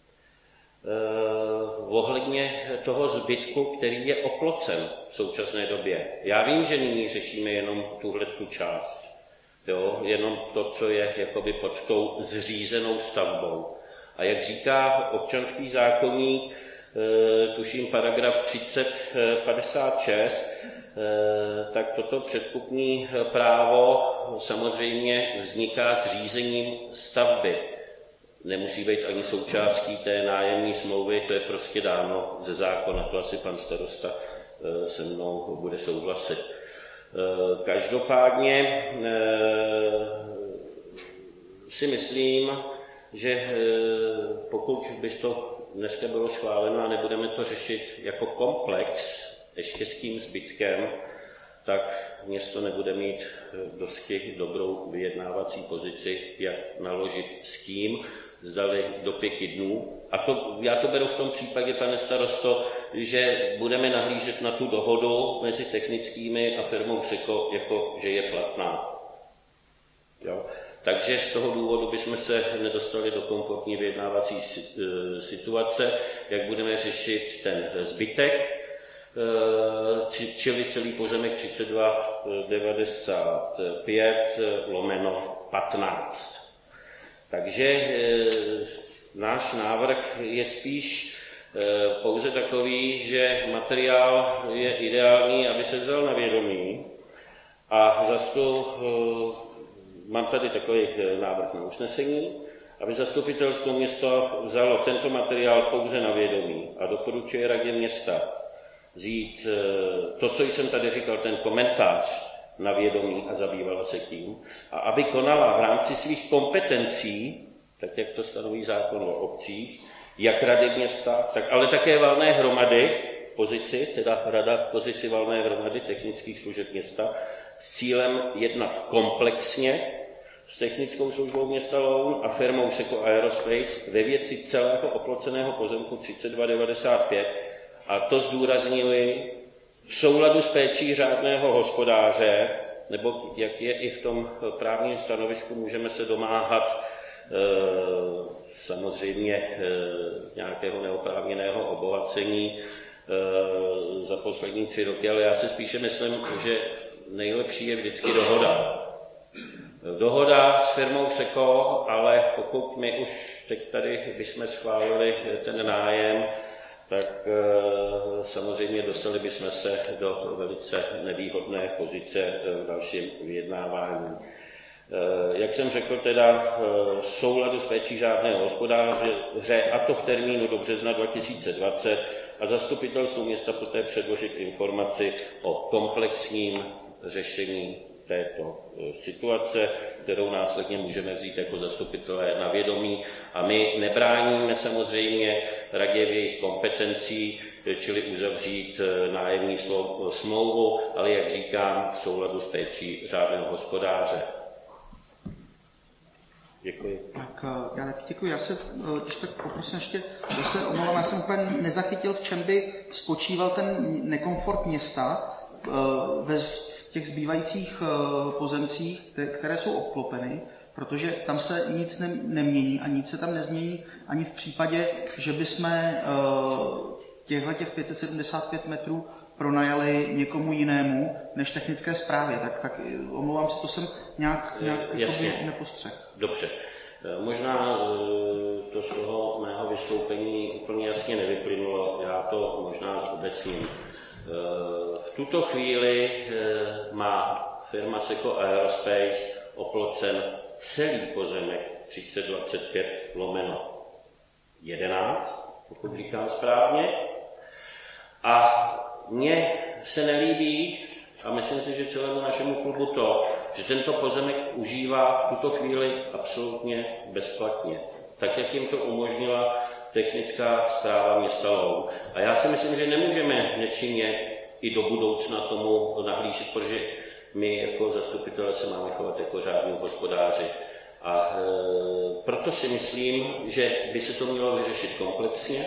ohledně toho zbytku, který je oplocen v současné době. Já vím, že nyní řešíme jenom tuhletu část, jenom to, co je jakoby pod tou zřízenou stavbou. A jak říká občanský zákoník, tuším paragraf 3056, tak toto předkupní právo samozřejmě vzniká zřízením stavby. Nemusí být ani součástí té nájemní smlouvy, to je prostě dáno ze zákona, to asi pan starosta se mnou bude souhlasit. Každopádně si myslím, že pokud by to dneska bylo schváleno a nebudeme to řešit jako komplex, ještě s tím zbytkem, tak město nebude mít dosti dobrou vyjednávací pozici, jak naložit s tím, zdali do 5 dnů. A já to beru v tom případě, pane starosto, že budeme nahlížet na tu dohodu mezi technickými a firmou SECO, jako že je platná. Jo? Takže z toho důvodu bychom se nedostali do komfortní vyjednávací situace, jak budeme řešit ten zbytek, čili celý pozemek 3295/15. Takže náš návrh je spíš pouze takový, že materiál je ideální, aby se vzal na vědomí, a mám tady takový návrh na usnesení, aby zastupitelstvo města vzalo tento materiál pouze na vědomí a doporučuje radě města vzít to, co jsem tady říkal, ten komentář na vědomí a zabývala se tím, a aby konala v rámci svých kompetencí, tak jak to stanoví zákon o obcích, jak rady města, tak ale také valné hromady v pozici, teda rada v pozici valné hromady technických služeb města, s cílem jednat komplexně s technickou službou města Loun a firmou SECO Aerospace ve věci celého oploceného pozemku 3295, a to zdůrazňuji v souladu s péčí řádného hospodáře, nebo jak je i v tom právním stanovisku, můžeme se domáhat samozřejmě nějakého neoprávněného obohacení za poslední 3 roky, ale já si spíše myslím, že nejlepší je vždycky dohoda. Dohoda s firmou SECO, ale pokud my už teď tady bychom schválili ten nájem, tak samozřejmě dostali bychom se do velice nevýhodné pozice v dalším vyjednávání. Jak jsem řekl, teda v souladu s péčí řádného hospodáře, a to v termínu do března 2020, a zastupitelstvu města poté předložit informaci o komplexním řešení této situace, kterou následně můžeme vzít jako zastupitelé na vědomí. A my nebráníme samozřejmě radě v jejich kompetencí, čili uzavřít nájemní smlouvu, ale jak říkám, v souladu s péčí řádného hospodáře. Děkuji. Tak já taky děkuji. Já se, když tak poprosím ještě, že se omlouvám, já jsem úplně nezachytil, v čem by spočíval ten nekomfort města v těch zbývajících pozemcích, které jsou obklopeny, protože tam se nic nemění a nic se tam nezmění ani v případě, že bychom těch 575 metrů pronajali někomu jinému než technické správě. Tak omlouvám se, to jsem nějak nepostřehl. Dobře. Možná to z toho mého vystoupení úplně jasně nevyplynulo, já to možná zobecním. V tuto chvíli má firma Seco Aerospace oplocen celý pozemek 3025/11, pokud říkám správně. A mně se nelíbí, a myslím si, že celému našemu klubu to, že tento pozemek užívá v tuto chvíli absolutně bezplatně, tak jak jim to umožnila technická správa města Loun. A já si myslím, že nemůžeme nečinně i do budoucna tomu nahlížet, protože my jako zastupitelé se máme chovat jako řádní hospodáři. A proto si myslím, že by se to mělo vyřešit komplexně.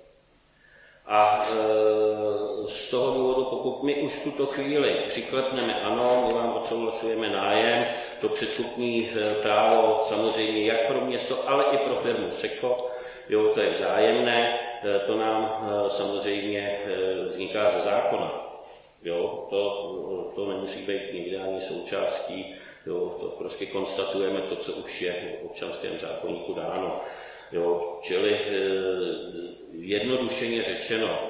A z toho důvodu, pokud my už v tuto chvíli přiklepneme, ano, my vám odsouhlasujeme nájem, to předkupní právo samozřejmě jak pro město, ale i pro firmu Seco, jo, to je vzájemné, to nám samozřejmě vzniká ze zákona. Jo, to nemusí být nikdy ani součástí, jo, to prostě konstatujeme to, co už je v občanském zákoníku dáno. Jo, čili jednodušeně řečeno,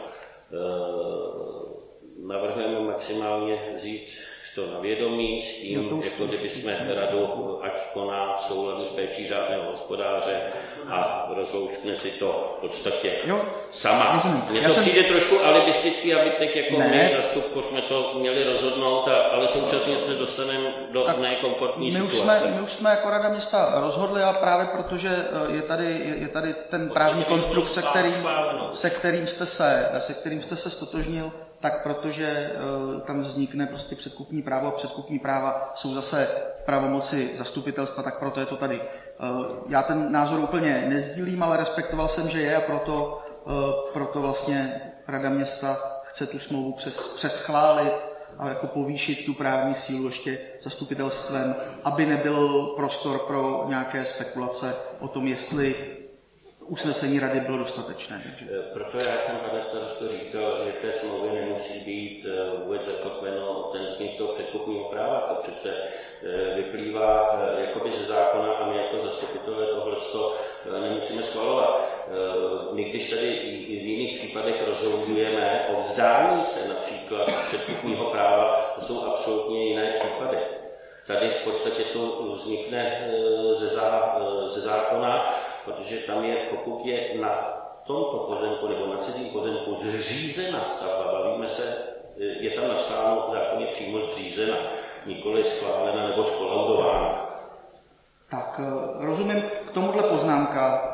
navrhujeme maximálně vzít to na vědomí s tím, jako kdyby jsme radu, ať koná v souladu s péčí řádného hospodáře a rozlouskne si to v podstatě sama. Mně to přijde trošku alibisticky, aby teď jako my zastupko jsme to měli rozhodnout, ale současně se dostaneme do nekomfortní situace. My už jsme jako Rada města rozhodli a právě protože je tady ten právní konstrukt, se kterým jste se stotožnil, tak protože tam vznikne prostě předkupní právo a předkupní práva jsou zase v pravomoci zastupitelstva, tak proto je to tady. Já ten názor úplně nezdílím, ale respektoval jsem, že je a proto vlastně Rada města chce tu smlouvu přeschválit a jako povýšit tu právní sílu ještě zastupitelstvem, aby nebyl prostor pro nějaké spekulace o tom, jestli usnesení rady bylo dostatečné. Takže. Proto já jsem, pane starosto, říkal, že v té smlouvě nemusí být vůbec zakotveno ten vznik toho předkupního práva. To přece vyplývá jakoby ze zákona a my jako zastupitelé tohleto nemusíme schvalovat. My když tady i v jiných případech rozhodujeme o vzdání se například předkupního práva, to jsou absolutně jiné případy. Tady v podstatě to vznikne ze zákona, protože tam je, pokud je na tomto pozemku nebo na cizím pozemku zřízena stavba, bavíme se, je tam napsáno v zákoně přímo zřízena, nikoli schválena nebo skolaudována. Tak, rozumím k tomuhle poznámka.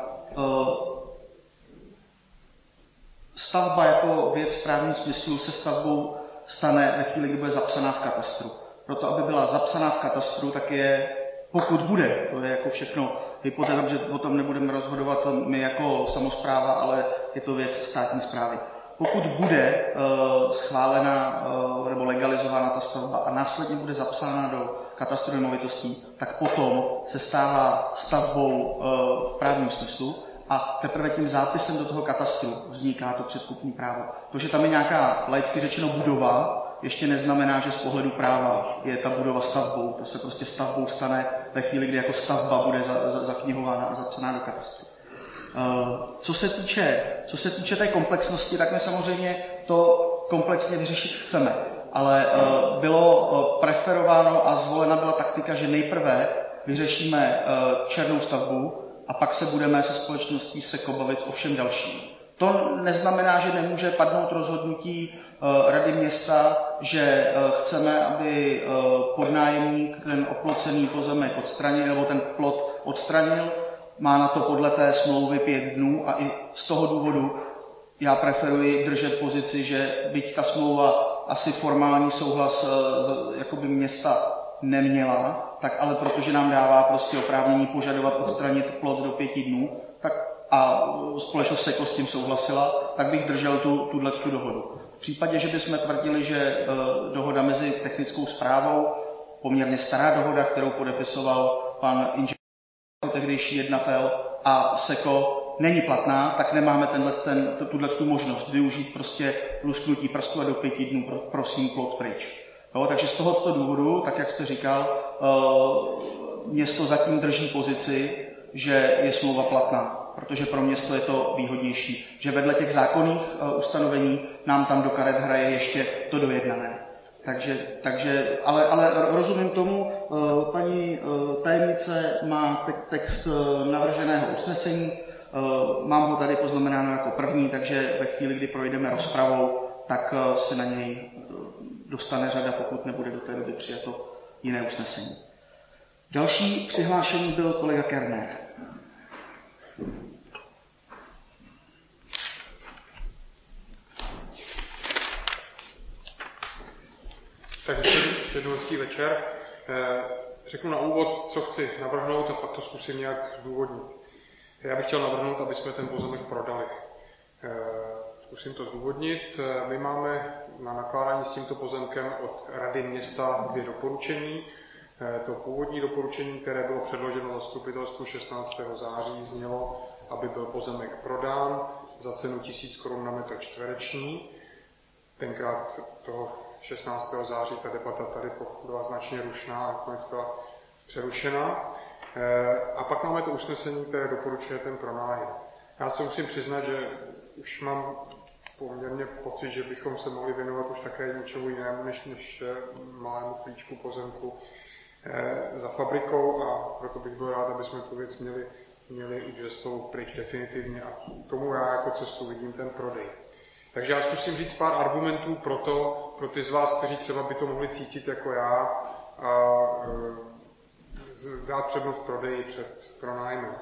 Stavba jako věc v právním smyslu se stavbou stane ve chvíli, kdy bude zapsaná v katastru. Proto, aby byla zapsaná v katastru, tak je, pokud bude, to je jako všechno hypotéza, že o tom nebudeme rozhodovat my jako samospráva, ale je to věc státní správy. Pokud bude schválena nebo legalizována ta stavba a následně bude zapsána do katastru nemovitostí, tak potom se stává stavbou v právním smyslu a teprve tím zápisem do toho katastru vzniká to předkupní právo. To, že tam je nějaká laicky řečeno budova, ještě neznamená, že z pohledu práva je ta budova stavbou. To se prostě stavbou stane ve chvíli, kdy jako stavba bude zaknihována a zapsaná do katastru. Co se týče té komplexnosti, tak my samozřejmě to komplexně vyřešit chceme. Ale bylo preferováno a zvolena byla taktika, že nejprve vyřešíme černou stavbu a pak se budeme se společností Seco bavit o všem dalším. To neznamená, že nemůže padnout rozhodnutí Rady města, že chceme, aby podnájemník ten oplocený pozemek odstranil, nebo ten plot odstranil. Má na to podle té smlouvy 5 dnů a i z toho důvodu já preferuji držet pozici, že byť ta smlouva asi formální souhlas jakoby města neměla, tak ale protože nám dává prostě oprávnění požadovat odstranit plot do 5 dnů, tak a společnost Seco s tím souhlasila, tak bych držel tuto dohodu. V případě, že bychom tvrdili, že dohoda mezi technickou správou, poměrně stará dohoda, kterou podepisoval pan inženýr, tehdejší jednatel, a Seco není platná, tak nemáme tuto možnost využít prostě lusknutí prstu a do 5 dnů prosím plot pryč. Jo, takže z tohoto důvodu, tak jak jste říkal, město zatím drží pozici, že je smlouva platná, protože pro město je to výhodnější, že vedle těch zákonných ustanovení nám tam do karet hraje ještě to dojednané. Ale rozumím tomu, paní tajemnice má text navrženého usnesení, mám ho tady poznamenáno jako první, takže ve chvíli, kdy projdeme rozpravou, tak se na něj dostane řada, pokud nebude do té doby přijato jiné usnesení. Další přihlášený byl kolega Kerner. Takže ještě jednou hezký večer. Řeknu na úvod, co chci navrhnout a pak to zkusím nějak zdůvodnit. Já bych chtěl navrhnout, aby jsme ten pozemek prodali. Zkusím to zdůvodnit. My máme na nakládání s tímto pozemkem od Rady města 2 doporučení. To původní doporučení, které bylo předloženo zastupitelstvu 16. září, znělo, aby byl pozemek prodán za cenu 1000 Kč na metr čtvereční. Tenkrát toho 16. září ta debata tady byla značně rušná a nakonec byla přerušena. A pak máme to usnesení, které doporučuje ten pronájem. Já se musím přiznat, že už mám poměrně pocit, že bychom se mohli věnovat už také něčemu jinému, než malému flíčku pozemku za fabrikou, a proto bych byl rád, aby jsme tu věc měli už ze stolu pryč definitivně, a tomu já jako cestu vidím ten prodej. Takže já zkusím říct pár argumentů pro ty z vás, kteří třeba by to mohli cítit jako já, a dát přednost prodeji před pronájmem.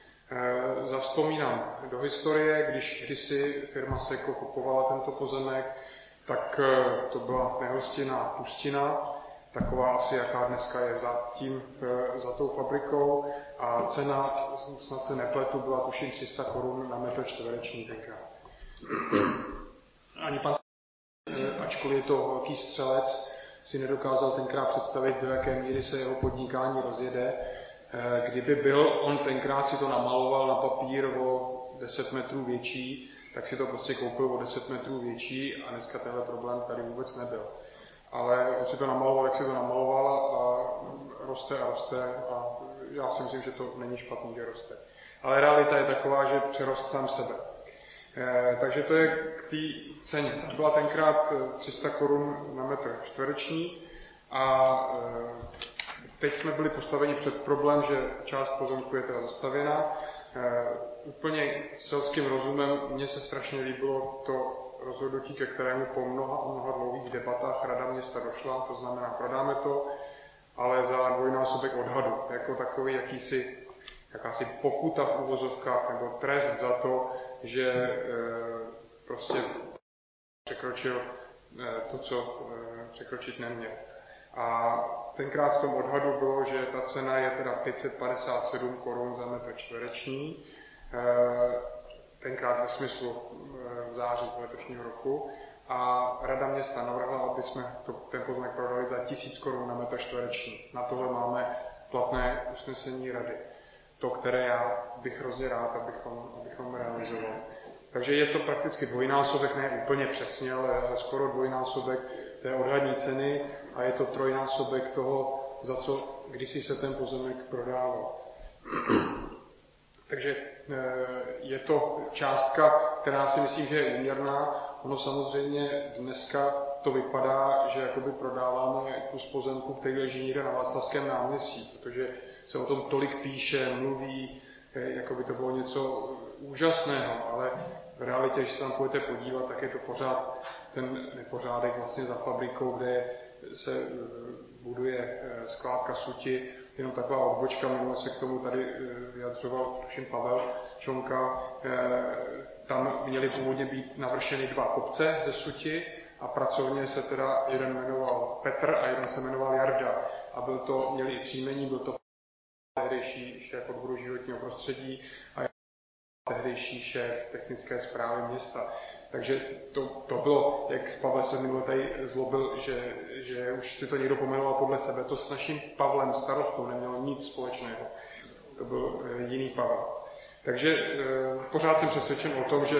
Zavzpomínám do historie, když kdysi firma Seko kupovala tento pozemek, tak to byla nehostinná pustina, taková asi, jaká dneska je za tou fabrikou, a cena, snad se nepletu, byla tuším 300 Kč na metr čtvereční tenkrát. Ani pan, ačkoliv je to velký střelec, si nedokázal tenkrát představit, do jaké míry se jeho podnikání rozjede. Kdyby byl, on tenkrát si to namaloval na papír o 10 metrů větší, tak si to prostě koupil o 10 metrů větší a dneska tenhle problém tady vůbec nebyl. Ale on si to namaloval, jak si to namaloval, a roste a roste, a já si myslím, že to není špatný, že roste. Ale realita je taková, že přerost sám sebe. Takže to je k té ceně. Ta byla tenkrát 300 Kč na metr čtvereční a teď jsme byli postaveni před problém, že část pozemku je teda zastavěna. Úplně selským rozumem mně se strašně líbilo to rozhodnutí, ke kterému po mnoha dlouhých debatách Rada města došla, to znamená, prodáme to, ale za dvojnásobek odhadu, jako takový jakási pokuta v uvozovkách, nebo trest za to, že prostě překročil to, co překročit neměl. A tenkrát v tom odhadu bylo, že ta cena je teda 557 Kč za metr čtvereční, tenkrát ve smyslu v září letošního roku, a Rada města navrhla, aby jsme ten pozemek prodali za 1000 Kč na metr čtvereční. Na tohle máme platné usnesení Rady. To, které já bych hrozně rád, abychom realizovali. Takže je to prakticky dvojnásobek, ne úplně přesně, ale skoro dvojnásobek té odhadní ceny, a je to trojnásobek toho, za co kdysi se ten pozemek prodával. Takže je to částka, která si myslím, že je úměrná. Ono samozřejmě dneska to vypadá, že jakoby prodáváme kus pozemku, který leží někde na Václavském náměstí, protože se o tom tolik píše, mluví, jako by to bylo něco úžasného, ale v realitě, když se tam půjdete podívat, tak je to pořád ten nepořádek vlastně za fabrikou, kde se buduje skládka suti, jenom taková odbočka, minule se k tomu tady vyjadřoval, tuším, Pavel Čonka. Tam měly původně být navršeny 2 kopce ze suti a pracovně se teda jeden jmenoval Petr a jeden se jmenoval Jarda. A měli i příjmení, byl to tehdejší šéf odboru životního prostředí a tehdejší šéf technické správy města. Takže to bylo, jak Pavel se minule tady zlobil, že už si to někdo pomenoval podle sebe. To s naším Pavlem starostou nemělo nic společného. To byl jiný Pavel. Takže pořád jsem přesvědčen o tom, že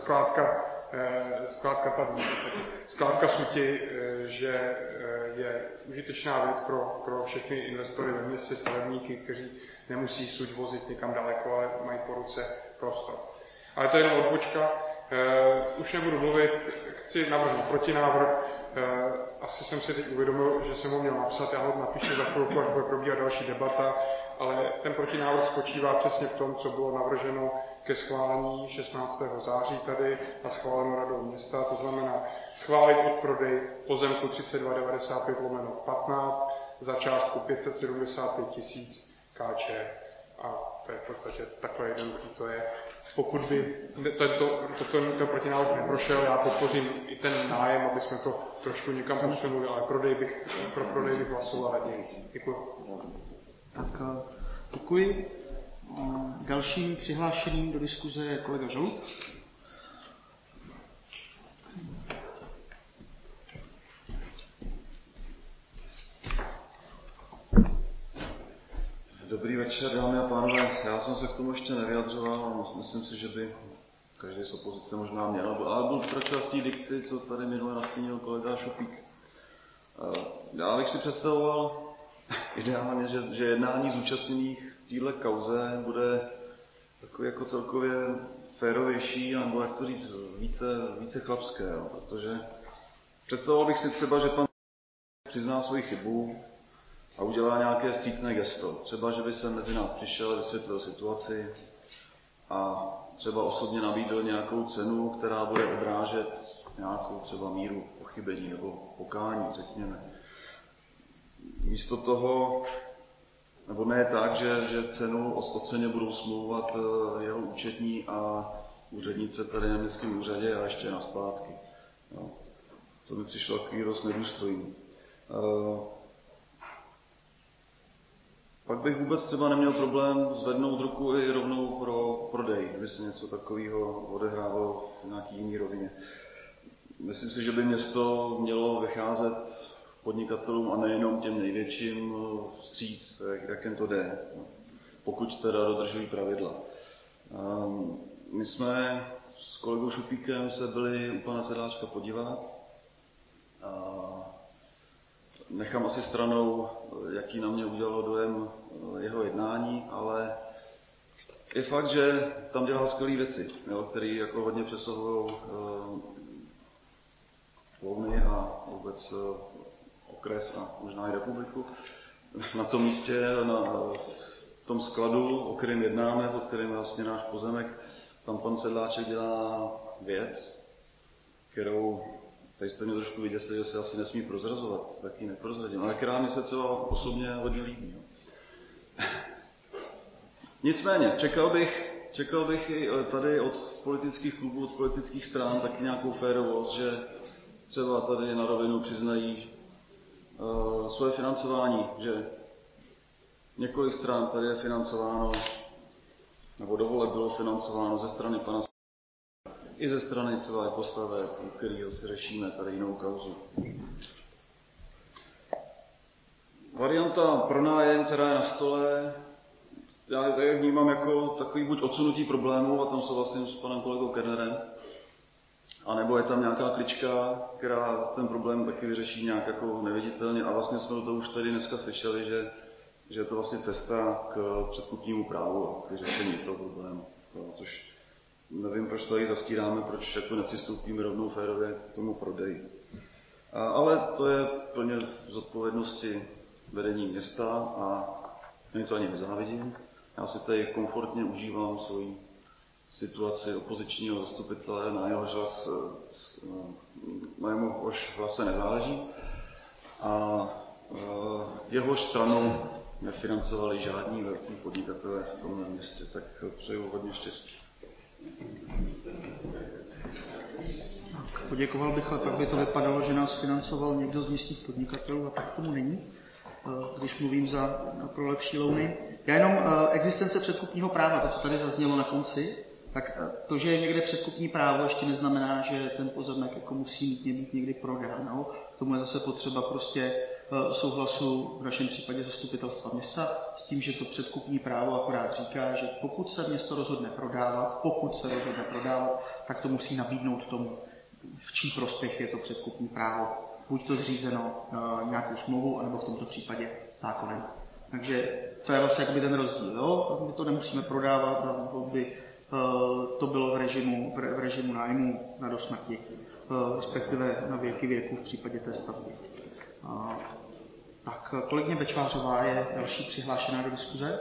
skládka suti, že je užitečná věc pro všechny investory ve městě, stavebníky, kteří nemusí suť vozit někam daleko, ale mají po ruce prostor. Ale to je jenom odbočka. Už nebudu mluvit, chci navrhnout protinávrh. asi jsem si teď uvědomil, že jsem ho měl napsat, já ho napíšu za chvilku, až bude probíhat další debata, ale ten protinávrh spočívá přesně v tom, co bylo navrženo ke schválení 16. září tady a schváleno radou města, to znamená schválit odprodej pozemku 3295/15 za částku 575 000 Kč. A to je v podstatě takhle jednoduchý to je. Pokud by tento protinávrh neprošel, já podpořím i ten nájem, aby jsme to trošku někam posunuli, ale pro prodej bych hlasoval raději. Děkuji. Tak děkuji. Dalším přihlášeným do diskuze je kolega Žalud. Dobrý večer, dámy a pánové. Já jsem se k tomu ještě nevyjadřoval, myslím si, že by každý z opozice možná měl, ale budu pokračovat v té dikci, co tady minule nastínil kolega Šupík. Já bych si představoval ideálně, že jednání zúčastněných v téhle kauze bude takový jako celkově férovější, nebo jak to říct, více chlapské, jo, protože představoval bych si třeba, že pan přizná svoji chybu a udělá nějaké vstřícné gesto. Třeba, že by se mezi nás přišel, vysvětlil situaci a třeba osobně nabídl nějakou cenu, která bude odrážet nějakou třeba míru pochybení nebo pokání, řekněme. Místo toho, nebo ne tak, že cenu o ceně budou smlouvat jeho účetní a úřednice tady na městském úřadě a ještě na splátky. No, to mi přišlo takový dost nedůstojný. Pak bych vůbec třeba neměl problém zvednout ruku i rovnou pro prodej, kdyby se něco takového odehrávalo v nějaký jiný rovině. Myslím si, že by město mělo vycházet podnikatelům a nejenom těm největším vstříc, jak jen to jde, pokud teda dodržují pravidla. My jsme s kolegou Šupíkem se byli u pana Sedláčka podívat. Nechám asi stranou, jaký na mě udělalo dojem jeho jednání, ale je fakt, že tam dělá skvělé věci, které jako hodně přesahují Louny a vůbec okres a možná i republiku. Na tom místě, na tom skladu, o kterém jednáme, pod kterým vlastně náš pozemek, tam pan Sedláček dělá věc, kterou tady jste mě trošku vyděsili, že se asi nesmí prozrazovat, tak ji neprozradím, ale která mi se třeba osobně hodně líbí. No. Nicméně, čekal bych i tady od politických klubů, od politických stran taky nějakou férovost, že třeba tady na rovinu přiznají svoje financování, že několik stran tady je financováno, nebo dovole bylo financováno ze strany pana i ze strany třeba postavek, u kterého si řešíme tady jinou kauzu. Varianta pronájem, která je na stole, já je vnímám jako takový buď odsunutí problémů, a tam souhlasím s panem kolegou Kernerem, anebo je tam nějaká klička, která ten problém taky vyřeší nějak jako neviditelně, a vlastně jsme to už tady dneska slyšeli, že je to vlastně cesta k předkupnímu právu a k vyřešení toho problému, což nevím, proč tady zastíráme, proč jako nepřistoupíme rovnou férově k tomu prodeji. Ale to je plně z odpovědnosti vedení města a mě to ani nezávidím. Já si tady komfortně užívám svoji situaci opozičního zastupitele, na jehož hlase nezáleží. A jehož stranu nefinancovali žádní velcí podnikatelé v tomhle městě, tak přeju hodně štěstí. Poděkoval bych, ale pak by to vypadalo, že nás financoval někdo z místních podnikatelů, a tak tomu není, když mluvím pro lepší Louny. Já jenom existence předkupního práva, to, co tady zaznělo na konci, tak to, že je někde předkupní právo, ještě neznamená, že ten pozemek jako musí být někdy prodán. No? Tomu je zase potřeba prostě souhlasu v našem případě zastupitelstva města s tím, že to předkupní právo akorát říká, že pokud se město rozhodne prodávat, tak to musí nabídnout tomu, v čí prospěch je to předkupní právo. Buď to zřízeno nějakou smlouvou, anebo v tomto případě zákonem. Takže to je vlastně jakoby ten rozdíl. Jo? My to nemusíme prodávat, aby to bylo v režimu nájmu na dosmrti. respektive na věky věku v případě té stavby. Tak kolegyně Bečvářová je další přihlášená do diskuze.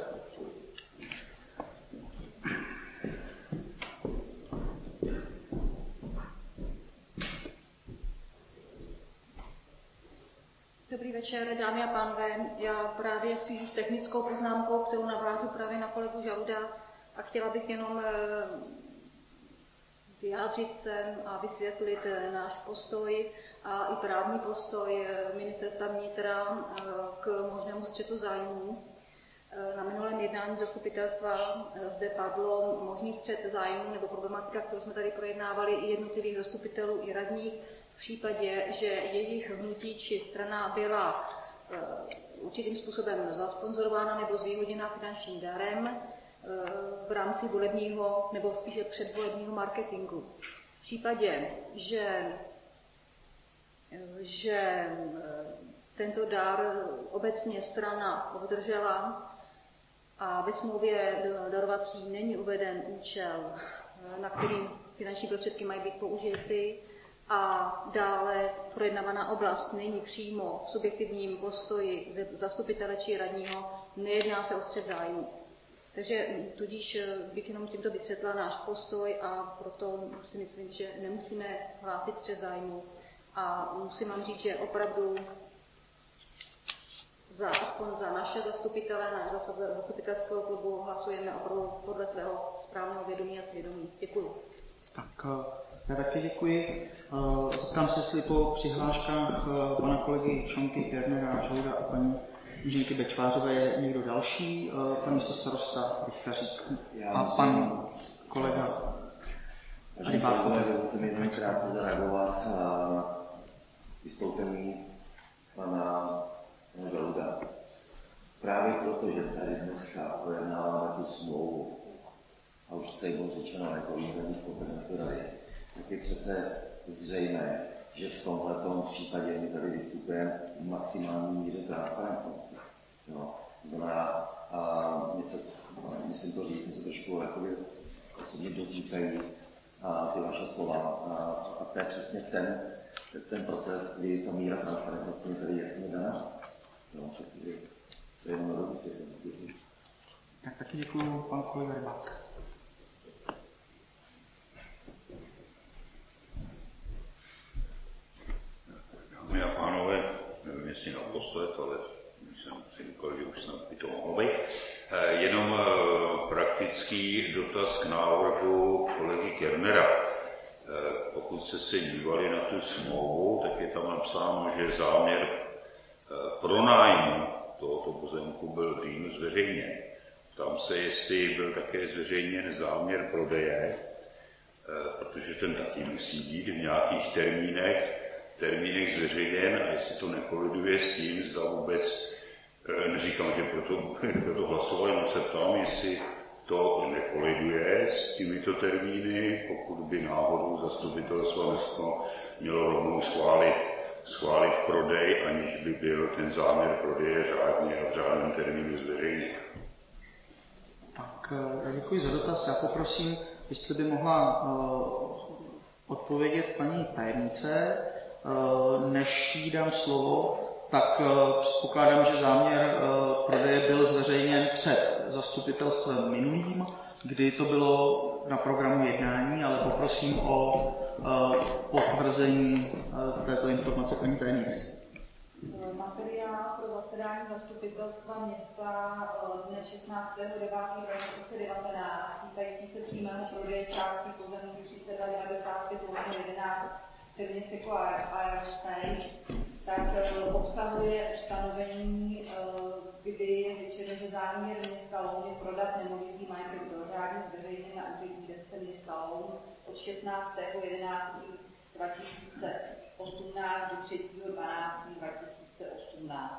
Dobrý večer, dámy a pánové. Já právě spíš technickou poznámkou, kterou navážu právě na kolegu Žaluda a chtěla bych jenom vyjádřit se a vysvětlit náš postoj a i právní postoj Ministerstva vnitra k možnému střetu zájmů. Na minulém jednání zastupitelstva zde padlo možný střet zájmů nebo problematika, kterou jsme tady projednávali, i jednotlivých zastupitelů, i radních, v případě, že jejich hnutí či strana byla určitým způsobem zasponzorována nebo zvýhodněna finančním darem v rámci volebního nebo spíše předvolebního marketingu. V případě, že tento dar obecně strana obdržela a ve smlouvě darovací není uveden účel, na který finanční prostředky mají být použity, a dále projednávaná oblast není přímo v subjektivním postoji zastupitele či radního, nejedná se o střet zájmu. Takže tudíž bych jenom tímto vysvětlila náš postoj a proto si myslím, že nemusíme hlásit střet zájmu. A musím vám říct, že opravdu aspoň za naše zastupitele, za zastupitelského klubu hlasujeme opravdu podle svého správného vědomí a svědomí. Děkuji. Tak já také děkuji. Zeptám se, jestli po přihláškách pana kolegy Čonky, Kernera, Žouda a paní inženýrky Bečvářové je někdo další, pan místostarosta Rychtařík a pan kolega Rybák. Dovolte mi jenom krátce zareagovat na vystoupení pana Žaluda. Právě proto, že tady dneska projednáváme tu smlouvu, a už tady bylo řečeno jako interních kompetenci rady, tak je přece zřejmé, že v tomhletom případě my tady vystupujeme v maximální míře transparentnosti. No, znamená, musím to říct, mi se trošku osobně dotýkají ty vaše slova. A to je přesně ten proces, kdy ta míra transparentnosti tady je jasně daná. No, to je jenom na dovysvětlení. Tak taky děkuju, pan kolega Rybák. Dámy a pánové, nevím, jestli naposled, ale jsem si říkal, že už snad by to mohlo být. Jenom praktický dotaz k návrhu kolegy Kernera. Pokud jste se dívali na tu smlouvu, tak je tam napsáno, že záměr pronájmu tohoto pozemku byl dým zveřejněn. Ptám se, jestli byl také zveřejněn záměr prodeje, protože ten taky musí být v nějakých termínech zveřejněn, a jestli to nekoliduje s tím, zda vůbec, neříkám, že proto hlasovali, no se ptám, jestli to nekoliduje s těmito termíny, pokud by náhodou zastupitelstvo město mělo rovnou schválit prodej, aniž by byl ten záměr prodeje řádně a v řádném termínu zveřejněn. Tak děkuji za dotaz. Já poprosím, jestli by mohla odpovědět paní tajemnice. Než jí dám slovo, tak předpokládám, že záměr prodeje byl zveřejněn před zastupitelstvem minulým, kdy to bylo na programu jednání, ale poprosím o potvrzení této informace paní tajemnici. Materiál pro zasedání zastupitelstva města dne 16.9.2019 týkající se přímého prodeje části pozemů 3295/11 firmě Seco Aerospace, tak obsahuje ustanovení, kdy je řečeno, že záměr města Louny prodat nemovitý majetek byl řádně zveřejněn na úřední desce města Loun od 16.11.2018 do 3.12.2018.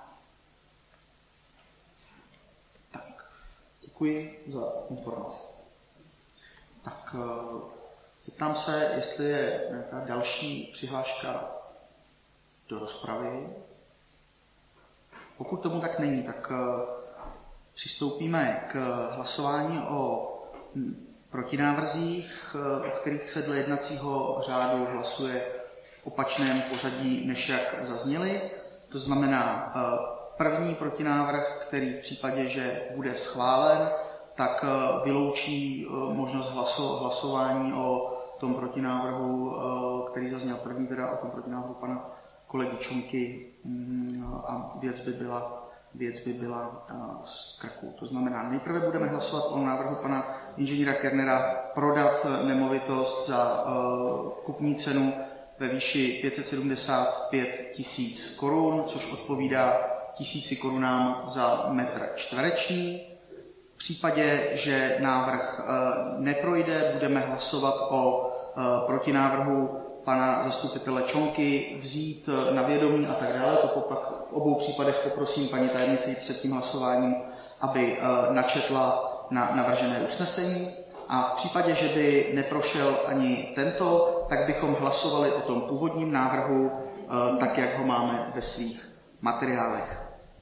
Tak, děkuji za informaci. Tak zeptám se, jestli je nějaká další přihláška do rozpravy. Pokud tomu tak není, tak přistoupíme k hlasování o protinávrzích, o kterých se dle jednacího řádu hlasuje opačném pořadí, než jak zazněly. To znamená první protinávrh, který v případě, že bude schválen, tak vyloučí možnost hlasování o tom protinávrhu, který zazněl první, teda o tom protinávrhu pana kolegy Čonky, a věc by byla z krku. To znamená, nejprve budeme hlasovat o návrhu pana inženýra Kernera prodat nemovitost za kupní cenu ve výši 575 000 korun, což odpovídá 1000 korunám za metr čtvereční. V případě, že návrh neprojde, budeme hlasovat o protinávrhu pana zastupitele Čonky, vzít na vědomí a tak dále. To pak v obou případech poprosím paní tajemnici před tím hlasováním, aby načetla navržené usnesení. A v případě, že by neprošel ani tento, tak bychom hlasovali o tom původním návrhu, tak jak ho máme ve svých materiálech.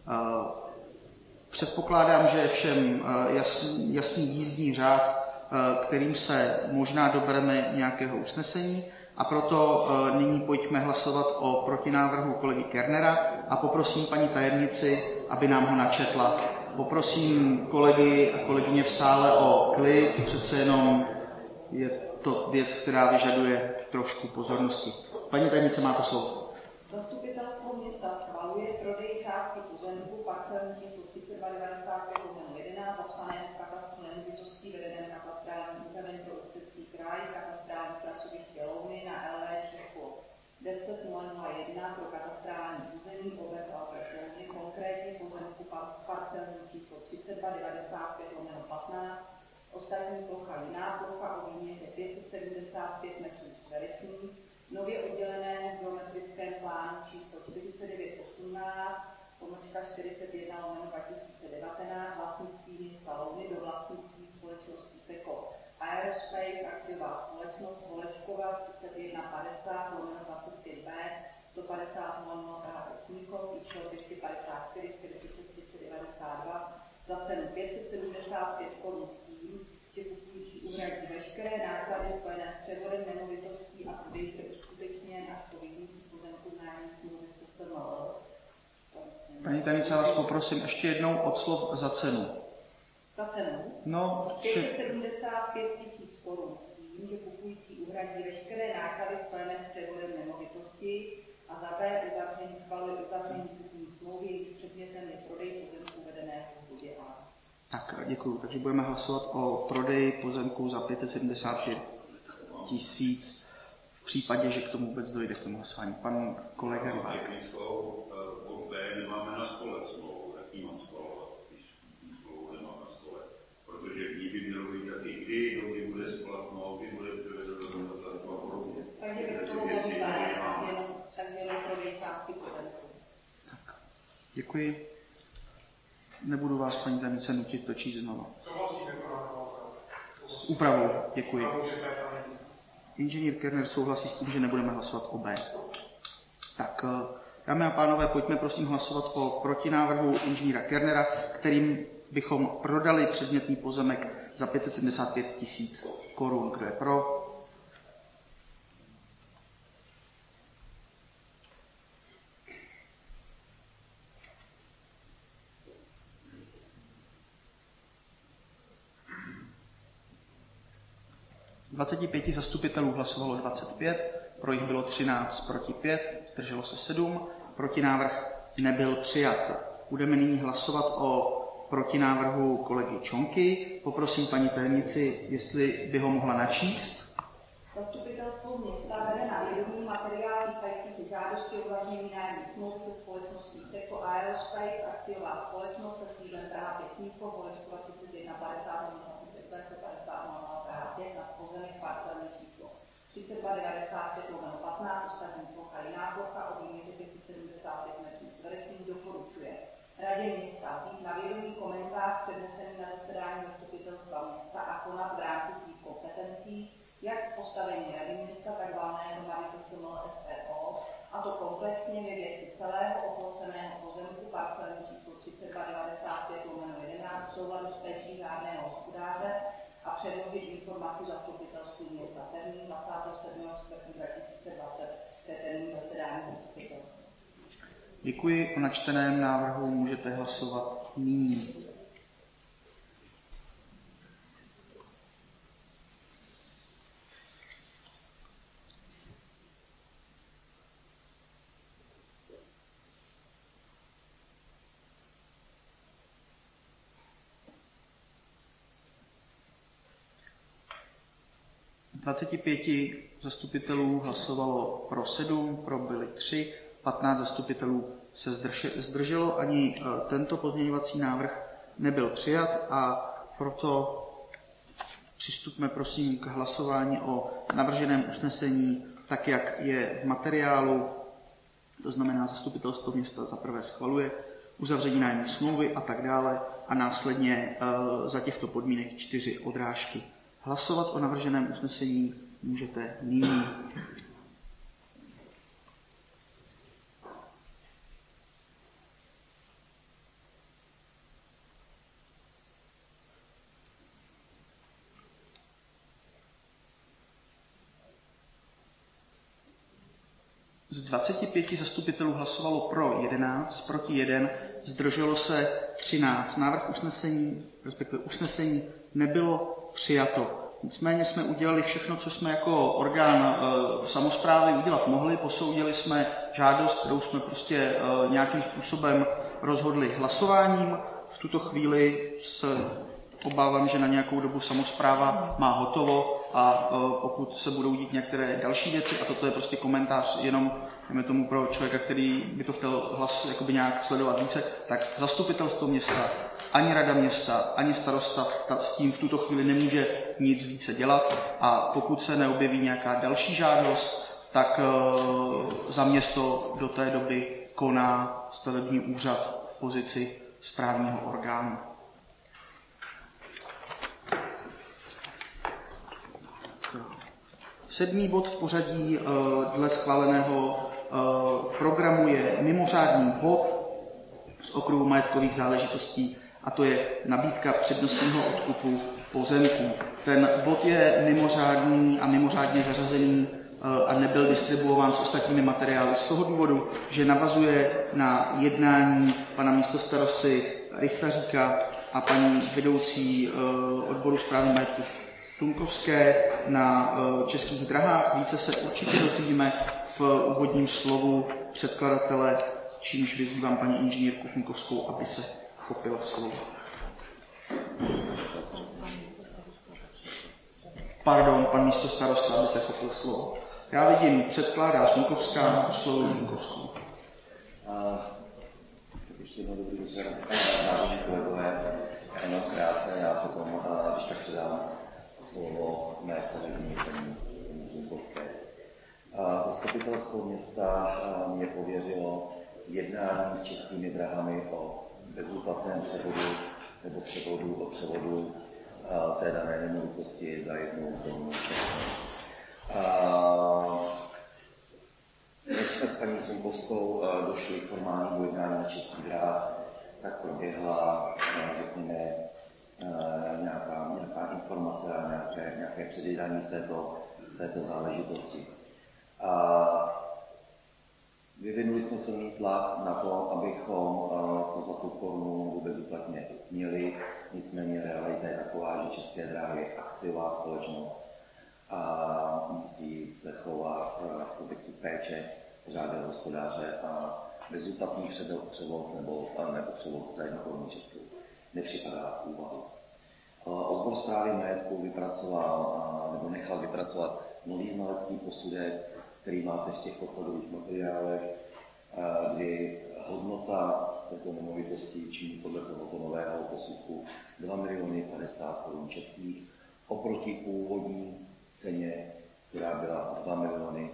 Předpokládám, že je všem jasný jízdní řád, kterým se možná dobereme nějakého usnesení, a proto nyní pojďme hlasovat o protinávrhu kolegy Kernera a poprosím paní tajemnici, aby nám ho načetla. Poprosím kolegy a kolegyně v sále o klid, přece jenom je to věc, která vyžaduje trošku pozornosti. Paní tajemnice, máte slovo. Zastupitelstvo města schvaluje prodej části pozemku parcelní číslo 3295/11 zapsaného v katastru nemovitostí vedeném katastrálním úřadem pro Ústecký kraj, katastrální pracoviště Louny na LV číslo 10001 pro katastrální území obec Albert Louny, konkrétně pozemku parcelní číslo 3295/15, ostatní plocha jiná plocha o výměře 575 metrů čtverečních, nově odděleného v geometrickém plánu číslo 4918/41/2019 vlastnictví města Louny do vlastnictví společnosti SECO Aerospace akciová společnost Volečkova 3150/25B 150 Praha Pecníkov IČO 254 46 za cenu 575 korun s tím, že kupující uhradí veškeré náklady spojené s převodem nemovitostí a prodej je uskutečněn až po vyjmutí pozemku nájemní smlouvy s SML. Paní tajemnice, vás poprosím ještě jednou od slov za cenu. Za cenu? No, 575 000 korun s tím, že kupující uhradí veškeré náklady spojené s převodem nemovitosti a za B schvaluje uzavření kupní smlouvy, jejíž předmětem je prodej pozemku vedeného v bodě A. Tak, děkuju. Takže budeme hlasovat o prodeji pozemku za 575 000 v případě, že k tomu vůbec dojde k tomu hlasování. Pan kolega Rybák. Bod B nemáme na stole smlouvu, jaký mám schvalovat, když smlouvu nemám na stole. Protože v ní by mělo být taky kdy bude splatno, kdy bude a podobně. Takže bez toho bodu B, takže jenom prodej části pozemku. Tak, děkuji. Nebudu vás, paní tajemnice, nutit to číst znovu. S úpravou, děkuji. Inženýr Kerner souhlasí s tím, že nebudeme hlasovat o B. Tak, dámy a pánové, pojďme prosím hlasovat o protinávrhu inženýra Kernera, kterým bychom prodali předmětný pozemek za 575 000 korun. Kdo je pro? Z 25 zastupitelů hlasovalo 25, pro jich bylo 13, proti 5, zdrželo se 7, protinávrh nebyl přijat. Budeme nyní hlasovat o protinávrhu kolegy Čonky. Poprosím paní tajemnici, jestli by ho mohla načíst. Zastupitelstvo města bere na vědomí materiál týkající se žádosti o uzavření nájemní smlouvy se společností SECO Aerospace akciová společnost se sídlem Praha Pecníkov, Volečkova 3150 Praha 5 na pozemek parcelní číslo 3295/15, ostatní plocha jiná plocha o výměře 575 metrů čtverečních doporučuje Radě města vzít na vědomí komentář přednesený na zasedání zastupitelstva města a konat v rámci svých kompetencí, jak v postavení Rady města, tak valné hromady SML SRO, a to komplexně ve věci celého oploceného pozemku parcelní číslo 3295/11 v souladu s péčí řádného hospodáře a předložit informaci zastupitelstvu města termín 27.4.2020, to je termín Děkuji. O načteném návrhu můžete hlasovat nyní. Z 25 zastupitelů hlasovalo pro 7, pro byli 3, 15 zastupitelů se zdrželo, ani tento pozměňovací návrh nebyl přijat a proto přistupme prosím k hlasování o navrženém usnesení, tak jak je v materiálu, to znamená zastupitelstvo města za prvé schvaluje uzavření nájemní smlouvy a tak dále a následně za těchto podmínek 4 odrážky. Hlasovat o navrženém usnesení můžete nyní. Z 25 zastupitelů hlasovalo pro 11, proti 1, zdrželo se 13. Návrh usnesení, respektive usnesení, nebylo přijato. Nicméně jsme udělali všechno, co jsme jako orgán samosprávy udělat mohli. Posoudili jsme žádost, kterou jsme prostě nějakým způsobem rozhodli hlasováním. V tuto chvíli se obávám, že na nějakou dobu samospráva má hotovo a pokud se budou dít některé další věci, a toto je prostě komentář jenom tomu pro člověka, který by to chtěl jakoby nějak sledovat více, tak zastupitelstvo města, ani rada města, ani starosta s tím v tuto chvíli nemůže nic více dělat a pokud se neobjeví nějaká další žádost, tak za město do té doby koná stavební úřad v pozici správního orgánu. Sedmý bod v pořadí dle schváleného programu je mimořádný bod z okruhu majetkových záležitostí a to je nabídka přednostního odkupu pozemků. Ten bod je mimořádný a mimořádně zařazený a nebyl distribuován s ostatními materiály z toho důvodu, že navazuje na jednání pana místostarosty Rychtaříka a paní vedoucí odboru správy majetku Sunkovské na Českých drahách. Více se určitě dozvíme v úvodním slovu předkladatele, čímž vyzývám paní inženýrku Sunkovskou, aby se chopila slovo. Pardon, pan místostarosta, aby se chopil slovo. Já vidím, předkládá Sunkovská, slovo Sunkovskou. Ještě jednou dobrý večer, vážení kolegové. Jenom krátce, já potom, když tak předám slovo mé kolegyni paní Sunkovské. Zastupitelstvo města mě pověřilo jednáním s Českými drahami o bezúplatném převodu nebo převodu té dané nemovitosti za jednou korunu. Než jsme s paní Sunkovskou došli k formálnímu jednání na Českých drahách, tak proběhla, řekněme, nějaká informace a nějaké předjednání v této záležitosti. Vyvinuli jsme silný tlak na to, abychom to za tu korunu bezúplatně měli, nicméně realita je taková, že České dráhy je akciová společnost a musí se chovat v kontextu péče řádného hospodáře a bezúplatný převod nebo převod za 1 korunu českou nepřipadá v úvahu. Odbor správy majetku nechal vypracovat nový znalecký posudek, který máte v těch podkladových materiálech, kdy hodnota této nemovitosti činí podle tohoto nového posudku 2 50 000 korun českých oproti původní ceně, která byla 2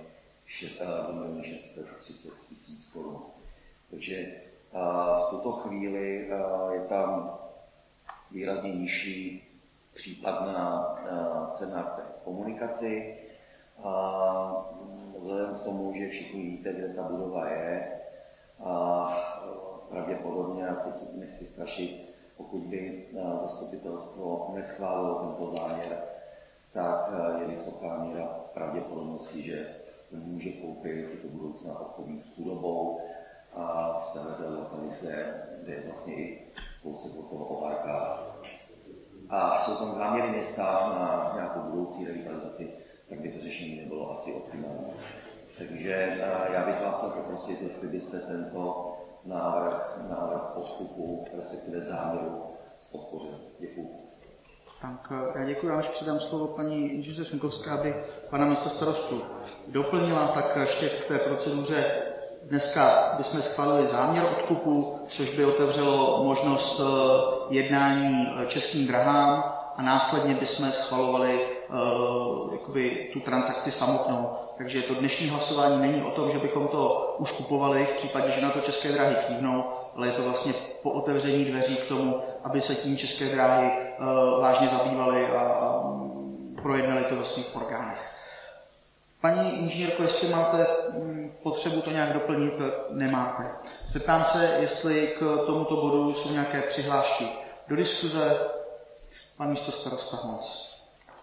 630 000 korun. Takže v tuto chvíli je tam výrazně nižší případná cena té komunikaci. Vzhledem k tomu, že všichni víte, kde ta budova je, pravděpodobně, a teď nechci strašit, pokud by zastupitelstvo neschválilo tento záměr, tak je vysoká míra pravděpodobnosti, že může koupit do budoucna obchodník s chudobou a v této lokalitě, kde je vlastně i kousek od toho Ovarka. A jsou tam záměry města na nějakou budoucí revitalizaci, tak by to řešení nebylo asi optimální. Takže já bych vás chtěl poprosit, jestli byste tento návrh odkupu, respektive záměru podpořil. Děkuji. Tak já děkuji, až předám slovo paní inženýrce Sunkovské, aby pana místostarostu doplnila, tak ještě k té proceduře. Dneska bychom schválili záměr odkupu, což by otevřelo možnost jednání Českým drahám a následně bychom schvalovali jakoby tu transakci samotnou. Takže to dnešní hlasování není o tom, že bychom to už kupovali v případě, že na to České dráhy kývnou, ale je to vlastně po otevření dveří k tomu, aby se tím České dráhy vážně zabývaly a projednali to ve svých orgánech. Paní inženýrko, jestli máte potřebu to nějak doplnit, nemáte. Zeptám se, jestli k tomuto bodu jsou nějaké přihlášky do diskuze. Pan místostarosta Honc.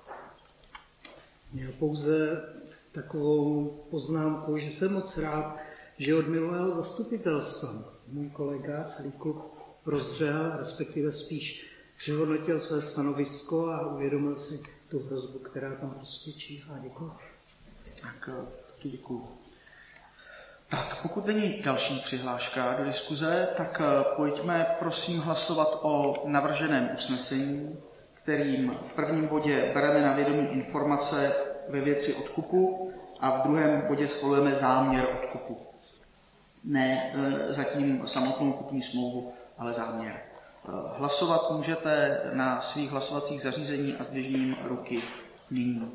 Měl pouze takovou poznámku, že jsem moc rád, že od minulého zastupitelstva můj kolega celý klub prozřel, respektive spíš přehodnotil své stanovisko a uvědomil si tu hrozbu, která tam prostě číhá. Děkuji. Tak, děkuji. Tak, pokud není další přihláška do diskuze, tak pojďme prosím hlasovat o navrženém usnesení, kterým v prvním bodě bereme na vědomí informace ve věci odkupu a v druhém bodě schvalujeme záměr odkupu. Ne zatím samotnou kupní smlouvu, ale záměr. Hlasovat můžete na svých hlasovacích zařízení a zdvižením ruky nyní.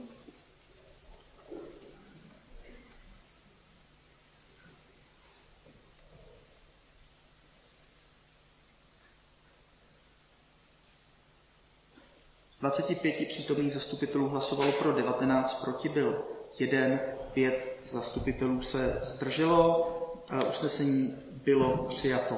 Z 25 přítomných zastupitelů hlasovalo pro 19, proti byl 1, 5 zastupitelů se zdrželo. Usnesení bylo přijato.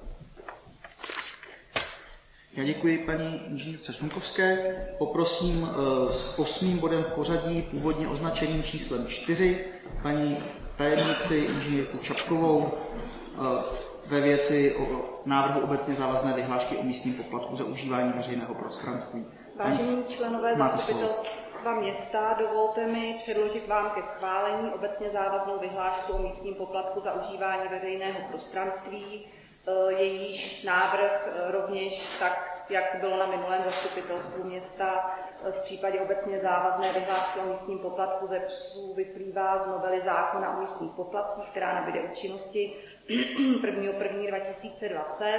Já děkuji paní inženýrce Sunkovské. Poprosím s 8. bodem v pořadí, původně označeným číslem 4, paní tajemnici inženýrku Čapkovou ve věci o návrhu obecně závazné vyhlášky o místním poplatku za užívání veřejného prostranství. Vážení členové zastupitelstva města, dovolte mi předložit vám ke schválení obecně závaznou vyhlášku o místním poplatku za užívání veřejného prostranství. Jejíž návrh rovněž tak, jak bylo na minulém zastupitelstvu města, v případě obecně závazné vyhlášky o místním poplatku ze psů vyplývá z novely zákona o místních poplatcích, která nabyde účinnosti 1.1.2020.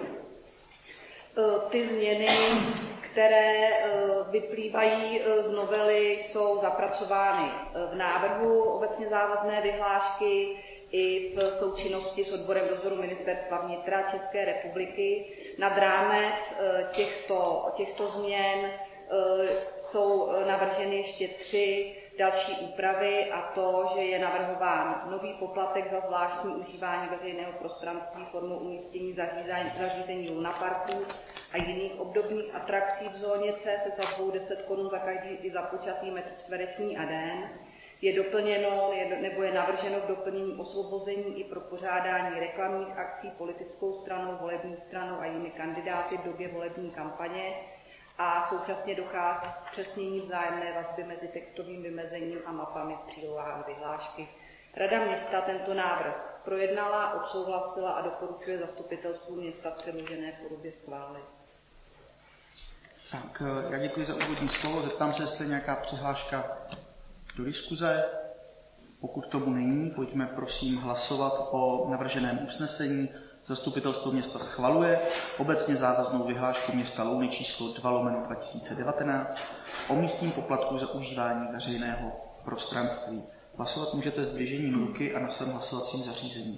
Ty změny, které vyplývají z novely, jsou zapracovány v návrhu obecně závazné vyhlášky i v součinnosti s odborem dozoru Ministerstva vnitra České republiky. Nad rámec těchto změn jsou navrženy ještě 3 další úpravy, a to, že je navrhován nový poplatek za zvláštní užívání veřejného prostranství formou umístění zařízení lunaparků a jiných obdobných atrakcí v zóně C se sazbou 10 Kč za každý započatý metr čtvereční a den. Je doplněno nebo je navrženo k doplnění osvobození i pro pořádání reklamních akcí politickou stranou, volební stranou a jinými kandidáty v době volební kampaně a současně dochází k zpřesnění vzájemné vazby mezi textovým vymezením a mapami v přílohách vyhlášky. Rada města tento návrh projednala, odsouhlasila a doporučuje zastupitelstvu města v předložené podobě schválit. Tak, já děkuji za úvodní slovo. Zeptám se, jestli je nějaká přihláška do diskuze. Pokud tomu není, pojďme prosím hlasovat o navrženém usnesení. Zastupitelstvo města schvaluje obecně závaznou vyhlášku města Louny číslo 2/2019 o místním poplatku za užívání veřejného prostranství. Hlasovat můžete zdvižením ruky a na svém hlasovacím zařízení.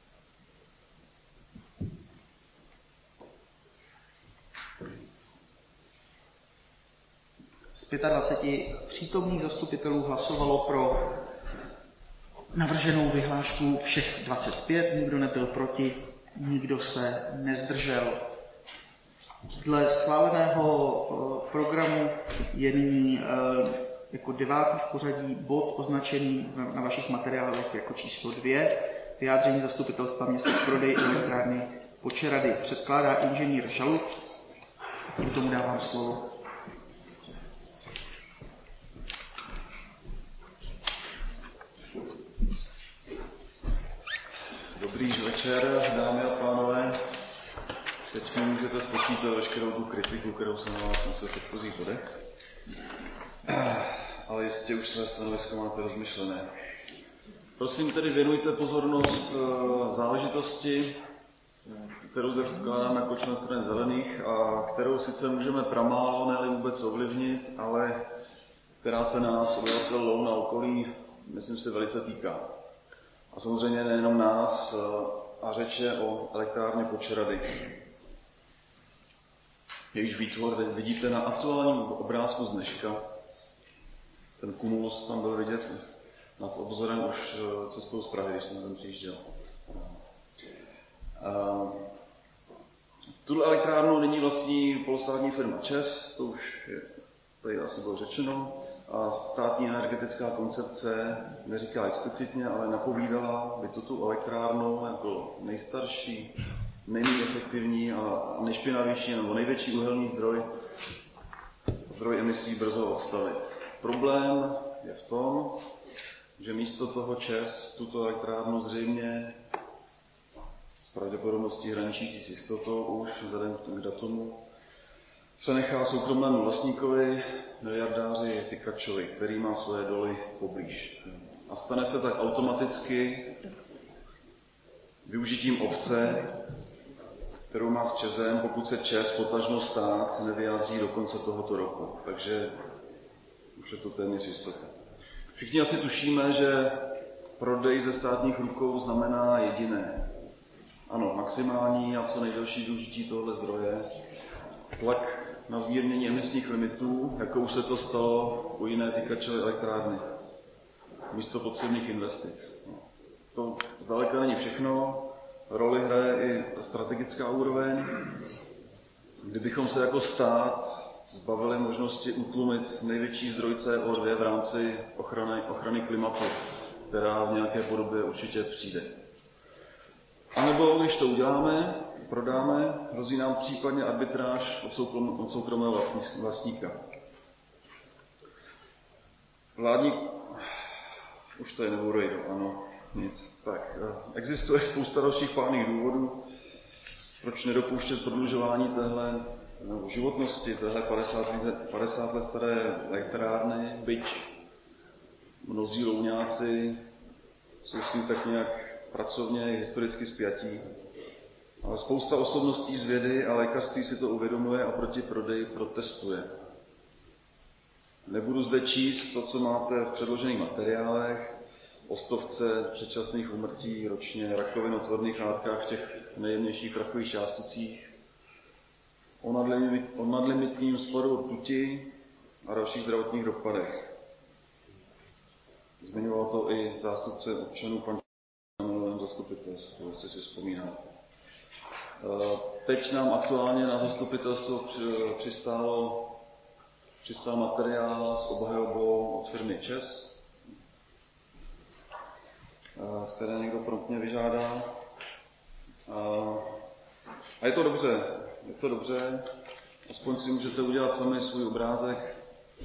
Z 25 přítomných zastupitelů hlasovalo pro navrženou vyhlášku všech 25, nikdo nebyl proti, nikdo se nezdržel. Dle schváleného programu je nyní jako 9. v pořadí bod označený na vašich materiálech jako číslo 2, vyjádření zastupitelstva města k prodeji elektrárny Počerady předkládá inženýr Žalud. K tomu dávám slovo. Dobrý večer, dámy a pánové. Teď mi můžete spočítat veškerou tu kritiku, kterou jsem na vás nesl v předchozích bodech. Ale jistě už své stanovisko máte rozmyšlené. Prosím tedy věnujte pozornost záležitosti, kterou zde předkládám jako člen strany Zelených a kterou sice můžeme pramálo, ne-li vůbec ovlivnit, ale která se nás, obyvatel Loun a okolí, myslím si, velice týká. A samozřejmě nejenom nás, a řeč je o elektrárně Počerady. Jejíž výtvor vidíte na aktuálním obrázku z dneška. Ten kumulus tam byl vidět nad obzorem už cestou z Prahy, když jsem tam přijížděl. Tuhle elektrárnu nyní vlastní polostátní firma ČEZ, to už je, tady asi bylo řečeno, a státní energetická koncepce neříká explicitně, ale napovídala by tuto elektrárnu jako nejstarší, nejméně efektivní a nejšpinavější nebo největší uhelný zdroj emisí brzo odstavit. Problém je v tom, že místo toho ČEZ tuto elektrárnu zřejmě s pravděpodobností hraničící s jistotou už vzhledem k datumu přenechá soukromému vlastníkovi, miliardáři Tykačovi, který má svoje doly poblíž. A stane se tak automaticky využitím obce, kterou má s ČEZem, pokud se ČEZ potažmo stát nevyjádří do konce tohoto roku. Takže už je to téměř jistota. Všichni asi tušíme, že prodej ze státních rukou znamená jediné. Ano, maximální a co nejdelší využití tohoto zdroje, tlak na zmírnění emisních limitů, jako už se to stalo u jiné Tykačovy elektrárny, místo potřebných investic. To zdaleka není všechno, roli hraje i strategická úroveň. Kdybychom se jako stát zbavili možnosti utlumit největší zdroj CO2 v rámci ochrany klimatu, která v nějaké podobě určitě přijde. A nebo když to uděláme, prodáme, hrozí nám případně arbitráž od soukromého vlastníka. Vládní... Už tady nebudu jít, ano, nic. Tak, existuje spousta dalších pádných důvodů, proč nedopouštět prodlužování téhle nebo životnosti téhle 50 let staré elektrárny, byť mnozí louňáci jsou s ní tak nějak pracovně i historicky spjatí. Ale spousta osobností z vědy a lékařství si to uvědomuje a proti prodeji protestuje. Nebudu zde číst to, co máte v předložených materiálech, o 100 předčasných úmrtí ročně, rakovinotvorných látkách v těch nejjemnějších prachových částicích, o nadlimitním spadu rtuti a dalších zdravotních dopadech. Zmiňoval to i zástupce občanů pan na minulém zastupitelstvu, jestli si vzpomínáte. Teď nám aktuálně na zastupitelstvo přistál materiál s obhajobou od firmy ČEZ, které někdo promptně vyžádá. A je to dobře, aspoň si můžete udělat sami svůj obrázek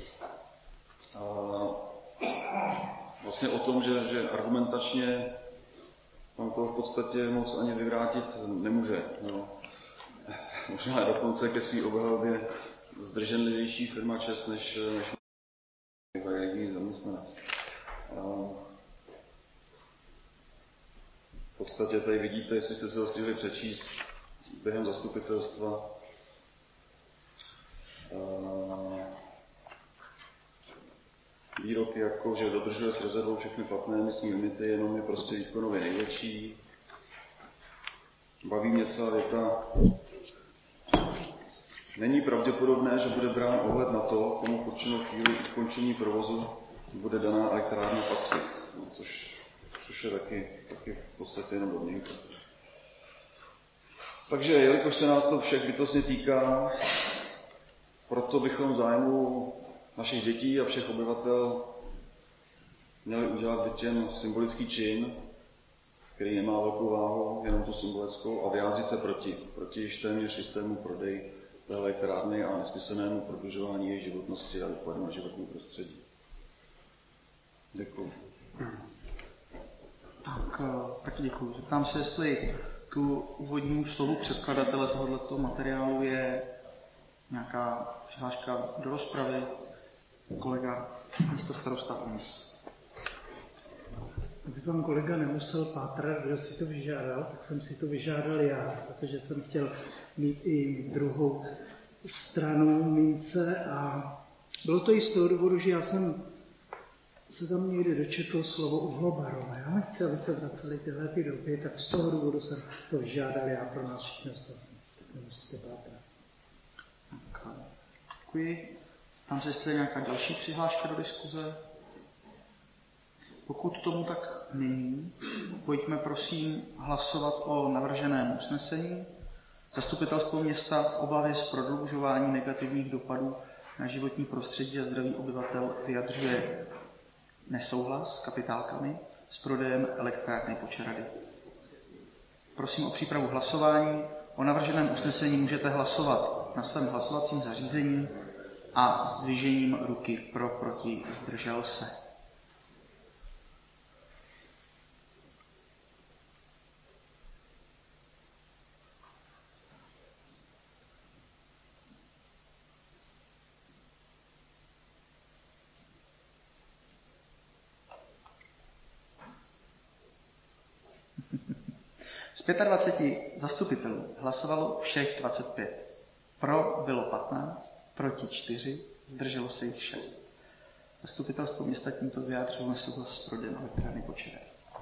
vlastně o tom, že argumentačně tam to v podstatě moc ani vyvrátit nemůže. No. Možná dokonce ke svý obhajobě zdrženlivější firma ČEZ než její zaměstnanec. V podstatě tady vidíte, jestli jste se ho stihli přečíst během zastupitelstva. Výroky jako, že dodržuje s rezervou všechny platné emisní limity, jenom je prostě výkonově největší. Baví mě celá věta. Není pravděpodobné, že bude brán ohled na to, komu v určenou chvíli ukončení provozu bude daná elektrárna patřit. No, což je taky v podstatě jenom domněnka. Takže, jelikož se nás to všech bytostně týká, proto bychom v zájmu našich dětí a všech obyvatel měli udělat byt jen symbolický čin který nemá velkou váhu, jenom tu symbolickou, a vyjádřit se proti již téměř jistému prodeji elektrárny a nesmyslnému prodlužování její životnosti a dopadu na životní prostředí. Děkuji. Tak děkuji. Zeptám se, jestli k úvodnímu slovu předkladatele tohoto materiálu je nějaká přihláška do rozpravy. Kolega místostarosta Ons. Aby pan kolega nemusel pátrat, kdo si to vyžádal, tak jsem si to vyžádal já, protože jsem chtěl mít i druhou stranu mince a bylo to i z toho důvodu, že já jsem se tam někdy dočetl slovo uhlobarové. Já nechci, aby se vraceli tyhle ty doby, tak z toho důvodu jsem to vyžádal já pro nás všichni ostatní. Tak nemusíte pátrat. Děkuji. Tam se jestli je nějaká další přihláška do diskuze. Pokud tomu tak není, pojďme prosím hlasovat o navrženém usnesení. Zastupitelstvo města v obavě z prodlužování negativních dopadů na životní prostředí a zdraví obyvatel vyjadřuje nesouhlas s kapitálkami s prodejem elektrárny Počerady. Prosím o přípravu hlasování. O navrženém usnesení můžete hlasovat na svém hlasovacím zařízení a zdvižením ruky pro, proti, zdržel se. Z 25 zastupitelů hlasovalo všech 25. Pro bylo 15, proti 4, zdrželo se jich 6. Zastupitelstvo města tímto vyjádřilo nesouhlas s prodejem elektrárny Počerady.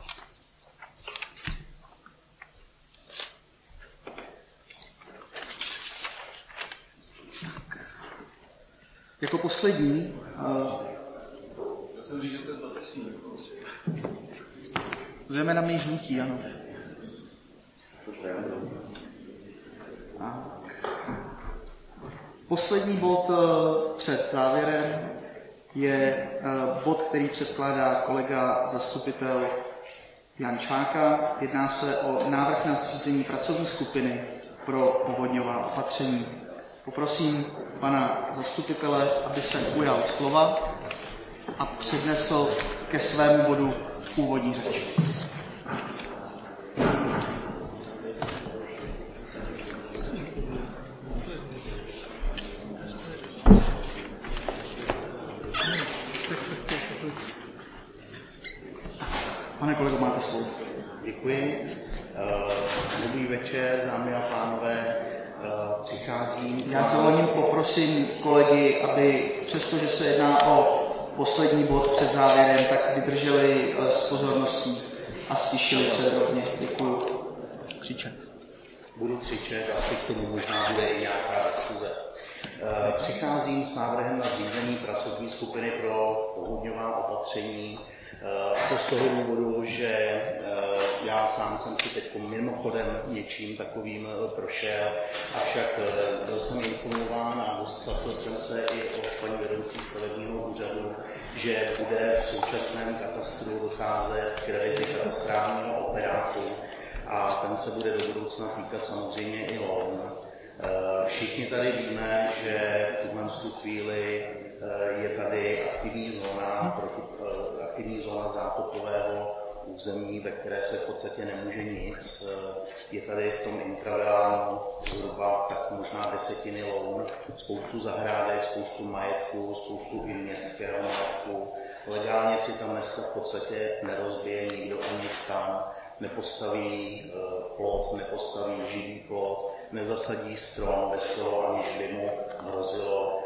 Jako poslední... Já jsem říkal, že jste zdatečný. Zejména my žlutí, ano. Poslední bod před závěrem je bod, který předkládá kolega zastupitel Jan Čáka. Jedná se o návrh na zřízení pracovní skupiny pro povodňová opatření. Poprosím pana zastupitele, aby se ujal slova a přednesl ke svému bodu úvodní řeč. Pane kolego, máte slovo. Děkuji. Dobrý večer, dámy a pánové. Přicházím. Já s dovolením poprosím kolegy, aby přestože se jedná o poslední bod před závěrem, tak vydrželi s pozorností a stišili se rovně. Děkuji. Křičet. Budu křičet, asi k tomu možná bude i nějaká diskuze. Přicházím s návrhem na zřízení pracovní skupiny pro povodňová opatření. A to z toho důvodu, že já sám jsem si teď mimochodem něčím takovým prošel, avšak byl jsem informován a dostal jsem se i od paní vedoucí stavebního úřadu, že bude v současném katastru docházet k revizi katastrálního operátu a ten se bude do budoucna týkat samozřejmě i loun. Všichni tady víme, že v tuhle chvíli je tady aktivní zóna zátopového území, ve které se v podstatě nemůže nic. Je tady v tom intradánu zhruba tak možná desetiny loun, spoustu zahrádek, spoustu majetku, spoustu i městského majetku. Legálně si tam dneska v podstatě nerozbije nikdo ani stan, nepostaví plot, nepostaví živý plot, nezasadí strom bez toho, aniž by mu hrozilo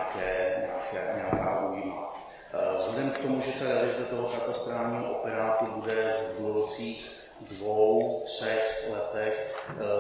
nějaká újma. Vzhledem k tomu, že ta realizace toho katastrálního operátu bude v budoucích 2-3 letech,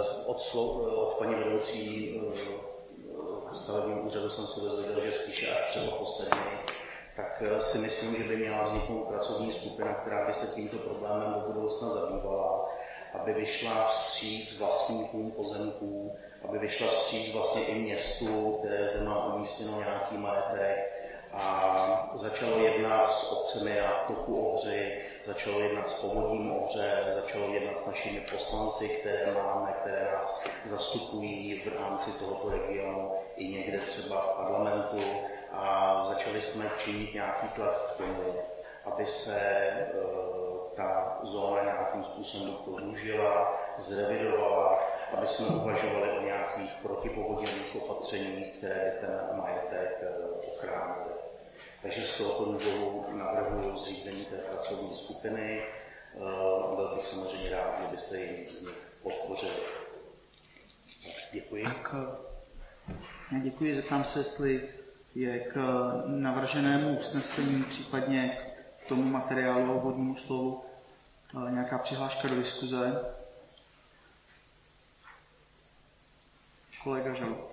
od paní vedoucí stavebního úřadu jsem se dozvěděl, že spíše až třeba po 7, tak si myslím, že by měla vzniknout pracovní skupina, která by se tímto problémem do budoucna zabývala, aby vyšla vstříc vlastníkům pozemků, aby vyšla vstříc vlastně i městu, které zde má umístěno nějaký majetek, a začalo jednat s obcemi na toku Ohři, začalo jednat s Povodím Ohře, začalo jednat s našimi poslanci, které máme, které nás zastupují v rámci tohoto regionu i někde třeba v parlamentu a začali jsme činit nějaký tlak k tomu, aby se ta zóna nějakým způsobem prodloužila, zrevidovala, aby jsme uvažovali o nějakých protipovodňových opatřeních, které by ten majetek ochránily. Takže z tohoto důvodu navrhuji zřízení té pracovní skupiny. Byl bych samozřejmě rád, kdybyste ji z nich podpořili. Děkuji. Tak, já děkuji. Zeptám se, jestli je k navrženému usnesení, případně k tomu materiálu o vodnímu slovu nějaká přihláška do diskuze. Kolega Žalb.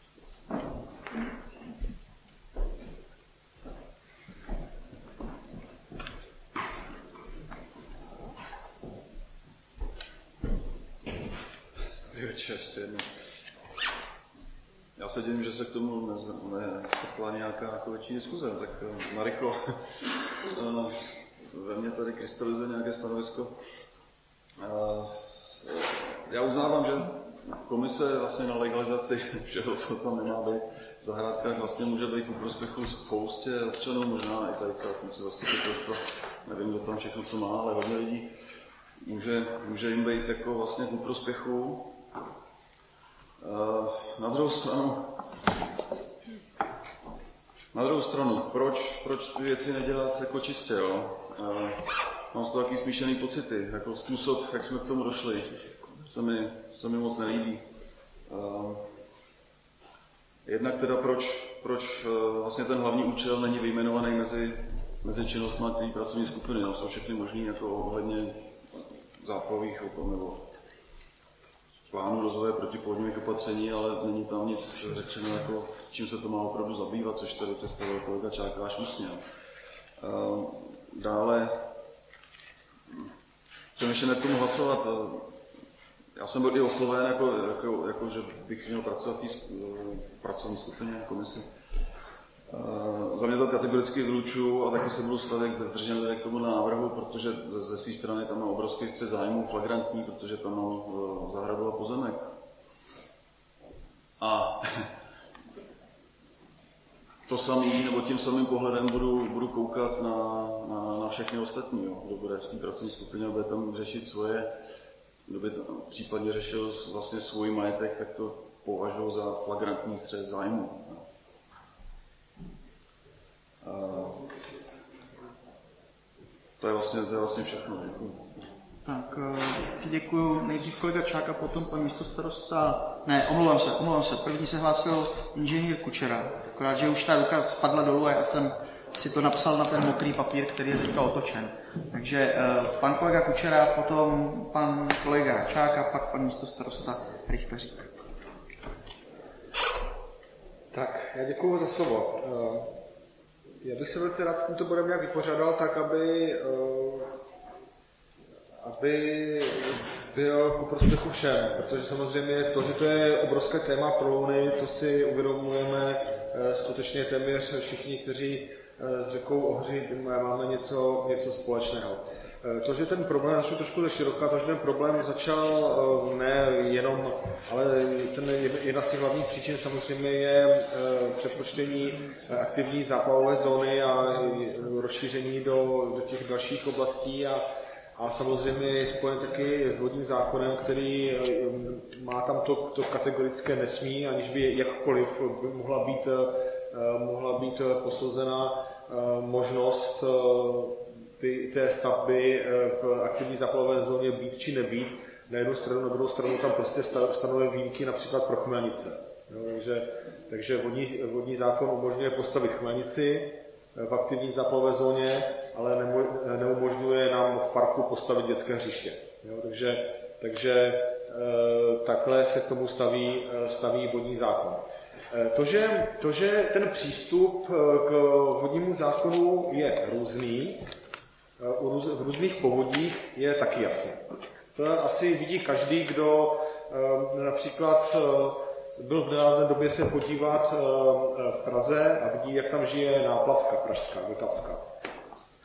Ještě jednou. Já se divím, že se k tomu nestrpla nějaká větší diskuze, tak narychlo ve mně tady krystalizuje nějaké stanovisko. Já uznávám, že komise vlastně na legalizaci všeho, co tam nemá být v zahrádkách, vlastně může být ku prospěchu spoustě občanů, možná i tady celá funkce zastupitelstva, nevím, kdo tam všechno co má, ale hodně lidí může jim být jako vlastně ku prospěchu. Na druhou stranu, proč ty věci nedělat jako čistě, jo? Mám z toho taky smíšený pocity, jako způsob, jak jsme k tomu došli, se mi moc nelíbí. Jednak teda proč vlastně ten hlavní účel není vyjmenovaný mezi činnostmi té pracovní skupiny, no, jsou všechny možný jako ohledně záplavových nebo plánu rozvoje protipovodňových opatření, ale není tam nic řečeno, jako čím se to má opravdu zabývat, což tady představil kolega Čáka až ústně. Dále přemýšlím, jak tomu hlasovat. Já jsem byl i osloven, jako že bych měl pracovat v té pracovní skupině, komisi. Za mě to kategoricky vylučuju a taky se budu stavět zdrženlivě k tomu návrhu, protože ze své strany tam mám obrovský střet zájmu, flagrantní, protože tam mám zahradu a pozemek. A to samý, nebo tím samým pohledem budu koukat na všechny ostatní, jo. Kdo bude v té pracovní skupině, bude tam řešit svoje, kdo by tam případně řešil vlastně svůj majetek, tak to považuji za flagrantní střet zájmu. To je vlastně všechno. Děkuji. Tak, děkuji. Nejdřív kolega Čák a potom pan místostarosta. Ne, omlouvám se. První se hlásil inženýr Kučera. Akorát, že už ta ruka spadla dolů a já jsem si to napsal na ten mokrý papír, který je teďka otočen. Takže pan kolega Kučera, potom pan kolega Čák a pak pan místostarosta Richteřík. Tak, já děkuji za slovo. Já bych se velice rád s tímto bodem nějak vypořádal tak, aby byl ku prospěchu všem, protože samozřejmě to, že to je obrovské téma pro Louny, to si uvědomujeme skutečně téměř všichni, kteří s řekou Ohři máme něco společného. To, že ten problém začal trošku ze široka, to, že ten problém začal ne jenom, ale jedna z těch hlavních příčin samozřejmě je přepočtení aktivní záplavové zóny a rozšíření do těch dalších oblastí a samozřejmě je spojen taky s vodním zákonem, který má tam to kategorické nesmí, aniž by jakkoliv mohla být posouzena možnost té stavby v aktivní záplavové zóně být či nebýt. Na jednu stranu, na druhou stranu tam prostě stanovuje výjimky například pro chmelnice. Takže vodní zákon umožňuje postavit chmelnici v aktivní záplavové zóně, ale neumožňuje nám v parku postavit dětské hřiště. Takže takhle se k tomu staví vodní zákon. To, že ten přístup k vodnímu zákonu je různý, v různých povodích, je taky jasné. To asi vidí každý, kdo například byl v nedávné době se podívat v Praze a vidí, jak tam žije náplavka pražská, vltavská.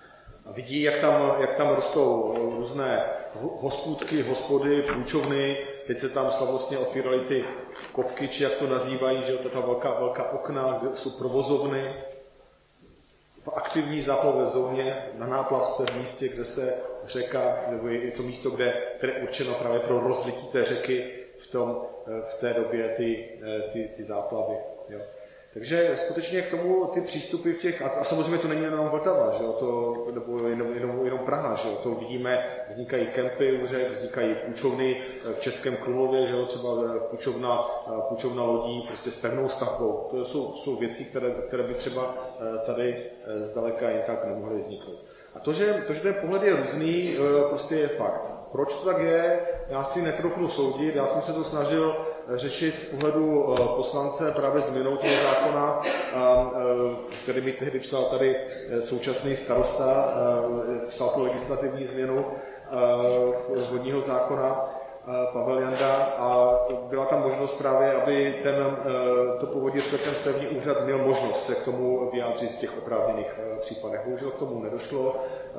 a vidí, jak tam rostou různé hospůdky, hospody, půjčovny, teď se tam slavnostně otvíraly ty kopky, či jak to nazývají, že ta velká okna, kde jsou provozovny, v aktivní záplavové zóně, na náplavce, v místě, kde se řeka, nebo je to místo, které je určeno právě pro rozlití té řeky v té době ty záplavy. Jo. Takže skutečně k tomu ty přístupy v těch, a samozřejmě to není jenom Vltava, že jo, nebo jenom Praha, že jo, to vidíme, vznikají kempy u řek, vznikají půjčovny v Českém Krumlově, že jo, třeba půjčovna lodí prostě s pevnou stavbou. To jsou věci, které by třeba tady zdaleka jen tak nemohly vzniknout. A to, že ten pohled je různý, prostě je fakt. Proč to tak je, já si netroufnu soudit, já jsem se to snažil řešit z pohledu poslance právě změnou toho zákona, který mi tehdy psal tady současný starosta, psal tu legislativní změnu z vodního zákona, Pavel Janda, a byla tam možnost právě, aby to povodí, ten stavební úřad měl možnost se k tomu vyjádřit v těch oprávněných případech. Bohužel k tomu nedošlo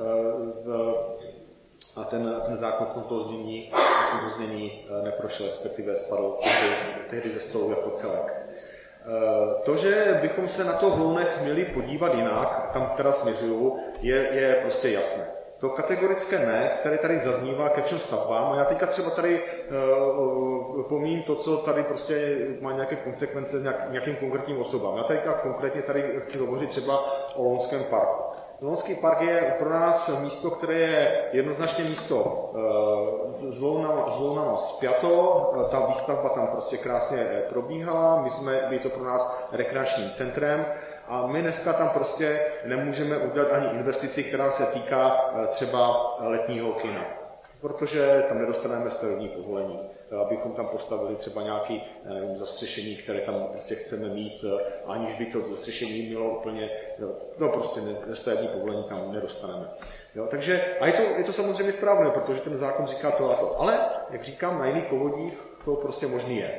a ten zákon v tomto znění neprošel, respektive spadl tehdy ze stolu jako celek. To, že bychom se na to v Lounech měli podívat jinak, tam teda směřuju, je prostě jasné. To kategorické ne, které tady zaznívá ke všem stavbám, a já teďka třeba tady pomím to, co tady prostě má nějaké konsekvence nějakým konkrétním osobám. Já teďka konkrétně tady chci hovořit třeba o Lounském parku. Lounský park je pro nás místo, které je jednoznačně místo s Lounama spjato, ta výstavba tam prostě krásně probíhala, byli to pro nás rekreačním centrem, a my dneska tam prostě nemůžeme udělat ani investici, která se týká třeba letního kina, protože tam nedostaneme stavební povolení, abychom tam postavili třeba nějaké zastřešení, které tam prostě chceme mít, aniž by to zastřešení mělo úplně, prostě stavební povolení tam nedostaneme. Jo, takže, a je to samozřejmě správné, protože ten zákon říká to a to, ale, jak říkám, na jiných povodích to prostě možný je.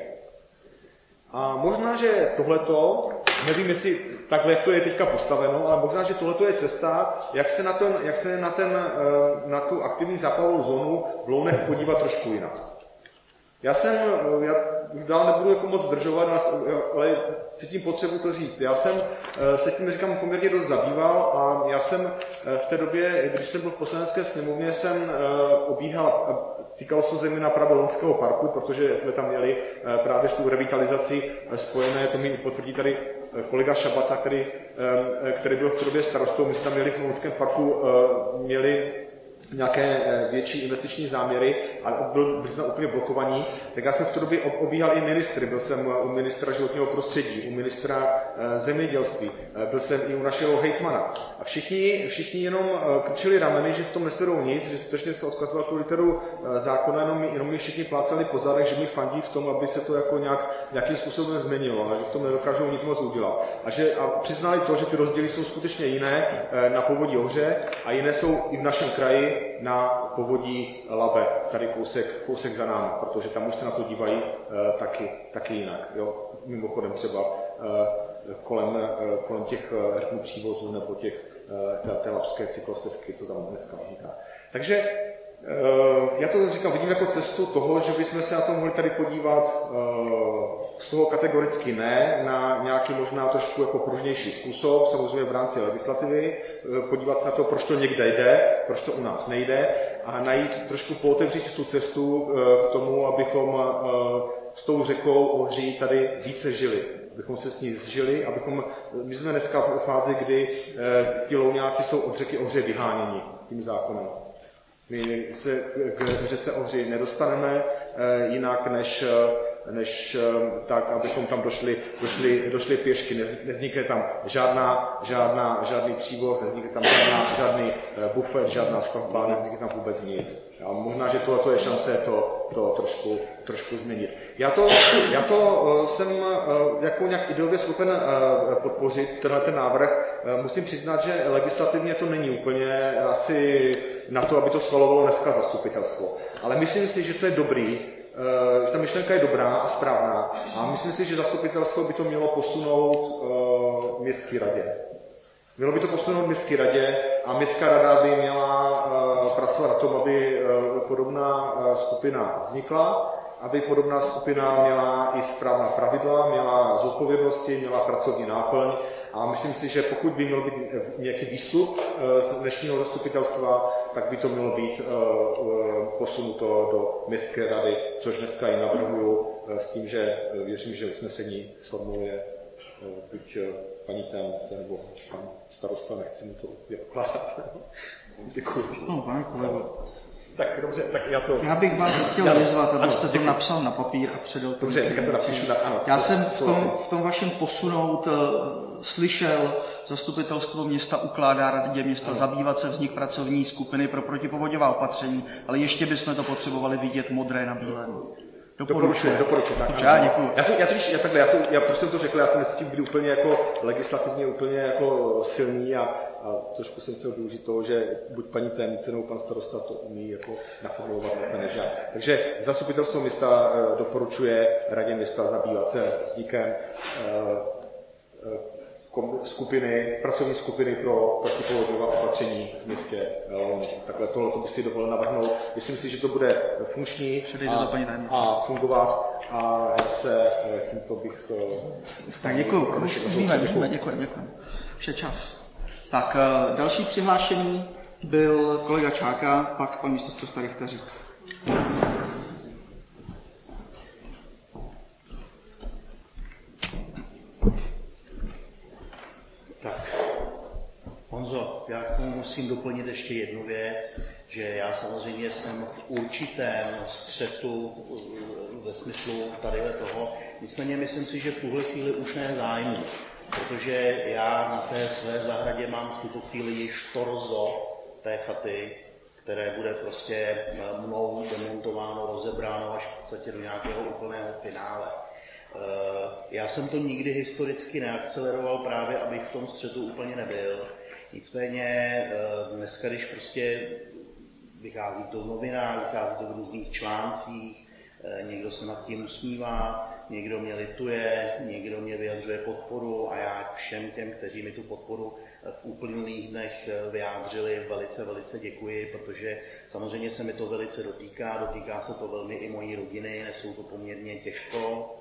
A možná, že tohleto, nevím, jestli takhle to je teďka postaveno, ale možná, že tohleto je cesta, jak se na tu aktivní záplavovou zónu v Lounech podívat trošku jinak. Já už dál nebudu jako moc zdržovat, ale cítím potřebu to říct. Já jsem se tím, říkám, poměrně dost zabýval a já jsem v té době, když jsem byl v Poslanecké sněmovně, jsem obíhal, týkalo se to zejména právě Lounského parku, protože jsme tam měli právě s tou revitalizací spojené, to mi potvrdí tady kolega Šabata, který byl v té době starostou, my jsme tam měli v Lounském parku, měli nějaké větší investiční záměry a byli jsme úplně blokovaní, tak já jsem v té době obíhal i ministry. Byl jsem u ministra životního prostředí, u ministra zemědělství, byl jsem i u našeho hejtmana. A všichni jenom krčili rameny, že v tom nesledou nic, že skutečně se odkazoval tu literu zákona, jenom mi všichni plácali po zádech, že mi fandí v tom, aby se to jako nějakým způsobem změnilo, ale že v tom nedokážou nic moc udělat. A přiznali to, že ty rozdíly jsou skutečně jiné na povodí Ohře a jiné jsou i v našem kraji na povodí Labe, tady kousek za námi, protože tam už se na to dívají taky jinak. Jo? Mimochodem třeba kolem těch přívozů nebo té labské cyklostezky, co tam dneska vzniká. Takže já to říkám, vidím jako cestu toho, že bychom se na to mohli tady podívat z toho kategoricky ne, na nějaký možná trošku jako pružnější způsob, samozřejmě v rámci legislativy, podívat se na to, proč to někde jde, proč to u nás nejde a najít, trošku pootevřít tu cestu k tomu, abychom s tou řekou Ohří tady více žili. Abychom se s ní zžili, my jsme dneska v fázi, kdy ti Louňáci jsou od řeky Ohře vyháněni tím zákonem. My se k řece Ohři nedostaneme jinak, než tak, abychom tam došli pěšky. Nevznikne tam žádný přívoz, nevznikne tam žádný bufet, žádná stavba, nevznikne tam vůbec nic. A možná, že tohle je šance to trošku změnit. Já to jsem jako nějak ideově schopen podpořit, ten návrh. Musím přiznat, že legislativně to není úplně asi na to, aby to schvalovalo dneska zastupitelstvo. Ale myslím si, že to je dobrý, že ta myšlenka je dobrá a správná a myslím si, že zastupitelstvo by to mělo posunout městské radě. Mělo by to posunout městské radě a městská rada by měla pracovat na tom, aby podobná skupina vznikla, aby podobná skupina měla i správná pravidla, měla zodpovědnosti, měla pracovní náplň a myslím si, že pokud by měl být nějaký výstup z dnešního zastupitelstva, tak by to mělo být posunuto do městské rady, což dneska i navrhuju s tím, že věřím, že usnesení formuluje buď paní tajemnice nebo pan starosta, nechci mu to ukládat. Děkuji. No, pane kolego. Tak dobře, tak já to... Já bych vás chtěl vyzvat, abyste to napsal na papír a předal to. Dobře, tak já to napíšu na ano. Já jsem v tom vašem posunout slyšel, zastupitelstvo města ukládá radě města zabývat se vznik pracovní skupiny pro protipovodňová opatření, ale ještě bychom to potřebovali vidět modré na bílém. Doporučuji. Dobře, já děkuji. Já proč jsem to řekl, já jsem necítím být úplně jako legislativně úplně jako silný a trošku jsem chtěl využít toho, že buď paní tajemnice nebo pan starosta to umí jako naformulovat než já. Takže zastupitelstvo města doporučuje radě města zabývat se vznikem pracovní skupiny pro protipovodňová opatření v městě Louny. Takhle tohle bych si dovolil navrhnout. Myslím si, že to bude funkční a fungovat a se tímto bych... Tak děkuji. Už víme, děkuji. Vše čas. Tak další přihlášený byl kolega Čáka, pak pan místostarosτα Richteřík. Tak, Honzo, já k tomu musím doplnit ještě jednu věc, že já samozřejmě jsem v určitém střetu ve smyslu tadyhle toho, nicméně myslím si, že v tuhle chvíli už ne zájmu, protože já na té své zahradě mám v tuto chvíli již torzo té chaty, které bude prostě mnou demontováno, rozebráno až v podstatě do nějakého úplného finále. Já jsem to nikdy historicky neakceleroval právě, abych v tom střetu úplně nebyl. Nicméně dneska, když prostě vychází to v novinách, vychází to v různých článcích, někdo se nad tím usmívá, někdo mě lituje, někdo mě vyjadřuje podporu a já všem těm, kteří mi tu podporu v uplynulých dnech vyjádřili, velice, velice děkuji, protože samozřejmě se mi to velice dotýká se to velmi i mojí rodiny, nesou to poměrně těžko.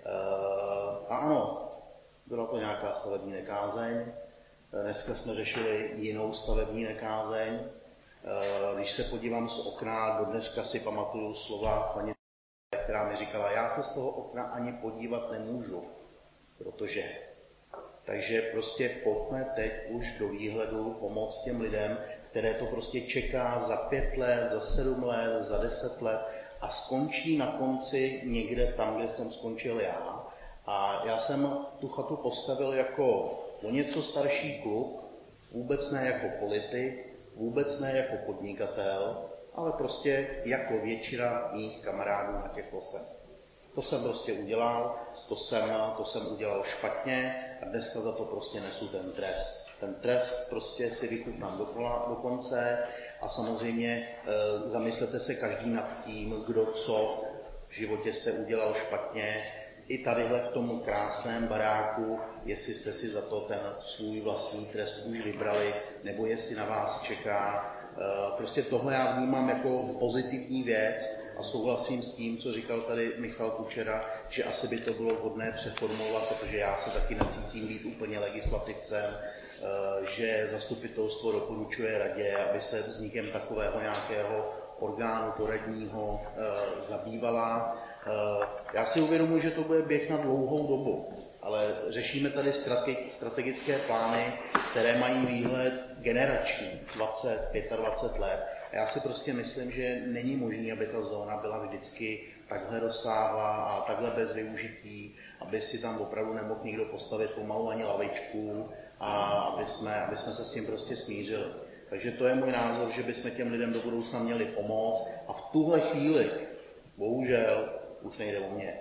A ano, byla to nějaká stavební nekázeň, dneska jsme řešili jinou stavební nekázeň. Když se podívám z okna, do dneška si pamatuju slova paní, která mi říkala, já se z toho okna ani podívat nemůžu, protože. Takže prostě pojďme teď už do výhledu pomoct těm lidem, které to prostě čeká za 5 let, za 7 let, za 10 let a skončí na konci někde tam, kde jsem skončil já. A já jsem tu chatu postavil jako o něco starší kluk, vůbec ne jako politik, vůbec ne jako podnikatel, ale prostě jako většina mých kamarádů na těch losech. To jsem prostě udělal, to jsem udělal špatně a dneska za to prostě nesu ten trest. Ten trest prostě si vychutnám do konce a samozřejmě zamyslete se každý nad tím, kdo co v životě jste udělal špatně. I tadyhle v tom krásném baráku, jestli jste si za to ten svůj vlastní trest už vybrali, nebo jestli na vás čeká. Prostě tohle já vnímám jako pozitivní věc a souhlasím s tím, co říkal tady Michal Kučera, že asi by to bylo vhodné přeformulovat, protože já se taky necítím být úplně legislativcem, že zastupitelstvo doporučuje radě, aby se vznikem takového nějakého orgánu poradního zabývala. Já si uvědomuji, že to bude běh na dlouhou dobu, ale řešíme tady strategické plány, které mají výhled generační, 20, 25 let. A já si prostě myslím, že není možné, aby ta zóna byla vždycky takhle rozsáhlá a takhle bez využití, aby si tam opravdu nemohl nikdo postavit pomalu ani lavičku a aby jsme se s tím prostě smířili. Takže to je můj názor, že bychom těm lidem do budoucna měli pomoct a v tuhle chvíli, bohužel, už nejde o mě.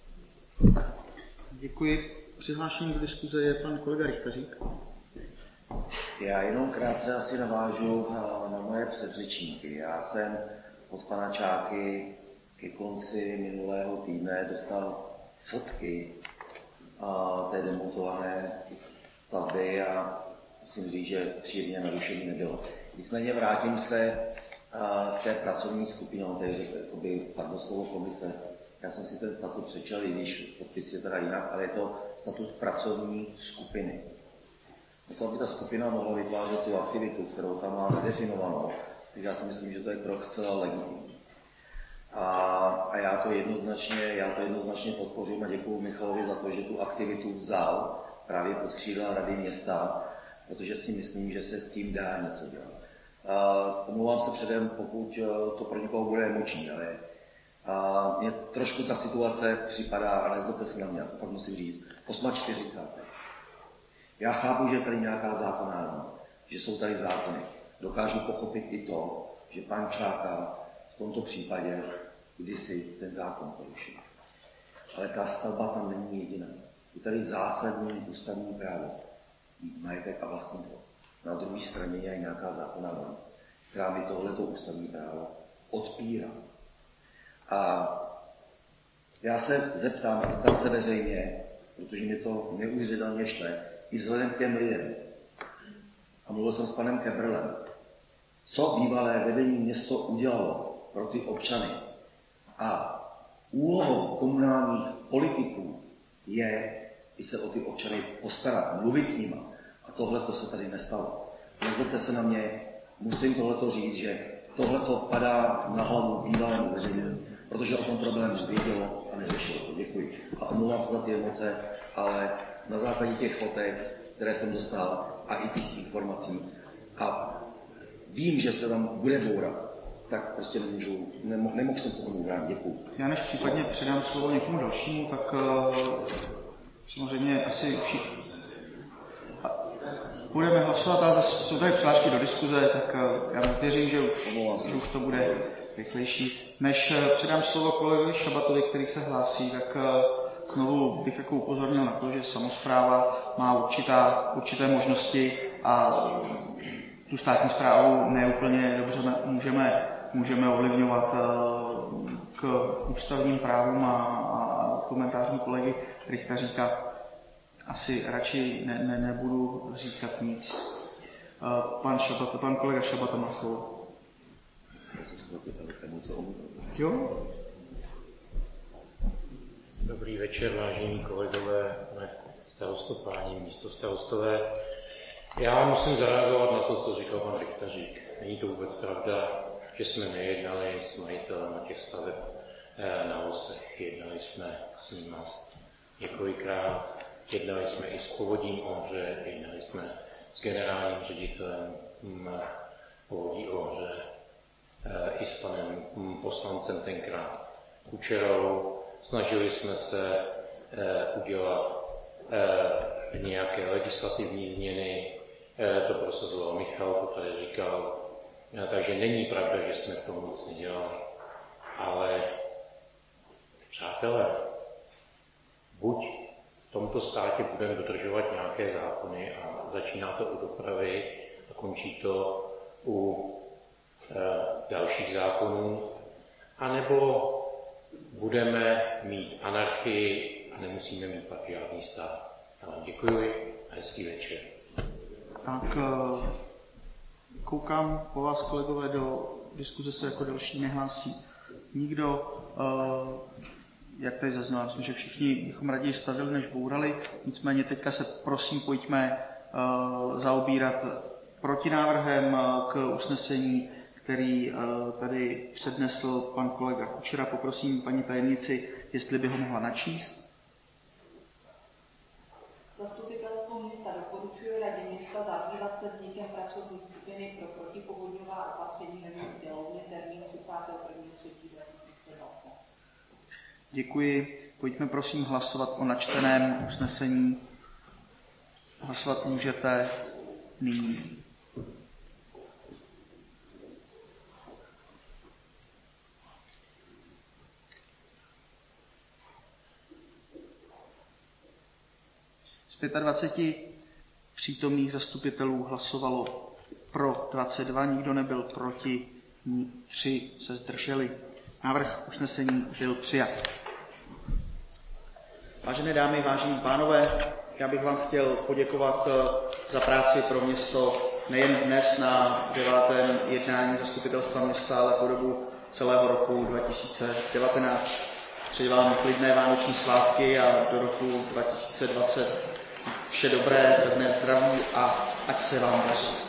Děkuji. Přihlášený do diskuze je pan kolega Richteřík. Já jenom krátce asi navážu na moje předřečníky. Já jsem od pana Čáky ke konci minulého týdne dostal fotky té demontované stavby a musím říct, že příjemně narušení nebylo. Nicméně vrátím se k té pracovní skupině, padlo slovo komise. Já jsem si ten statut přečel, i když podpis je teda jinak, ale je to statut pracovní skupiny. To, aby ta skupina mohla vytvářet tu aktivitu, kterou tam má definovanou, takže já si myslím, že to je krok zcela legitimní. A já to jednoznačně podpořím a děkuji Michalovi za to, že tu aktivitu vzal právě pod křídla Rady města, protože si myslím, že se s tím dá něco dělat. Omlouvám se předem, pokud to pro někoho bude emoční, ale mně trošku ta situace připadá, a nezlobte se na mě, to fakt musím říct, 48. Já chápu, že je tady nějaká zákonná norma, že jsou tady zákony. Dokážu pochopit i to, že pan Čáka v tomto případě kdysi ten zákon porušil. Ale ta stavba tam není jediná. Je tady zásadní ústavní právo, majetek a vlastnictvo. Na druhé straně je nějaká zákonná norma, která mi tohleto ústavní právo odpírá. A já se zeptám se veřejně, protože mi to neuvěřitelně štve, i vzhledem k těm lidem. A mluvil jsem s panem Kebrlem. Co bývalé vedení město udělalo pro ty občany? A úlohou komunálních politiků je i se o ty občany postarat, mluvit s nima. A tohleto se tady nestalo. Nezlobte se na mě, musím tohleto říct, že tohleto padá na hlavu bývalému vedení, protože o tom problému vědělo a neřešilo to. Děkuji. A omlouvám se za ty emoce, ale na základě těch fotek, které jsem dostal, a i těch informací, a vím, že se tam bude bourat, tak prostě nemohl jsem se tomu bránit. Děkuji. Já než případně předám slovo někomu dalšímu, tak samozřejmě asi budeme hlasovat, a zase jsou tady přihlášky do diskuze, tak já věřím, že už to bude rychlejší. Než předám slovo kolegovi Šabatovi, který se hlásí, tak znovu bych jako upozornil na to, že samospráva má určité možnosti a tu státní správu neúplně dobře můžeme ovlivňovat. K ústavním právům a komentářům kolegy Richteříka asi radši nebudu říkat nic. Pan kolega Šabata má slovo. Jo? Dobrý večer, vážení kolegové, pane starosto, páni místostarostové. Já musím zareagovat na to, co říkal pan Richteřík. Není to vůbec pravda, že jsme nejednali s majitelem těch staveb na Losech. Jednali jsme s nimi několikrát, jednali jsme i s Povodím Ohře, jednali jsme s generálním ředitelem Povodí Ohře, i s panem poslancem tenkrát Kučerou. Snažili jsme se udělat nějaké legislativní změny, to prosazoval Michal, to tady říkal, takže není pravda, že jsme k tomu nic nedělali. Ale přátelé, buď v tomto státě budeme dodržovat nějaké zákony a začíná to u dopravy a končí to u dalších zákonů, anebo budeme mít anarchii a nemusíme mít pak žádný stát. Já vám děkuji a hezký večer. Tak koukám po vás, kolegové, do diskuze se jako další nehlásí nikdo. Jak tady zaznělo, myslím, že všichni bychom raději stavili, než bourali. Nicméně teďka se prosím pojďme zaobírat protinávrhem k usnesení, který tady přednesl pan kolega Kučera. Poprosím paní tajemnici, jestli by ho mohla načíst. Zastupitelstvo města doporučuje Radě města zabývat se vznikem pracovní skupiny pro protipovodňová opatření ve městě Louny, termín 31.3.2020. Děkuji. Pojďme prosím hlasovat o načteném usnesení. Hlasovat můžete nyní. Z 25 přítomných zastupitelů hlasovalo pro 22, nikdo nebyl proti, 3 se zdrželi. Návrh usnesení byl přijat. Vážené dámy, vážení pánové, Já bych vám chtěl poděkovat za práci pro město nejen dnes na 9. jednání zastupitelstva města, ale po dobu celého roku 2019. Přeji vám klidné vánoční svátky a do roku 2020 vše dobré, pevné zdraví a ať se vám daří.